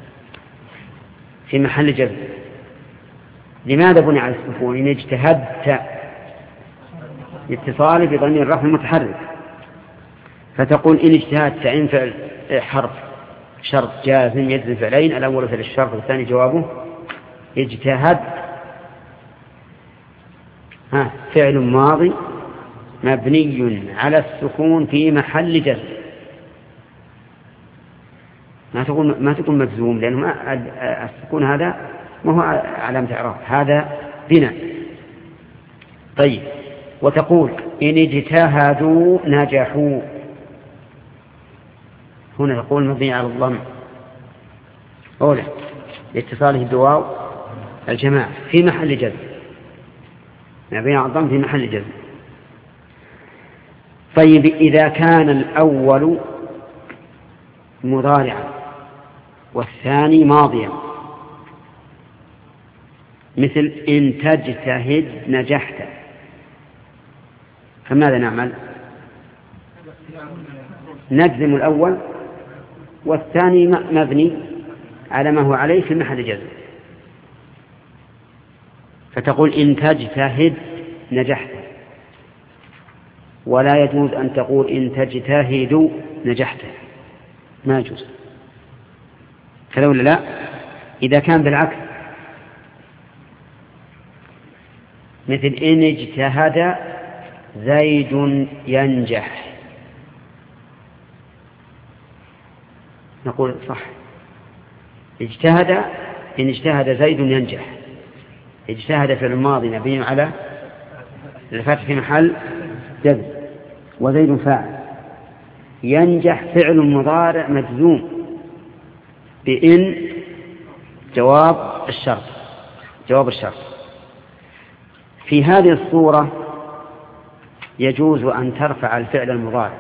في محل جزم. لماذا بني على السكون؟ إن اجتهدت اتصال بضمير الرفع المتحرك، فتقول إن اجتهدت إن فعل حرف شرط جازم يجزم فعلين. الأول فعل الشرط والثاني جوابه. اجتهد فعل ماضي مبني على السكون في محل جزم. ما تكون مجزوم لأنه السكون هذا ما هو علامة إعراب، هذا بناء. طيب، وتقول إن اجتهدوا نجحوا، هنا تقول مبني على الضم أولا لاتصاله بواو الجماعة في محل جزم، مبني على الضم في محل جزم. طيب، إذا كان الأول مضارعا والثاني ماضيا، مثل إن تجتهد نجحت، فماذا نعمل؟ نجزم الأول والثاني مبني على ما هو عليه في محل جزم، فتقول إن تجتهد نجحت، ولا يجوز أن تقول إن تجتهد نجحت، ما يجوز كذا ولا لا؟ إذا كان بالعكس، مثل إن اجتهد زيد ينجح، نقول صح، اجتهد، إن اجتهد زيد ينجح، اجتهد في الماضي مبني على الفتح في محل جزم وزيد فاعل، ينجح فعل مضارع مجزوم بإن جواب الشرط. في هذه الصورة يجوز أن ترفع الفعل المضارع،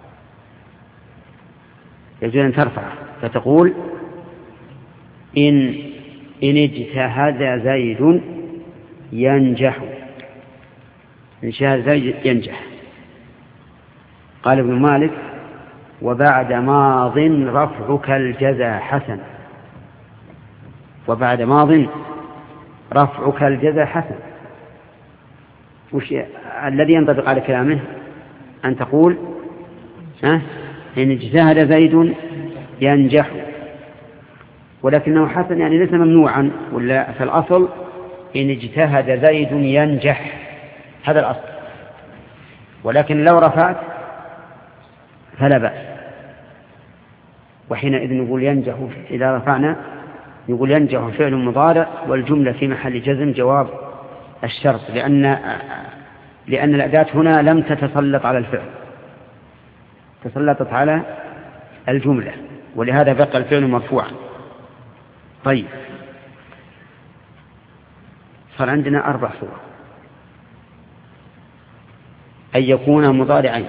يجوز أن ترفعه، فتقول إن اجتهد زيد ينجح، إن اجتهد زيد ينجح. قال ابن مالك: وبعد ماض رفعك الجزا حسن، وبعد ماض رفعك الجزا حسن. الذي ينطبق على كلامه أن تقول إن اجتهد زيد ينجح، ولكنه حسن يعني ليس ممنوعا، ولا في الأصل إن اجتهد زيد ينجح، هذا الأصل، ولكن لو رفعت فلا بأس. وحينئذ نقول ينجح، إذا رفعنا نقول ينجح فعل مضارع والجملة في محل جزم جواب الشرط، لأن الأداة هنا لم تتسلط على الفعل، تسلطت على الجملة، ولهذا بقى الفعل مرفوعا. طيب، صار عندنا 4 صور: أن يكون مضارعين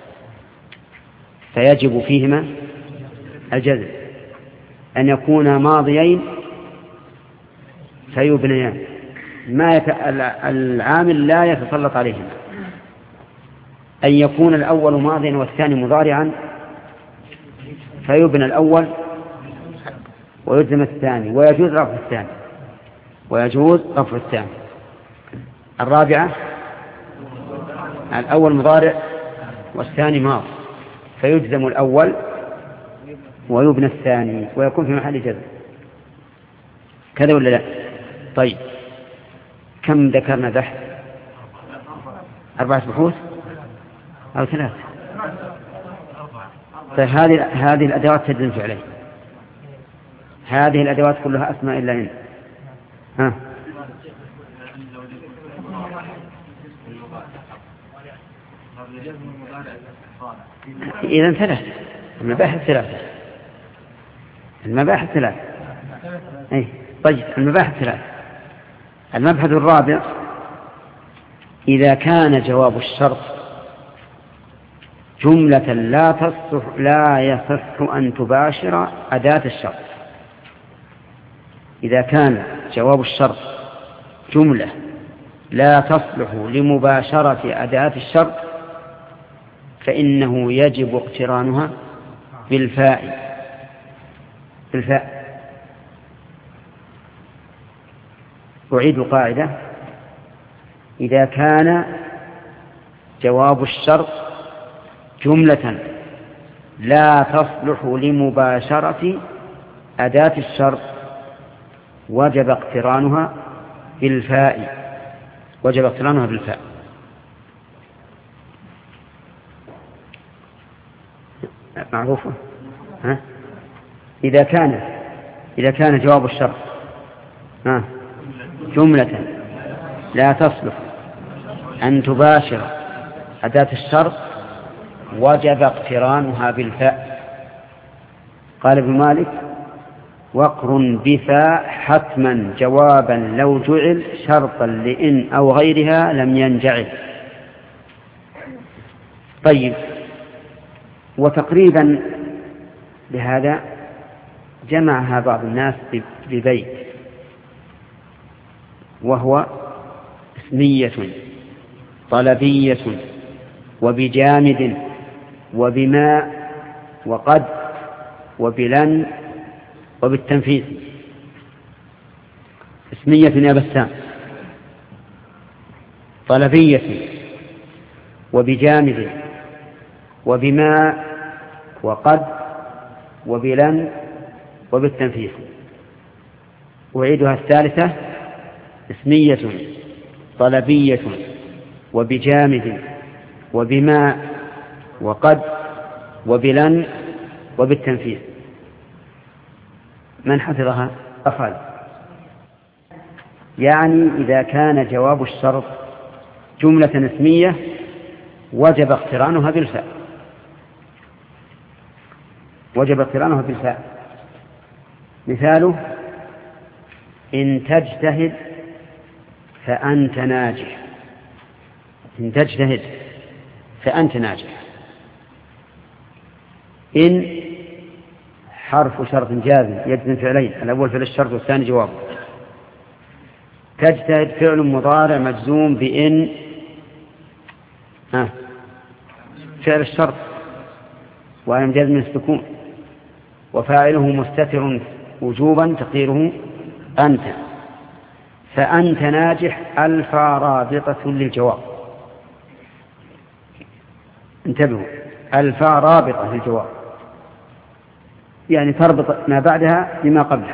فيجب فيهما الجزم، أن يكون ماضيين فيبنيان، العامل لا يتسلط عليهما، أن يكون الأول ماضيا والثاني مضارعا فيبنى الأول ويلزم الثاني، ويجوز رفع الثاني. الرابعة: الأول مضارع والثاني ماضي فيجزم الأول ويبنى الثاني ويكون في محل جزم، كذا ولا لا؟ طيب، كم ذكرنا بحث؟ 4 بحوث أو 3؟ طيب، هذه الأدوات تجزم فعلين، هذه الأدوات كلها أسماء إلا إن. إذن 3 المباحث 3. طيب، المباحث 3. المبحث الرابع: إذا كان جواب الشرط جملة لا يصح أن تباشر أداة الشرط. إذا كان جواب الشرط جملة لا تصلح لمباشرة أداة الشرط فإنه يجب اقترانها بالفاء. أعيد القاعدة: إذا كان جواب الشرط جملة لا تصلح لمباشرة أداة الشرط وجب اقترانها بالفاء. معروفة؟ إذا كان جواب الشرط جملة لا تصلح أن تباشر أداة الشرط وجب اقترانها بالفاء. قال ابن مالك: وقر بفاء حتما جوابا لو جعل شرطا لإن أو غيرها لم ينجعل. طيب، وتقريبا لهذا جمعها بعض الناس ببيت، وهو اسمية طلبية وبجامد وبماء وقد وبلن وبالتنفيذ. اسمية يا بسام، طلبية وبجامد وبماء وقد وبلن وبالتنفيذ. أعيدها الثالثة: اسمية طلبية وبجامد وبماء وقد وبلن وبالتنفيذ. من حفظها؟ أفعل. يعني إذا كان جواب الشرط جملة اسمية وجب اقترانها بالفاء، وجب اقترانها بالفاء. مثاله: إن تجتهد فأنت ناجح. إن تجتهد فأنت ناجح. إن حرف شرط جازم يجزم فعلين، الأول فعل الشرط والثاني جواب. تجتهد فعل مضارع مجزوم بإن فعل الشرط وعلامة جزم السكون، وفاعله مستتر وجوبا تقديره أنت. فأنت ناجح ألف رابطة للجواب. انتبهوا، ألف رابطة للجواب، يعني تربط ما بعدها بما قبلها.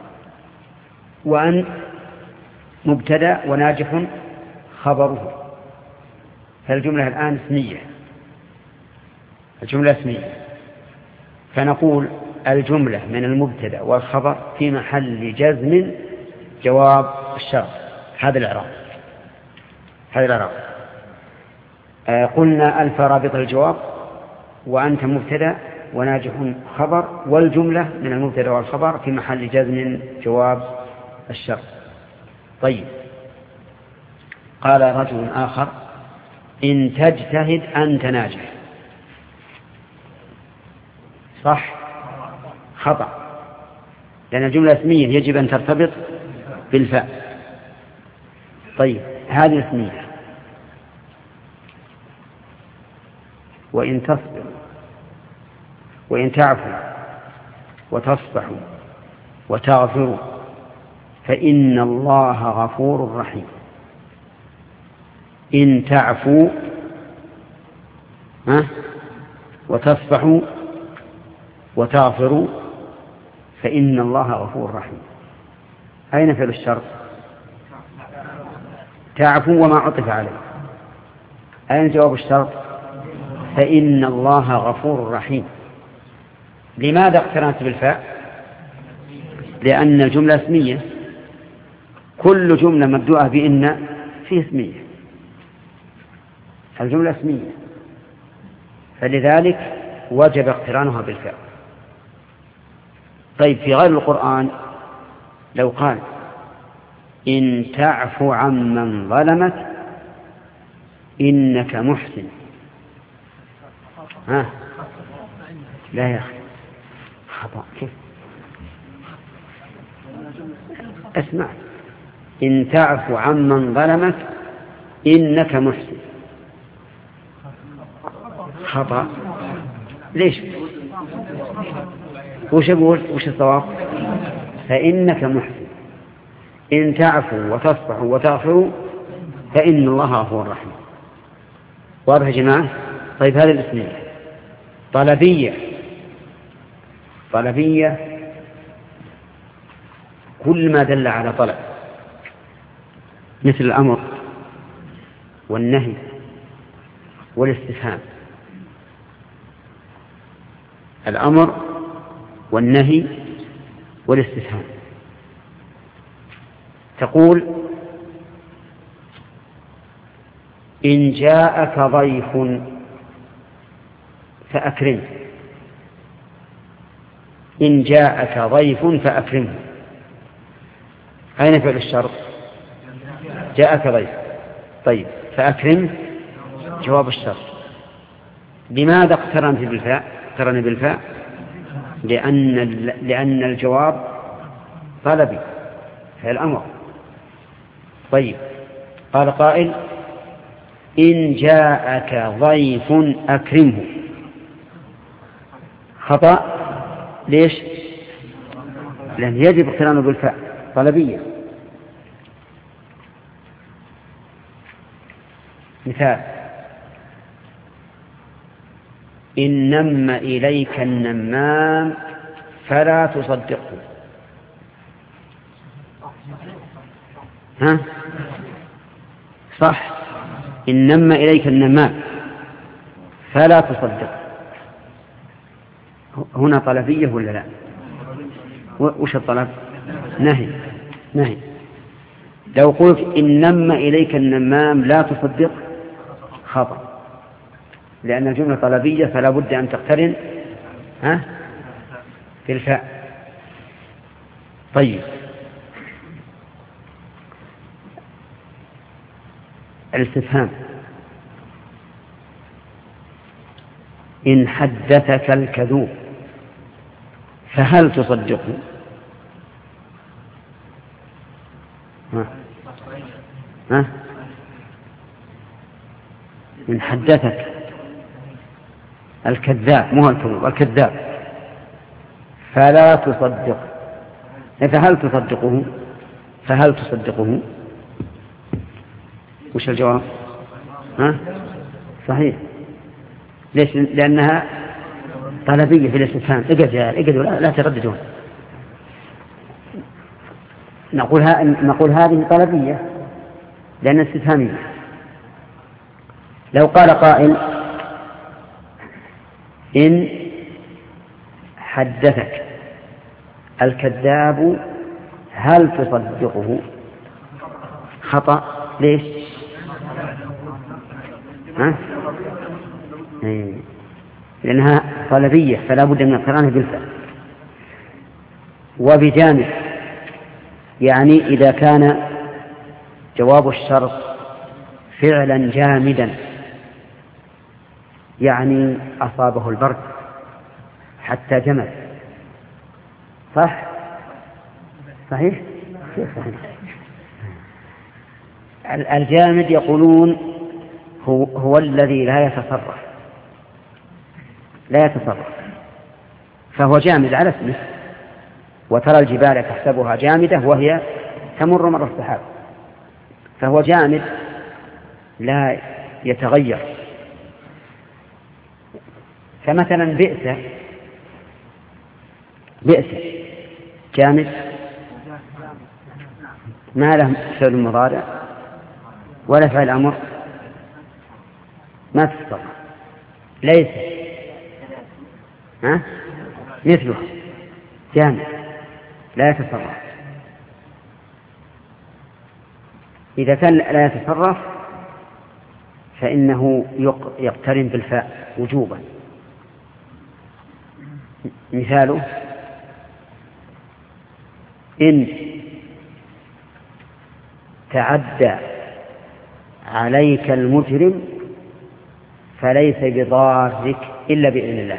وأن مبتدأ وناجح خبره. فالجملة الآن اسمية، الجملة اسمية، فنقول الجملة من المبتدأ والخبر في محل جزم جواب الشرط. هذا الإعراب، هذا الإعراب. قلنا ألف رابطة الجواب، وأنت مبتدأ وناجح خبر، والجملة من المبتدأ والخبر في محل جزم جواب الشرط. طيب، قال رجل آخر: إن تجتهد أنت ناجح. صح؟ خطأ، لأن الجملة اسمية يجب أن ترتبط بالفاء. طيب، هذه اسمية. وإن تصبر وإن تعفوا وتصفحوا وتغفروا فإن الله غفور رحيم. إن تعفوا وتصفحوا وتغفروا فإن الله غفور رحيم. أين فعل الشرط؟ تعفوا وما عطف عليه. أين جواب الشرط؟ فإن الله غفور رحيم. لماذا اقترنت بالفاء؟ لأن الجملة اسمية، كل جملة مبدوءة بإن فيه اسمية، الجملة اسمية، فلذلك وجب اقترانها بالفاء. طيب، في غير القرآن لو قال: إن تعفو عمن ظلمك إنك محسن. لا يا أخي، خطأ. كيف؟ اسمع: إن تعفو عمن ظلمك إنك محسن. خطأ. ليش؟ وش أقول؟ وش الصواب؟ فإنك محسن. إن تعفوا وتصفحوا وتغفروا فإن الله غفور رحيم. واضح يا جماعة؟ طيب، هذه الاسمية. طلبية، طلبية كل ما دل على طلب، مثل الأمر والنهي والاستفهام. الأمر والنهي والاستفهام. تقول إن جاءك ضيف فأكرمه. إن جاءك ضيف فأكرمه، أين فعل الشرط؟ جاءك ضيف. طيب فأكرمه جواب الشرط. لماذا اقترن بالفاء؟ لأن الجواب طلبي في الأمر. طيب قال قائل إن جاءك ضيف أكرمه، خطأ. ليش؟ لأن يجب اقترانه بالفاء طلبية. مثال إن نم إليك النمام فلا تصدقه. ها؟ صح، إن نم إليك النمام فلا تصدقه. هنا طلبية ولا لا؟ وش الطلب؟ نهي. لو قلت إن نم إليك النمام لا تصدق خطأ، لأن الجملة طلبية فلا بد أن تقترن بالفاء. طيب الاستفهام إن حدثك الكذوب فهل تصدقه؟ إن حدثك الكذاب، مو الكذوب، الكذاب فلا تصدقه، فهل تصدقه؟ وش الجواب؟ صحيح. ليش؟ لأنها طلبية في الاستفهام. اقعدوا لا ترددون. نقول هذه طلبية لأن استفهامية. لو قال قائل إن حدثك الكذاب هل تصدقه؟ خطأ. ليش؟ لأنها طلبية فلا بد من اقترانها بالفعل. وبجانب يعني إذا كان جواب الشرط فعلا جامدا، يعني أصابه البرد حتى جمد. صحيح. الجامد يقولون هو الذي لا يتصرف، فهو جامد على اسمه. وترى الجبال تحسبها جامدة وهي تمر مر السحاب، فهو جامد لا يتغير. فمثلا بئس جامد ما له فعل مضارع ولا فعل أمر، ما تتصرف. ليس مثله جامد لا يتصرف. إذا كان لا يتصرف فإنه يقترن بالفاء وجوبا. مثاله إن تعدى عليك المجرم فليس بضارك إلا بإذن الله.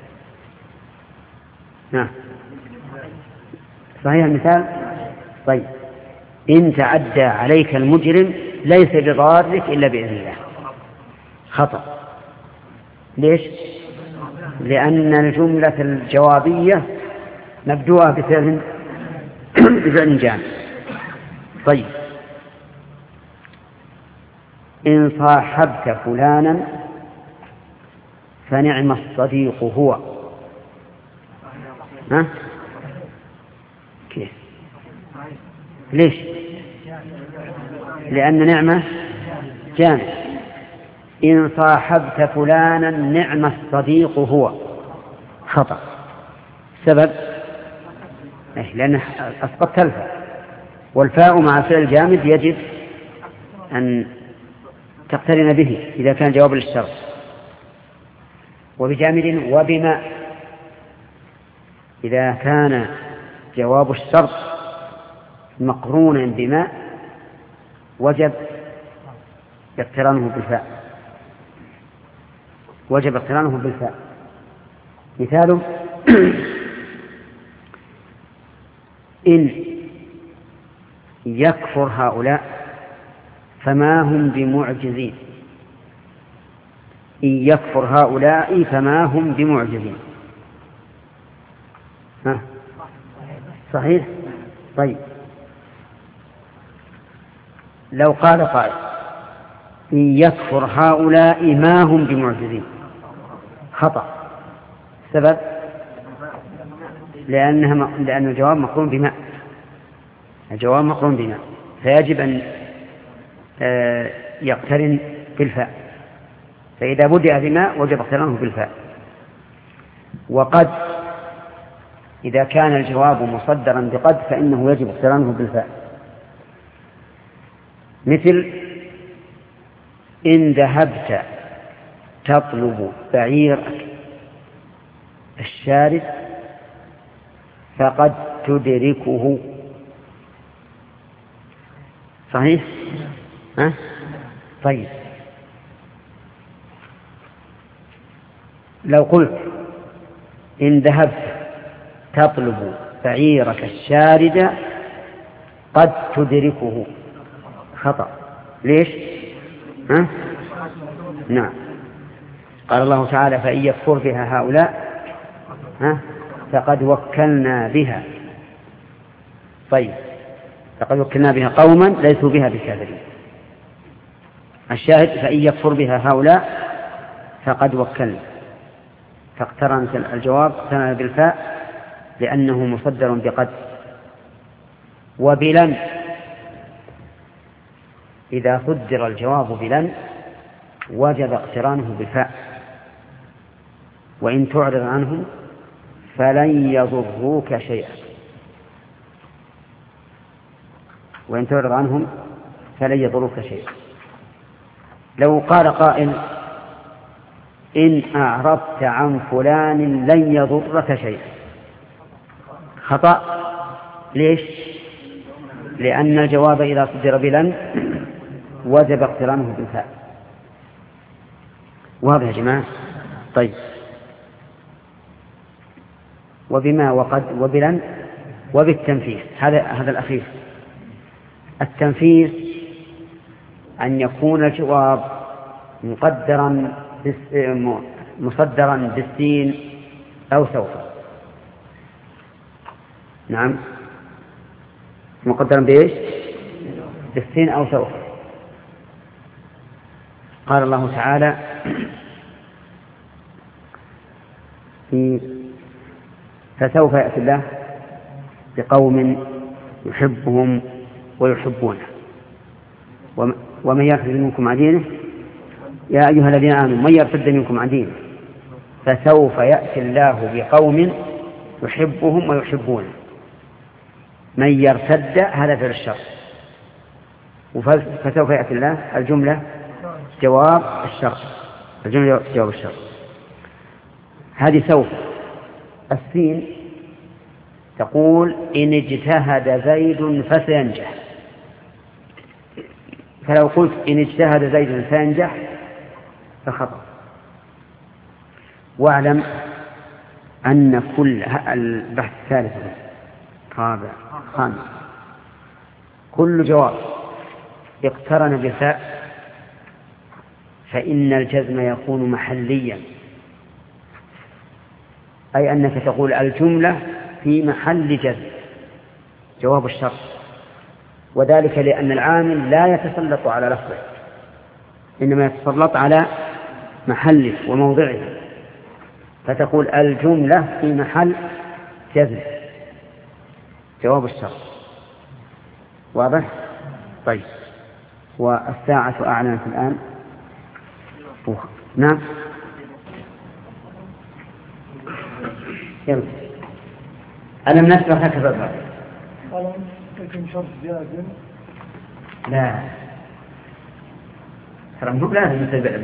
صحيح المثال؟ طيب إن تعدى عليك المجرم ليس بضارك إلا بإذن الله. خطأ. ليش؟ لأن الجملة الجوابية مبدوءة بفعل جامد. طيب إن صاحبت فلانا فنعم الصديق هو. كيف؟ ليش؟ لأن نعمة جامد. إن صاحبت فلانا نعم الصديق هو. خطأ. سبب لأنه أسقطت الفاء. والفاء مع فعل الجامد يجب أن تقترن به إذا كان جواب للشرط. وبجامد وبما، إذا كان جواب الشرط مقرونا بما وجب اقترانه بالفاء، وجب اقترانه بالفاء. مثاله إن يكفر هؤلاء فما هم بمعجزين. إن يكفر هؤلاء فما هم بمعجزين. صحيح؟ طيب، لو قال قائل إن يكفر هؤلاء ما هم بمعجزين، خطأ. السبب لأن الجواب مقرون بما، الجواب مقرون بما، فيجب أن يقترن بالفاء، فإذا بدأ بما وجب اقترانه بالفاء. وقد إذا كان الجواب مصدرا بقد فإنه يجب اقترانه بالفاء. مثل إن ذهبت تطلب بعيرك الشارد فقد تدركه. صحيح؟ طيب، لو قلت إن ذهبت تطلب بعيرك الشارد قد تدركه، خطأ. ليش؟ نعم، قال الله تعالى فإن يكفر بها هؤلاء فقد وكلنا بها. طيب، فقد وكلنا بها قوما ليسوا بها بكافرين. الشاهد فإن يكفر بها هؤلاء فقد وكلنا، فاقترن الجواب اقترن بالفاء لأنه مصدر بقد. وبلن، إذا صدر الجواب بلن وجب اقترانه بالفاء. وإن تعرض عنهم فلن يضروك شيئا. وإن تعرض عنهم فلن يضروك شيئا. لو قال قائل إن أعرضت عن فلان لن يضرك شيئا، خطأ. ليش؟ لأن الجواب إذا صدر بلن وجب اقترانه بالفاء. واضح يا جماعة؟ طيب، وبما وقد وبلن وبالتنفيذ. هذا الأخير. التنفيذ أن يكون الجواب مصدرا بالسين أو سوف. نعم، مقدرا بإيش؟ بالسين أو سوف. قال الله تعالى فسوف يأتي الله بقوم يحبهم ويحبونه ومن يرتد منكم عن دينه يا أيها الذين آمنوا من يرتد منكم عن دينه فسوف يأتي الله بقوم يحبهم ويحبونه. من يرتد هذا فعل الشر، فسوف يأتي الله الجملة جواب الشر، الجملة جواب الشر. هذه سوف. السين تقول إن اجتهد زيد فسينجح. فلو قلت إن اجتهد زيد فينجح فخطأ. واعلم أن كل البحث الثالث رابع خامس كل جواب اقترن بالفاء فإن الجزم يكون محليا، أي أنك تقول الجملة في محل جزم جواب الشرط، وذلك لأن العامل لا يتسلط على لفظه إنما يتسلط على محله وموضعه، فتقول الجملة في محل جزم جواب الشرط. واضح؟ طيب، والساعة أعلنت الآن. نعم، يلا ألم نشرح لك صدرك لكن شرط جازم. لا ترى مو لازم مثل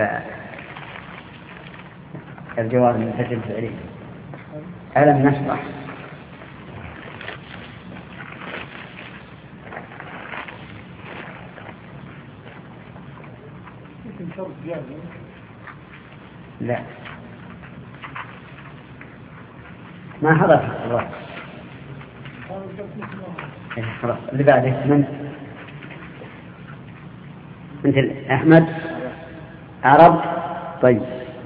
الجواب من تجد فعليه. ألم نشرح لكن شرط جازم. لا ما حضر الرأي. خلاص اللي بعده من أنت أحمد عرب. طيب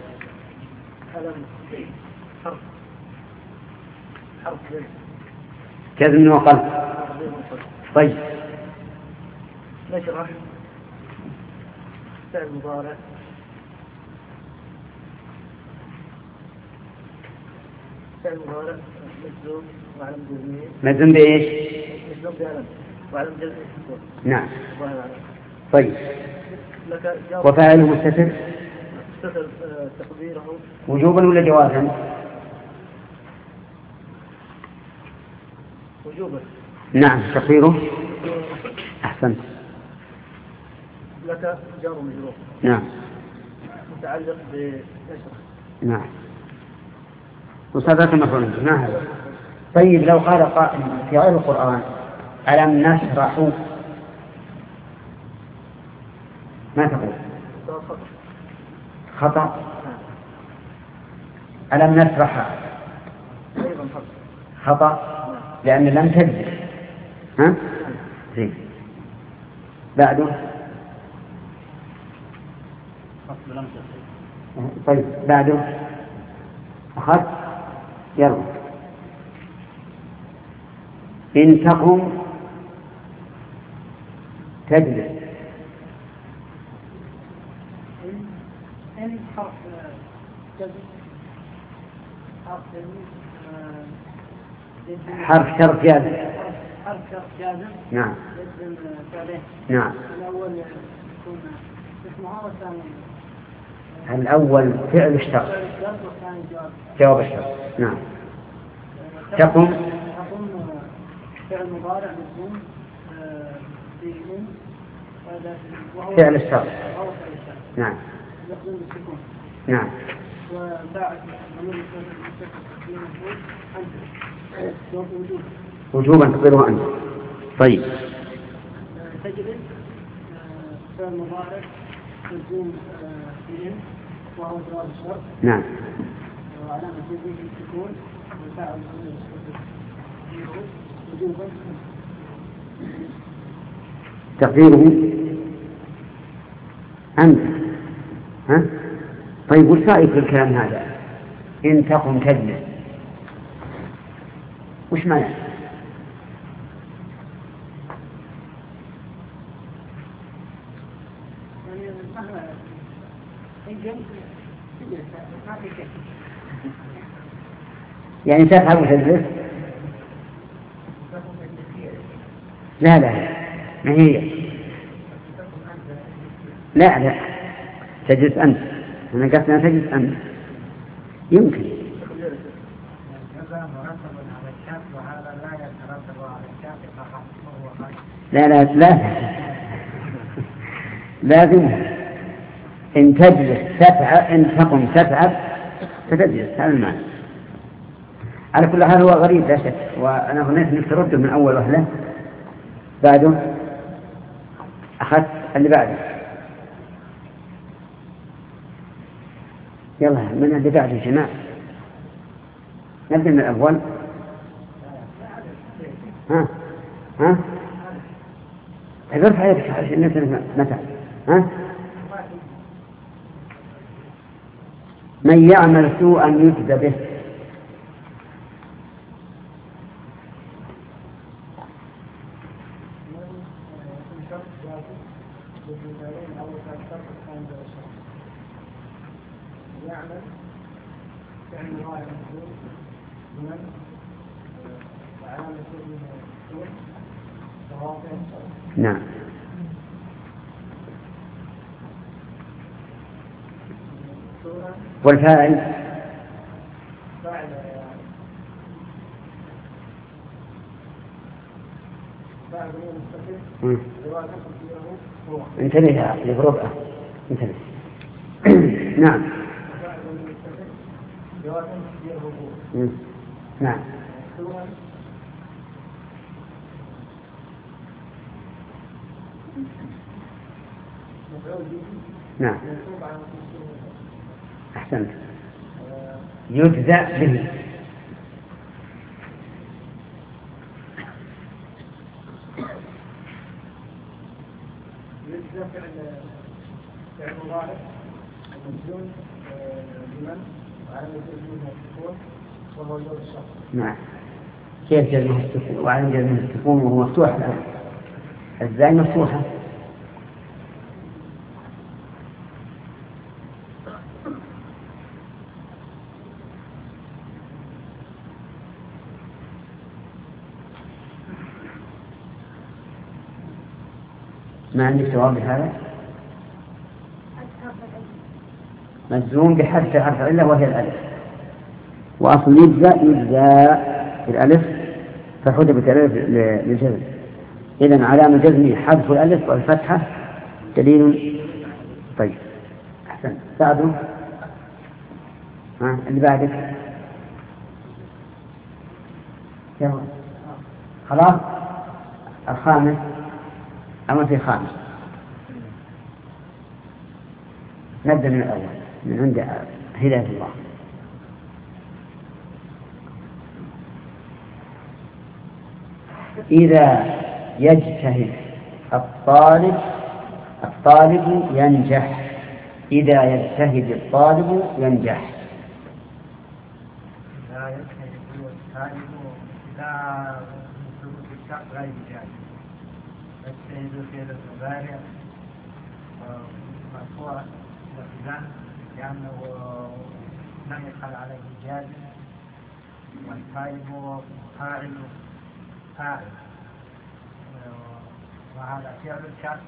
كذب وقلب. طيب نشرح فعل مضارع مجزوم وعلم جزمه. مجزوم بإيش؟ مجزوم بعلم وعلم جزمه. نعم. طيب وفاعله مستتر تقديره وجوبا ولا جوازا؟ وجوبا. نعم تقديره أحسنت. لك جار مجرور. نعم متعلق بنشرح. نعم وصدق مفعول. نعم. طيب لو قال قائل في غير القرآن ألم نشرح ما تقول؟ خطأ. ألم نشرح خطأ لأن لم تجد. ها؟ زين. بعده طيب بعده أخذ يلا إن تقم تجلس. إن حرف جزم حرف شرط جازم. حرف شرط جازم. نعم. جزم فعلين. نعم. الأول يكون اسمها والثاني الأول فعل الشرط والثاني جواب الشرط. نعم. تقم فعل مضارع مجزوم بإن فعل الشرط. نعم. يقوم بالسكون. نعم. وبعد ضمير المستتر أنت وجوبا تقديره أنت. طيب تجلس فعل مضارع مجزوم بإن وهو جواب الشرط. نعم. وعلامة جزمه السكون والفاعل ضمير المستتر وجوبا تقديره أنت. ها؟ طيب وش رأيك في الكلام هذا؟ إن تقم تجلس وش معنى؟ يعني تفعل وتجلس؟ لا ما هي. لا تجلس أنت. أنا قلت أنا تجلس أنت يمكن. لا لازم إن تجلس تفعل إن تقم تفعل فتجلس. هذا المعنى. على كل حال هو غريب لا شك. وأنا ظنيت أنك ترده من أول وهلة. بعده أخذت اللي بعده. يلا من اللي بعده يا جماعة. نبدأ من الأول. ها ارفع يدك عشان نسأل متى. ها من يعمل سوءا يجزى به. نعم. والفاعل انتبه للربع انتبه. نعم نعم نعم أحسنت. يجزى به فعل مضارع مجزوم بمن وعلى جزمه السكون وموجود الشخص. نعم كيف جزمه السكون وعلى جزمه السكون وهو مفتوح الزاي مفتوحة. ما عندك جواب لهذا؟ مجزوم بحذف حرف العلة وهي الألف، وأصل يجزى الألف فحذفت الألف للجزم. إذن علامة جزمه حذف الألف والفتحة دليل. طيب أحسن ساعدوا اللي بعدك يلا خلاص. الخامس أما في خامس نبدأ من الأول من عند هداية الله. إذا يجتهد الطالب ينجح. إذا يجتهد الطالب ينجح. لا يجتهد الطالب لا سلوك الشخص غير جاهز. يجتهد في المضارع مرفوع لفظا لأنه لم يدخل عليه جازم، والطالب فاعل وهذا فعل الشخص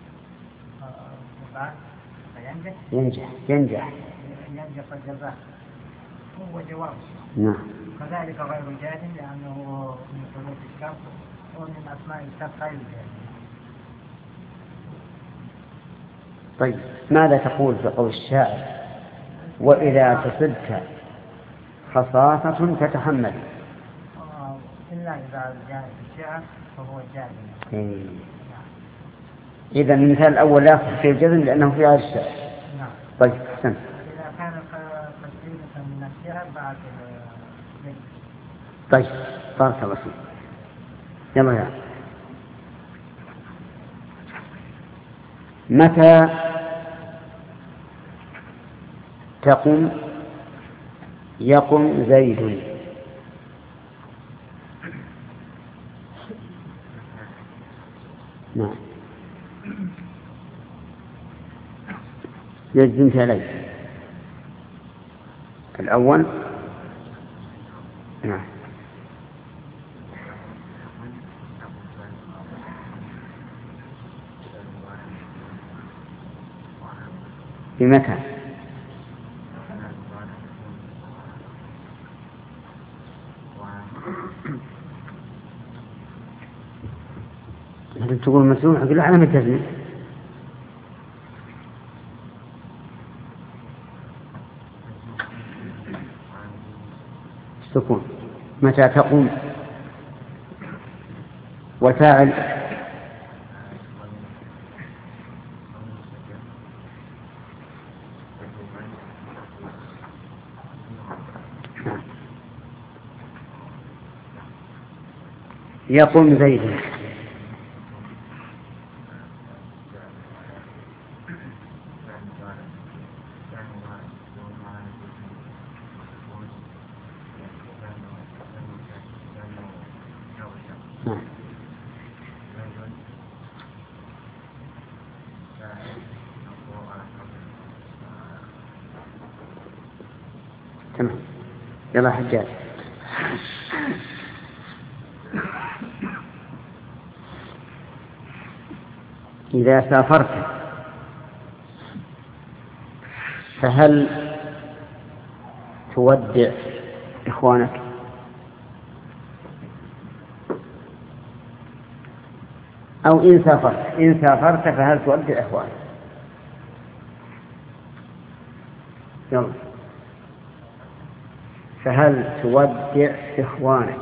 ينجح الجزاء هو جواب. نعم. كذلك غير جازم لأنه من ثبوت الشخص ومن أسماء الشخص غير جازم. طيب ماذا تقول في قول الشاعر وإذا تصدت خصاصة تتحمل؟ إلا إذا جاء الشعر فهو جازم. إذا المثال الأول لا يصح فيه الجزم لأنه في غير الشعر. نعم. طيب أحسنت. إذا كان قصيدة من الشعر بعد طيب بارك الله فيك. يلا يا متى تقم يقم زيد. نعم يجزم عليه الأول. نعم بمتى؟ تقول مسؤول حق على متى تزمن؟ السكون. متى تقوم والفاعل يقوم زيد. تمام. يلا حجاج. إذا سافرت فهل تودع إخوانك؟ أو إن سافرت فهل تودع إخوانك؟ يلا. فهل تودع إخوانك؟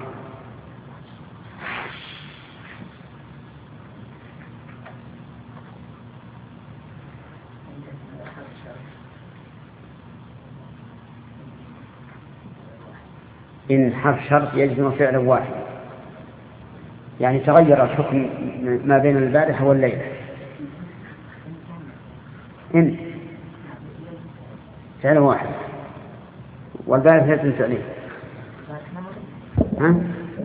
إن حرف شرط يجزم فعلا واحد، يعني تغير الحكم ما بين البارحة والليلة. إن فعلا واحد والبارحة يجزم فعلين. ها؟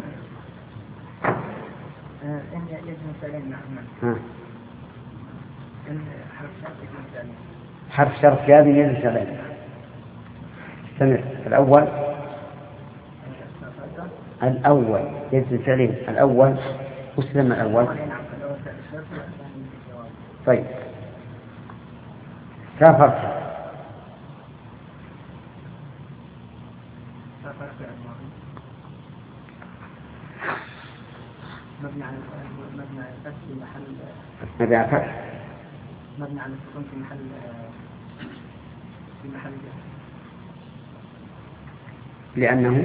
إن يجزم فعلين. ها؟ إن حرف شرط يجزم فعلين. حرف شرط لازم يجزم فعلين. استمر. الأول يجزم فعلين. الأول وسلم الأول. طيب سافرت. مبني على الفتح في محل مبني على الفتح. مبني على السكون في محل لأنه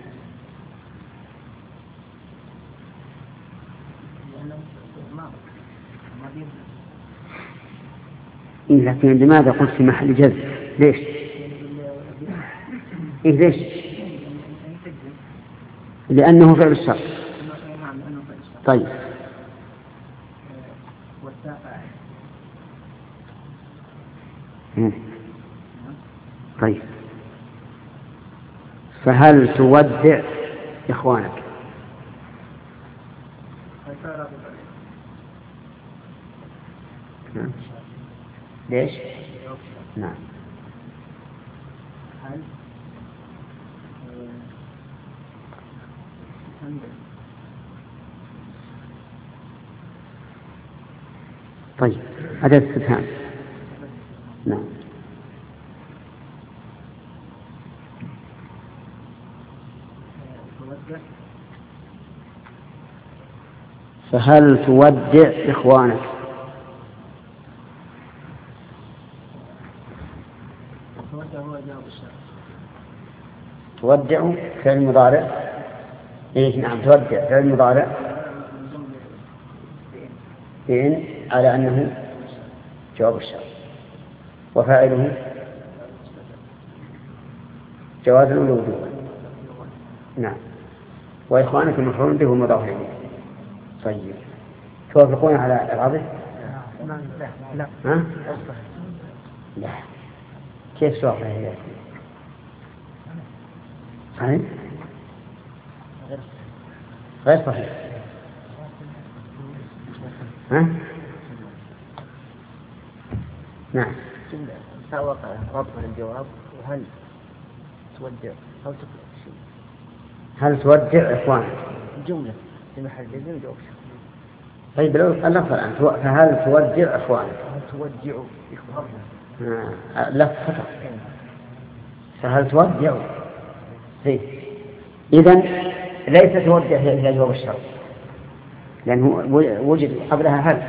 إيه، لكن لماذا قلت في محل جزم؟ ليش؟ إيه ليش؟ لأنه فعل الشرط. طيب طيب فهل تودع إخوانك؟ نعم. ليش؟ نعم. طيب هذا استفهام. نعم. فهل تودع إخوانك؟ تودع فعل مضارع. إيه نعم تودع فعل مضارع إن على أنه جواب الشرط وفاعله جواز ولا وجوب. نعم. وإخوانك المفعول به مضاف إليه. طيب توافقون على العرض؟ لا. ها؟ لا. كيف توافق هي؟ صحيح؟ غير صحيح. ها؟ نعم. سبق ربط الجواب. وهل تودع أو تقرأ شيء؟ هل تودع إخوانك؟ جملة في محل جزم جواب. طيب لو اللفظ الآن فهل تودع إخوانك؟ هل تودع إخوانك؟ لفظ خطأ. فهل تودع؟ إذن ليس تودع هي جواب الشرط لأنه وجد قبلها هل.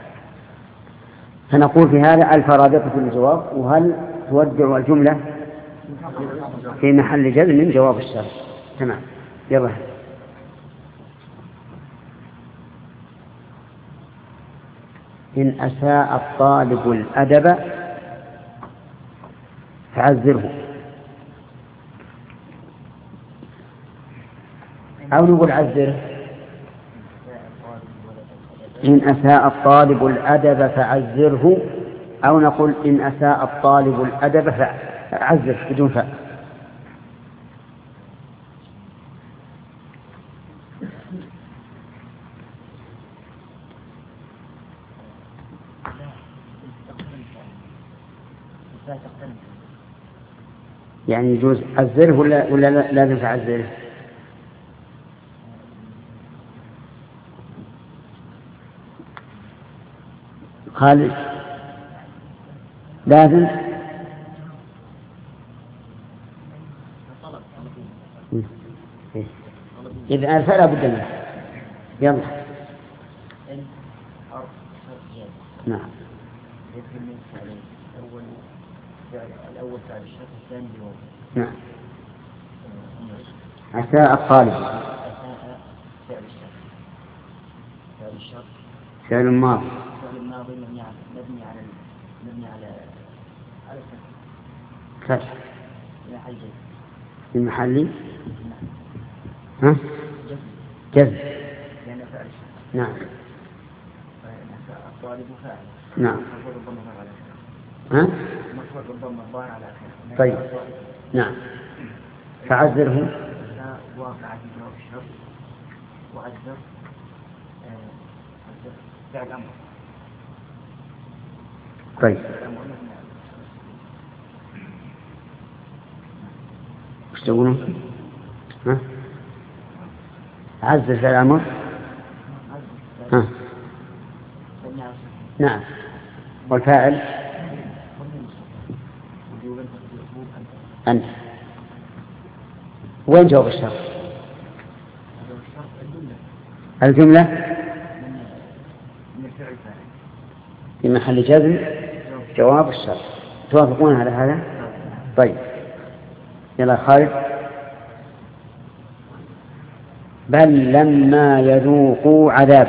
فنقول في هذا الفرادقة في الجواب. وهل تودع الجملة في محل جزم من جواب الشرط. تمام. يلا. إن أساء الطالب الأدب فعذره. أو نقول عذره. إن أساء الطالب الأدب فعذره. أو نقول إن أساء الطالب الأدب فعذره بدون فاء. يعني يجوز عذره ولا لازم تعذره؟ خالد لازم. إذا فلا بد منه. يلا. نعم. يدخل من فعلين، الأول فعل الشرط، الثاني بواو. نعم. عسى الطالب. فعل الشرط. فعل ماضي. فعل ماضي مبني على فتح. في محل ها؟ جزم. لأن فعل الشرط. نعم. الطالب فاعل. نعم. ها؟ طيب. نعم. فعذره. واقع في جواب الشرط وعذر فعل أمر. طيب. وش تقولون؟ ها؟ عذر فعل أمر. ها؟ نعم. والفاعل أنت. وين جواب الشرط؟ الجملة في محل جزم جواب الشرط. توافقون على هذا؟ طيب. يلا خالد. بل لما يذوقوا عذاب.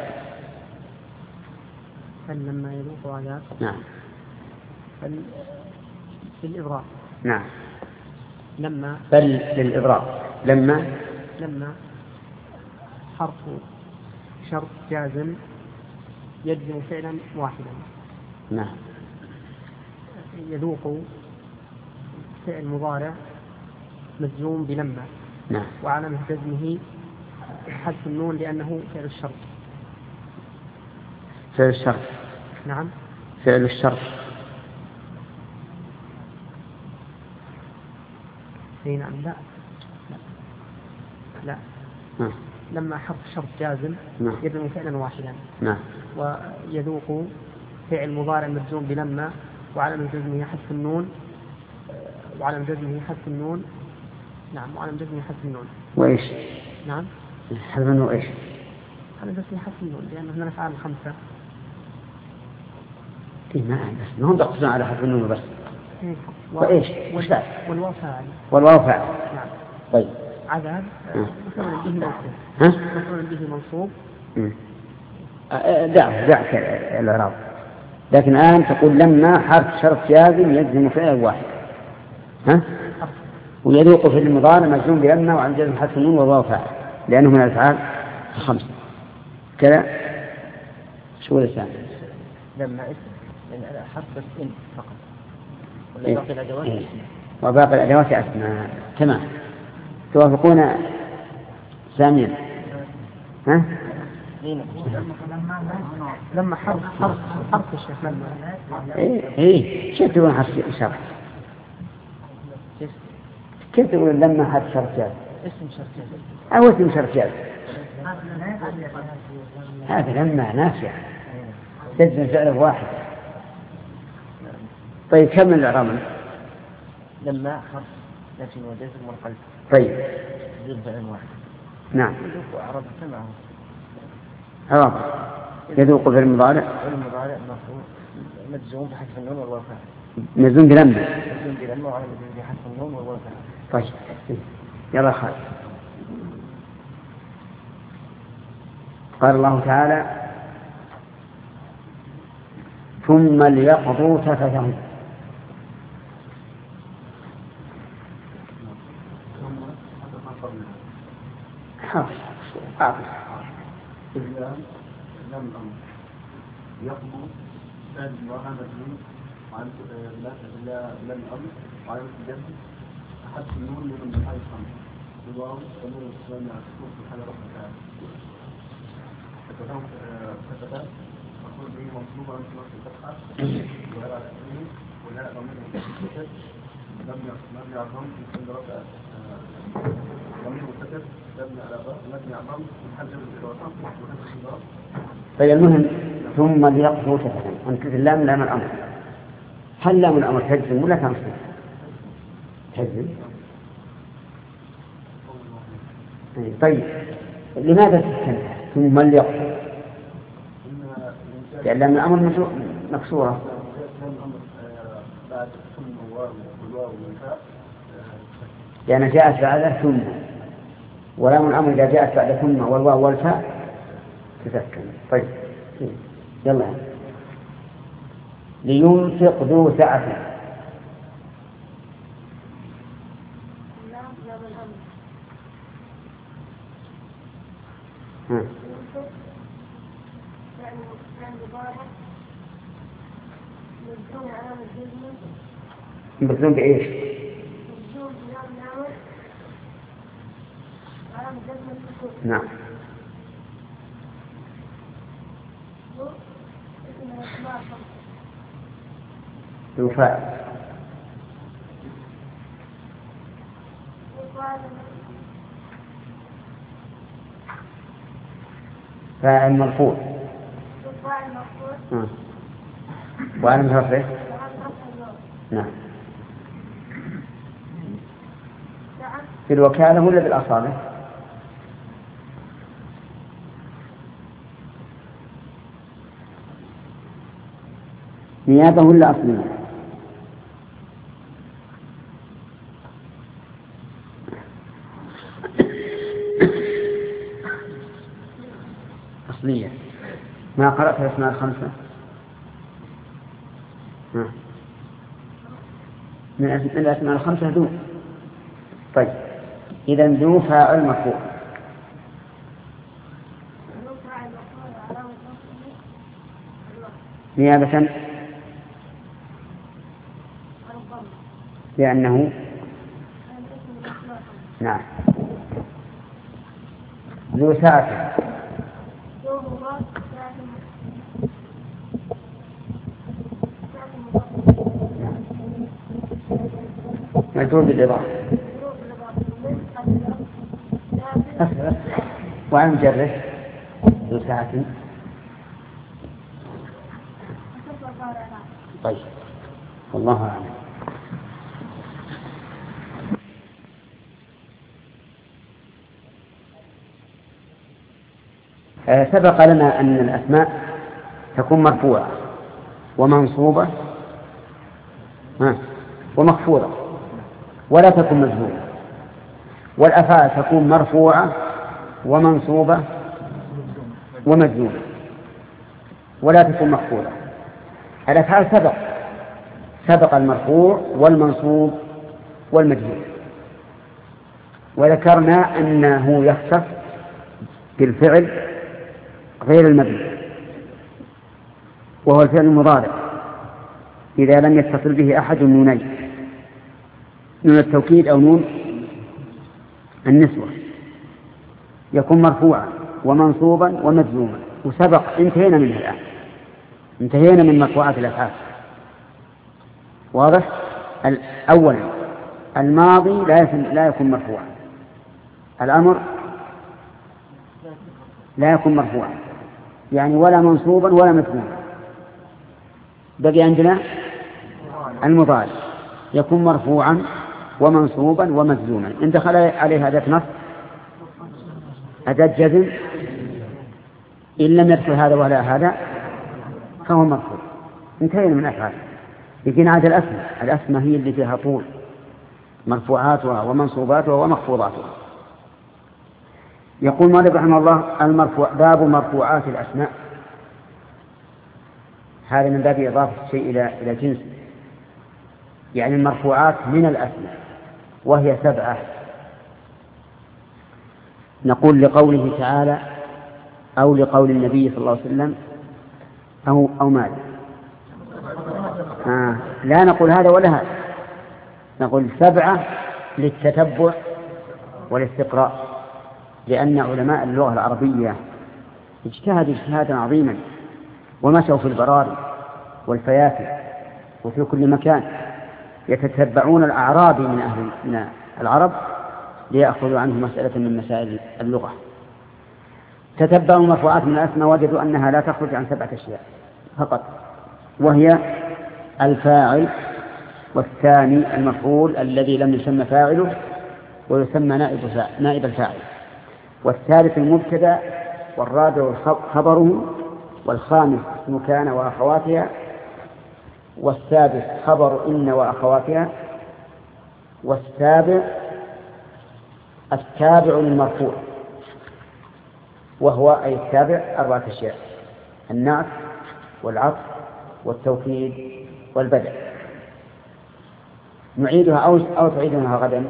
بل لما يذوقوا عذاب. نعم. بل للإبراء. نعم. لما. بل للإبراء. لما حرف شرط جازم يجزم فعلا واحدا. نعم. يذوق فعل مضارع مجزوم بلما. نعم. وعلامة جزمه حذف النون لأنه فعل الشرط. فعل الشرط. نعم. فعل الشرط. نعم. لا. نعم. لما حرف شرط جازم نعم. يجزم فعلا واحدا. نعم. ويذوق فعل مضارع مجزوم بلما وعلامة جزمه حذف النون. وعلامة جزمه حذف النون. نعم. وعلامة جزمه حذف النون. وإيش؟ نعم. حذف النون وإيش؟ علامة جزمه حذف النون لأنه من الأفعال الخمسة. ما بس ما هم تقصدون على حذف النون بس. وإيش؟ والواو فاعل. والواو فاعل. نعم. طيب. عذاب مفعول به منصوب. ها؟ مفعول به منصوب. دعك الإعراب. لكن الآن تقول لما حرف شرط جازم يجزم فعل واحد. ها؟ ويذوق في المضارع مجزوم بلما وعن جزم حذف النون والواو فاعل لأنه من الأفعال الخمسة. كذا. شو الإنسان؟ لما اسم لأن حرف بس إن فقط. ولا باقي الأدوات اسم. وباقي الأدوات أسماء. تمام. توافقون ساميا؟ ها؟ لما حرف الشيخ لما. إيه كيف تقولون حرف شرط؟ كيف تقولون لما حرف شرط جاز؟ اسم شرط جاز. أو اسم شرط جاز. هذا لما نافع تجزم فعله واحد. طيب كمل الإعراب. لما حرف لكن وجزم والقلب. طيب. جزم فعل واحد. نعم. أعراب سمعه. عرب. يذوق في المضارع. المضارع مجزوم بحذف النون والواو فاعل. مجزوم بلما. مجزوم بلما وعلى مجزوم بحذف النون والواو فاعل. طيب. يلا خالد. قال الله تعالى ثم ليقضوا تفثهم. لم الأمر يقضوا فعل مضارع مجزوم وعن لم الأمر وعن الجزم حذف النون من الحال الخمسة الواو والنون والسلام على السكون في حال رفع الفاعل. فتتان مفعول به منصوب عن نصب الفتحة ويرى الاسمين ولا ضمير مستتر مبني على الضم في محل رفع ضمير مستتر مبني على الضم في محل جر الإضافة وحذف الضم. طيب المهم ثم ليقضوا تفثهم. أنت اللام لام الأمر. هل لام الأمر تجزم ولا تنصب؟ تجزم. طيب لماذا تسكن ثم ليقضوا؟ إن الإنسان لأن الأمر مكسورة. لأن جاءت بعد ثم، ولام الأمر إذا جاءت بعد ثم والواو والفاء تسكن. طيب يلا. لينفق ذو سعة. مبذول بإيش؟ نعم. ذو فاعل. فاعل مرفوع. وعلم رفعه. نعم. في الوكالة ولا بالأصالة؟ نيابة ولا أصلية؟ أصلية. ما قرأت الأسماء الخمسة؟ من الأسماء الخمسة ذو. طيب إذا ذو فاعل مرفوع. نيابة لأنه نعم. ذو ساعة. مجرور بالإضافة. وعن مجرد ذو ساعة. طيب والله أعلم. سبق لنا أن الأسماء تكون مرفوعة ومنصوبة ومخفوضة ولا تكون مجزومة، والأفعال تكون مرفوعة ومنصوبة ومجزومة ولا تكون مخفوضة. الأفعال سبق المرفوع والمنصوب والمجزوم، وذكرنا أنه يختص بالفعل غير المبني وهو الفعل المضارع إذا لم يتصل به أحد النونين، نون التوكيد أو نون النسوة، يكون مرفوعا ومنصوبا ومجزوما. وسبق انتهينا منه الآن، انتهينا من مرفوعات الأفعال. واضح؟ أولا الماضي لا يكون مرفوعا، الأمر لا يكون مرفوعا يعني ولا منصوبا ولا مجزوما. بقي عندنا المضارع يكون مرفوعا ومنصوبا ومجزوما. إن دخل عليه أداة نصب أداة جزم، إن لم يدخل هذا ولا هذا فهو مرفوع. انتهينا من أفعال. يجينا عاد الأسماء هي اللي فيها طول، مرفوعاتها ومنصوباتها ومخفوضاتها. يقول مالك رحمه الله باب مرفوعات الأسماء. هذا من باب إضافة الشيء إلى جنس، يعني المرفوعات من الأسماء وهي 7. نقول لقوله تعالى أو لقول النبي صلى الله عليه وسلم أو ماذا؟ لا نقول هذا ولا هذا، نقول 7 للتتبع والاستقراء، لأن علماء اللغة العربية اجتهدوا اجتهادا عظيما ومشوا في البراري والفيافي وفي كل مكان يتتبعون الأعرابي من العرب ليأخذوا عنه مسألة من مسائل اللغة. تتبعوا مرفوعات من الأسماء وجدوا أنها لا تخرج عن 7 أشياء فقط، وهي الفاعل، والثاني المفعول الذي لم يسمى فاعله ويسمى نائب الفاعل، والثالث المبتدأ، والرابع خبره، والخامس اسم كان وأخواتها، والسادس خبر إن وأخواتها، والسابع التابع للمرفوع، وهو أي التابع 4 أشياء: النعت والعطف والتوكيد والبدء. نعيدها أو تعيدونها غدا؟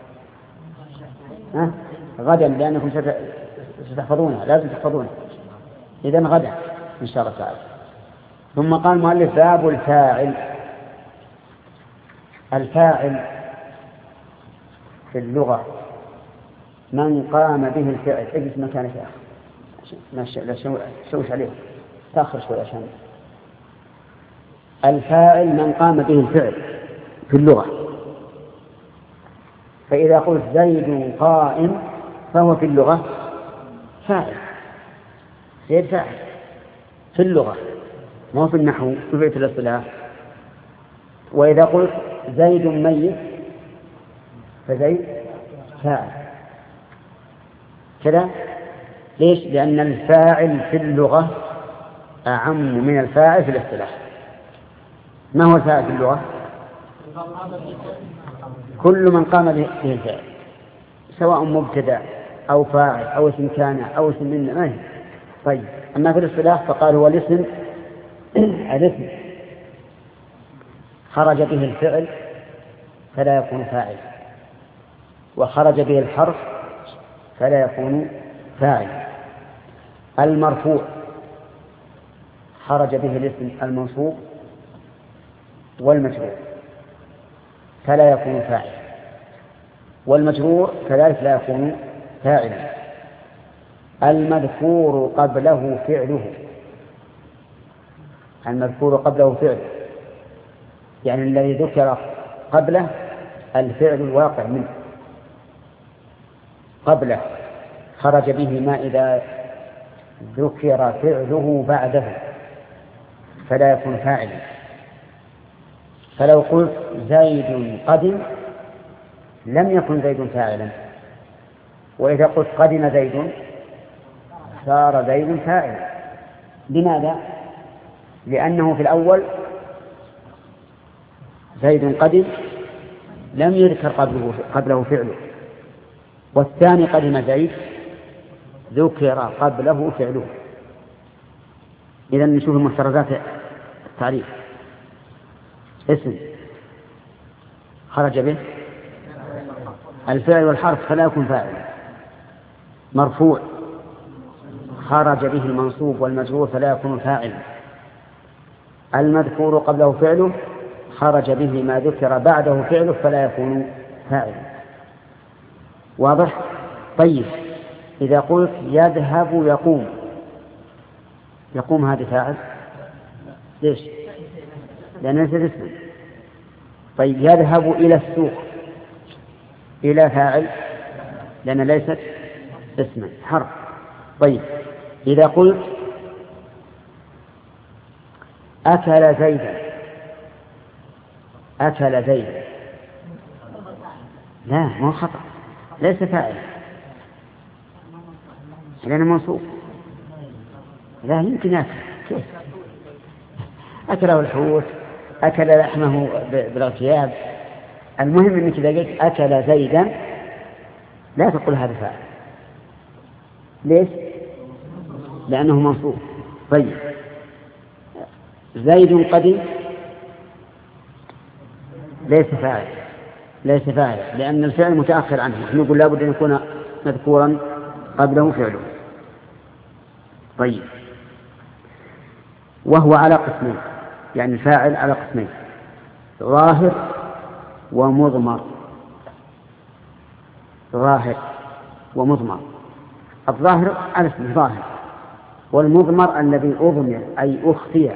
غدا، لأنكم ستحفظونها، لازم تحفظونها، إذن غدا إن شاء الله تعالى. ثم قال المؤلف: باب الفاعل. الفاعل في اللغة من قام به الفعل. اجلس مكانك يا أخي، لا شوش عليه، تأخر شوي عشان. الفاعل من قام به الفعل في اللغة. فإذا قلت زيد قائم فهو في اللغة فاعل. زيد فاعل في اللغة، ما في النحو، في بيت الاصطلاح. وإذا قلت زيد ميت فزيد فاعل كذا. ليش؟ لأن الفاعل في اللغة أعم من الفاعل في الاصطلاح. ما هو الفاعل في اللغة؟ كل من قام به الفعل، سواء مبتدأ أو فاعل أو اسم كان أو اسم من ما هي. طيب، أما في الاصطلاح فقال هو الاسم الاسم خرج به الفعل فلا يكون فاعل، وخرج به الحرف فلا يكون فاعل. المرفوع خرج به الاسم المنصوب والمجرور فلا يكون فاعل، والمجرور كذلك لا يكون فاعلا. المذكور قبله فعله، المذكور قبله فعله يعني الذي ذكر قبله الفعل الواقع منه قبله، خرج به ما إذا ذكر فعله بعده فلا يكون فاعلا. فلو قلت زيد قدم لم يكن زيد فاعلا، وإذا قلت قدم زيد صار زيد فاعلا. لماذا؟ لأنه في الأول زيد قدم لم يذكر قبله فعله، والثاني قدم زيد ذكر قبله فعله. إذن نشوف المحترزات التعريف. اسم خرج به الفعل والحرف فلا يكون فاعلا. مرفوع خرج به المنصوب والمجرور فلا يكون فاعلا. المذكور قبله فعله خرج به ما ذكر بعده فعله فلا يكون فاعلا. واضح؟ طيب، إذا قلت يذهب يقوم، يقوم هذا فاعل؟ ليش؟ لأنه ليس اسما. طيب، يذهب إلى السوق، إلى فاعل لأن ليست اسما، حرف. طيب، إذا قلت أكل زيدا، أكل زيدا لا، ما هو خطأ، ليس فاعل لأنه منصوب. لا يمكن أكل، كيف؟ أكله الحوت، أكل لحمه بالاغتياب. المهم أنك إذا قلت أكل زيدا لا تقول هذا فاعل. ليش؟ لأنه منصوب. طيب، زيد قدم ليس فاعل، ليس فاعل لأن الفعل متأخر عنه، نقول لابد أن يكون مذكورا قبله فعله. طيب، وهو على قسمين، يعني الفاعل على قسمين: ظاهر ومضمر. ظاهر ومضمر. الظاهر على اسمه ظاهر، والمضمر الذي أضمر أي أخفي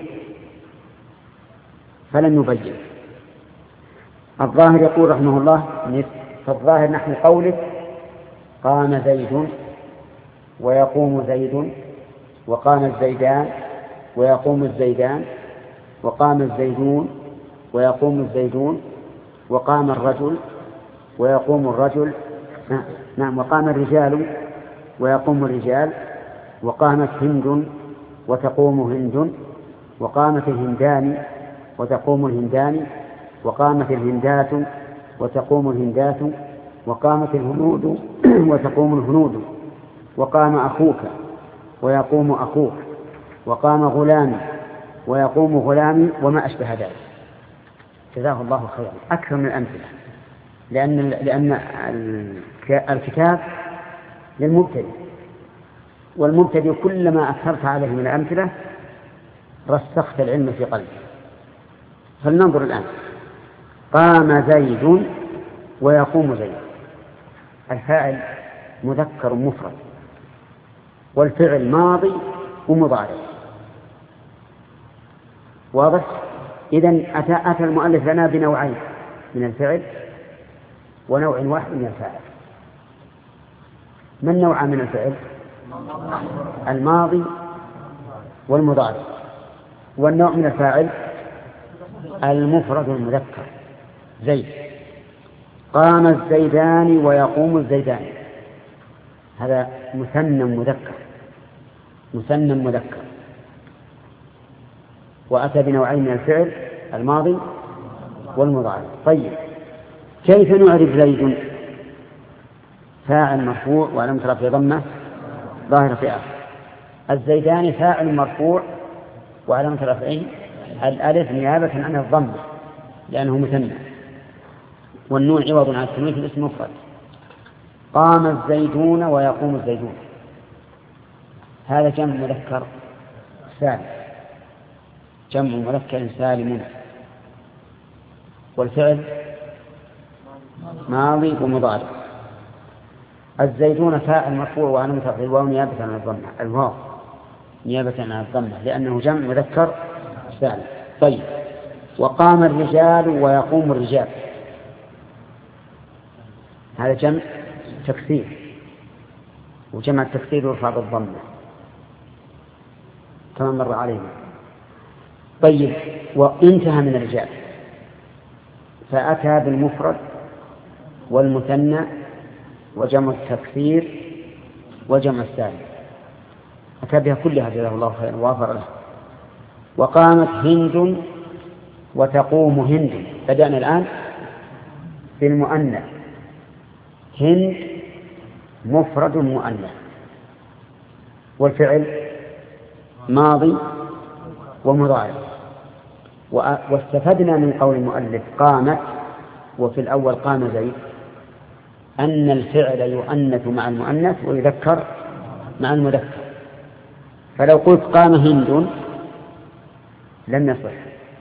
فلم يبين. الظاهر يقول رحمه الله: فالظاهر نحن قولك قام زيد ويقوم زيد وقام الزيدان ويقوم الزيدان وقام الزيدون ويقوم الزيدون وقام الرجل ويقوم الرجل، نعم، وقام الرجال ويقوم الرجال وقامت هند وتقوم هند وقامت الهندان وتقوم الهندان، وقامت الهندات وتقوم الهندات، وقامت الهنود وتقوم الهنود، وقام أخوك ويقوم أخوك، وقام غلامي ويقوم غلامي، وما أشبه ذلك. جزاه الله خيرا. أكثر من الأمثلة، لأن الكتاب للمبتدئ، والمبتدئ كلما أكثرت عليه من الأمثلة رسخت العلم في قلبه. فلننظر الآن. قام زيد ويقوم زيد، الفاعل مذكر مفرد، والفعل ماضي ومضارع. واضح؟ إذن أتى المؤلف لنا بنوعين من الفعل ونوع واحد من الفاعل. ما النوع من الفعل؟ الماضي والمضارع. والنوع من الفاعل المفرد المذكر زيد. قام الزيدان ويقوم الزيدان، هذا مثنى مذكر، وأتى بنوعين من الفعل الماضي والمضارع. طيب، كيف نعرف زيد؟ فاعل مرفوع وعلامة رفعه ضمة ظاهرة في آخره. الزيدان فاعل مرفوع وعلامة رفعه الألف نيابة عن الضمة لأنه مثنى، والنون عوض عن التنوين في الاسم مفرد. قام الزيدون ويقوم الزيدون، هذا جمع مذكر سالم، جمع مذكر سالم، والفعل ماضي ومضارع. الزيدون فاعل مرفوع وعلامة رفعه الواو نيابة عن الضمة، الواو نيابة عن الضمة لأنه جمع مذكر سالم. طيب، وقام الرجال ويقوم الرجال، هذا جمع تكسير، وجمع التكسير يرفع بالضمة كما مر علينا. طيب، وانتهى من الرجال فأتى بالمفرد والمثنى وجمع التكسير وجمع السالم، أتى بها كلها جزاه الله خيرا ووفر له. وقامت هند وتقوم هند، بدأنا الآن بالمؤنث. هند مفرد مؤنث، والفعل ماضي ومضارع. واستفدنا من قول المؤلف قامت وفي الأول قام زيد أن الفعل يؤنث مع المؤنث ويذكر مع المذكر. فلو قلت قام هند لم يصح،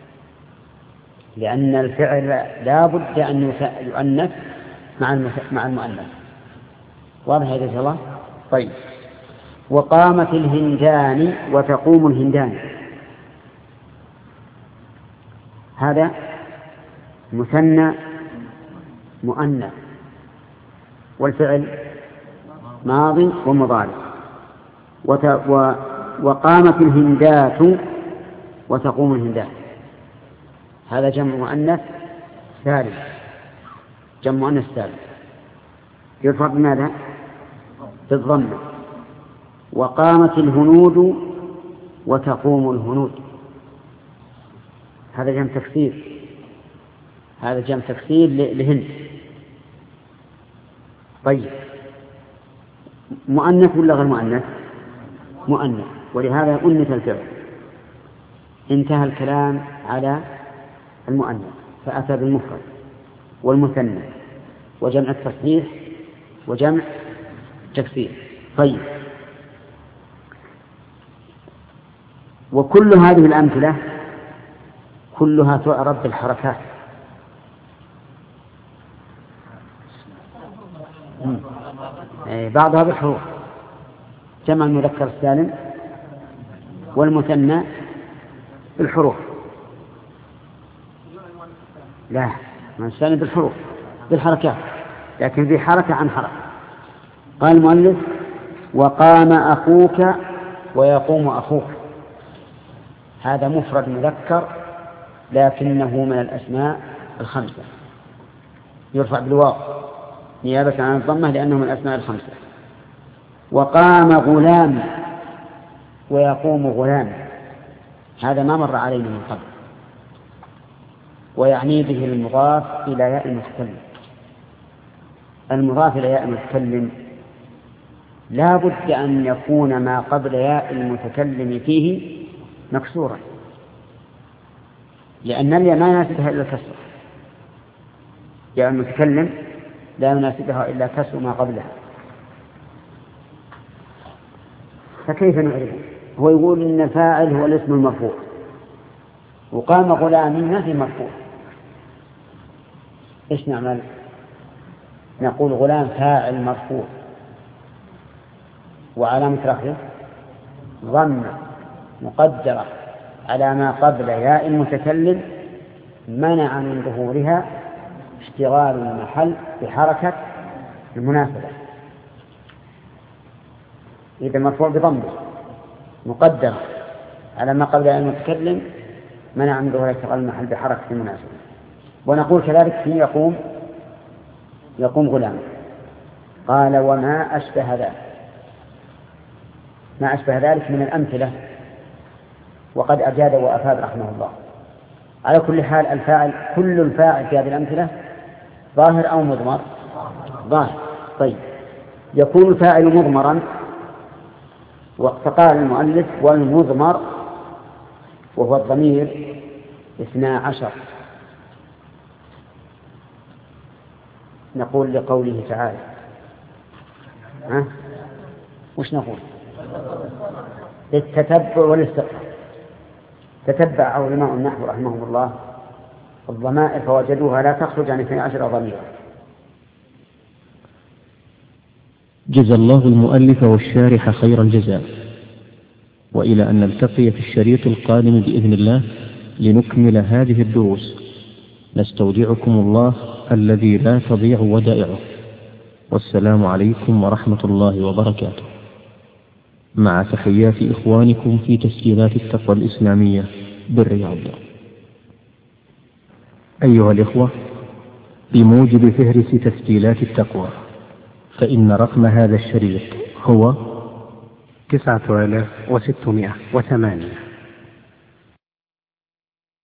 لأن الفعل لا بد أن يؤنث مع المؤنث. واضح هذا إن شاء الله؟ طيب، وقامت الهندان وتقوم الهندان، هذا مثنى مؤنث، والفعل ماضي ومضارع. وقامت الهندات وتقوم الهندات، هذا جمع مؤنث سالم، جمع مؤنث سالم يرفع بماذا؟ بالضمة. وقامت الهنود وتقوم الهنود، هذا جمع تكسير، هذا جمع تكسير لهند. طيب، مؤنث ولا غير مؤنث؟ مؤنث، ولهذا أنث الفعل. انتهى الكلام على المؤنث فأتى بالمفرد والمثنى وجمع التصحيح وجمع تكسير. طيب، وكل هذه الأمثلة كلها تعرف بالحركات. بعضها بالحروف، جمع المذكر السالم والمثنى بالحروف. لا، ما السالم بالحروف بالحركات، لكن في حركة عن حركة. قال المؤلف وقام أخوك ويقوم أخوك، هذا مفرد مذكر لكنه من الأسماء الخمسة، يرفع بالواو نيابة عن الضمة لأنه من الأسماء الخمسة. وقام غلام ويقوم غلام، هذا ما مر علينا من قبل. ويعني به المضاف إلى ياء المتكلم. المضاف إلى ياء المتكلم لا بد أن يكون ما قبل ياء المتكلم فيه مكسورا، لأن الياء ما يناسبها إلا الكسر. ياء المتكلم لا يناسبها إلا كسر ما قبلها، فكيف نعرفه؟ هو يقول إن الفاعل هو الاسم المرفوع، وقام غلام ما في مرفوع، إيش نعمل؟ نقول غلام فاعل مرفوع وعلامة رفعه ضمة مقدرة على ما قبل ياء المتكلم منع من ظهورها اشتغال المحل بحركة المناسبة. إذا مرفوع بضمه مقدرة على ما قبل ياء المتكلم منع من ظهور اشتغال المحل بحركة المناسبة. ونقول كذلك في يقوم غلام. قال وما أشبه ذلك، ما أشبه ذلك من الأمثلة، وقد أجاد وأفاد رحمه الله. على كل حال الفاعل، كل الفاعل في هذه الأمثلة ظاهر أو مضمر؟ ظاهر. طيب يكون الفاعل مضمرا، فقال المؤلف والمضمر وهو الضمير 12. نقول لقوله تعالى وش نقول؟ للتتبع والاستقراء. تتبع علماء النحو رحمهم الله الضمائر فوجدوها لا تخرج عن 12 ضميرا. جزى الله المؤلف والشارح خير الجزاء، وإلى أن نلتقي في الشريط القادم بإذن الله لنكمل هذه الدروس، نستودعكم الله الذي لا تضيع ودائعه، والسلام عليكم ورحمة الله وبركاته، مع تحيات إخوانكم في تسجيلات التقوى الإسلامية بالرياض. أيها الإخوة، بموجب فهرس تسجيلات التقوى فإن رقم هذا الشريط هو 9608.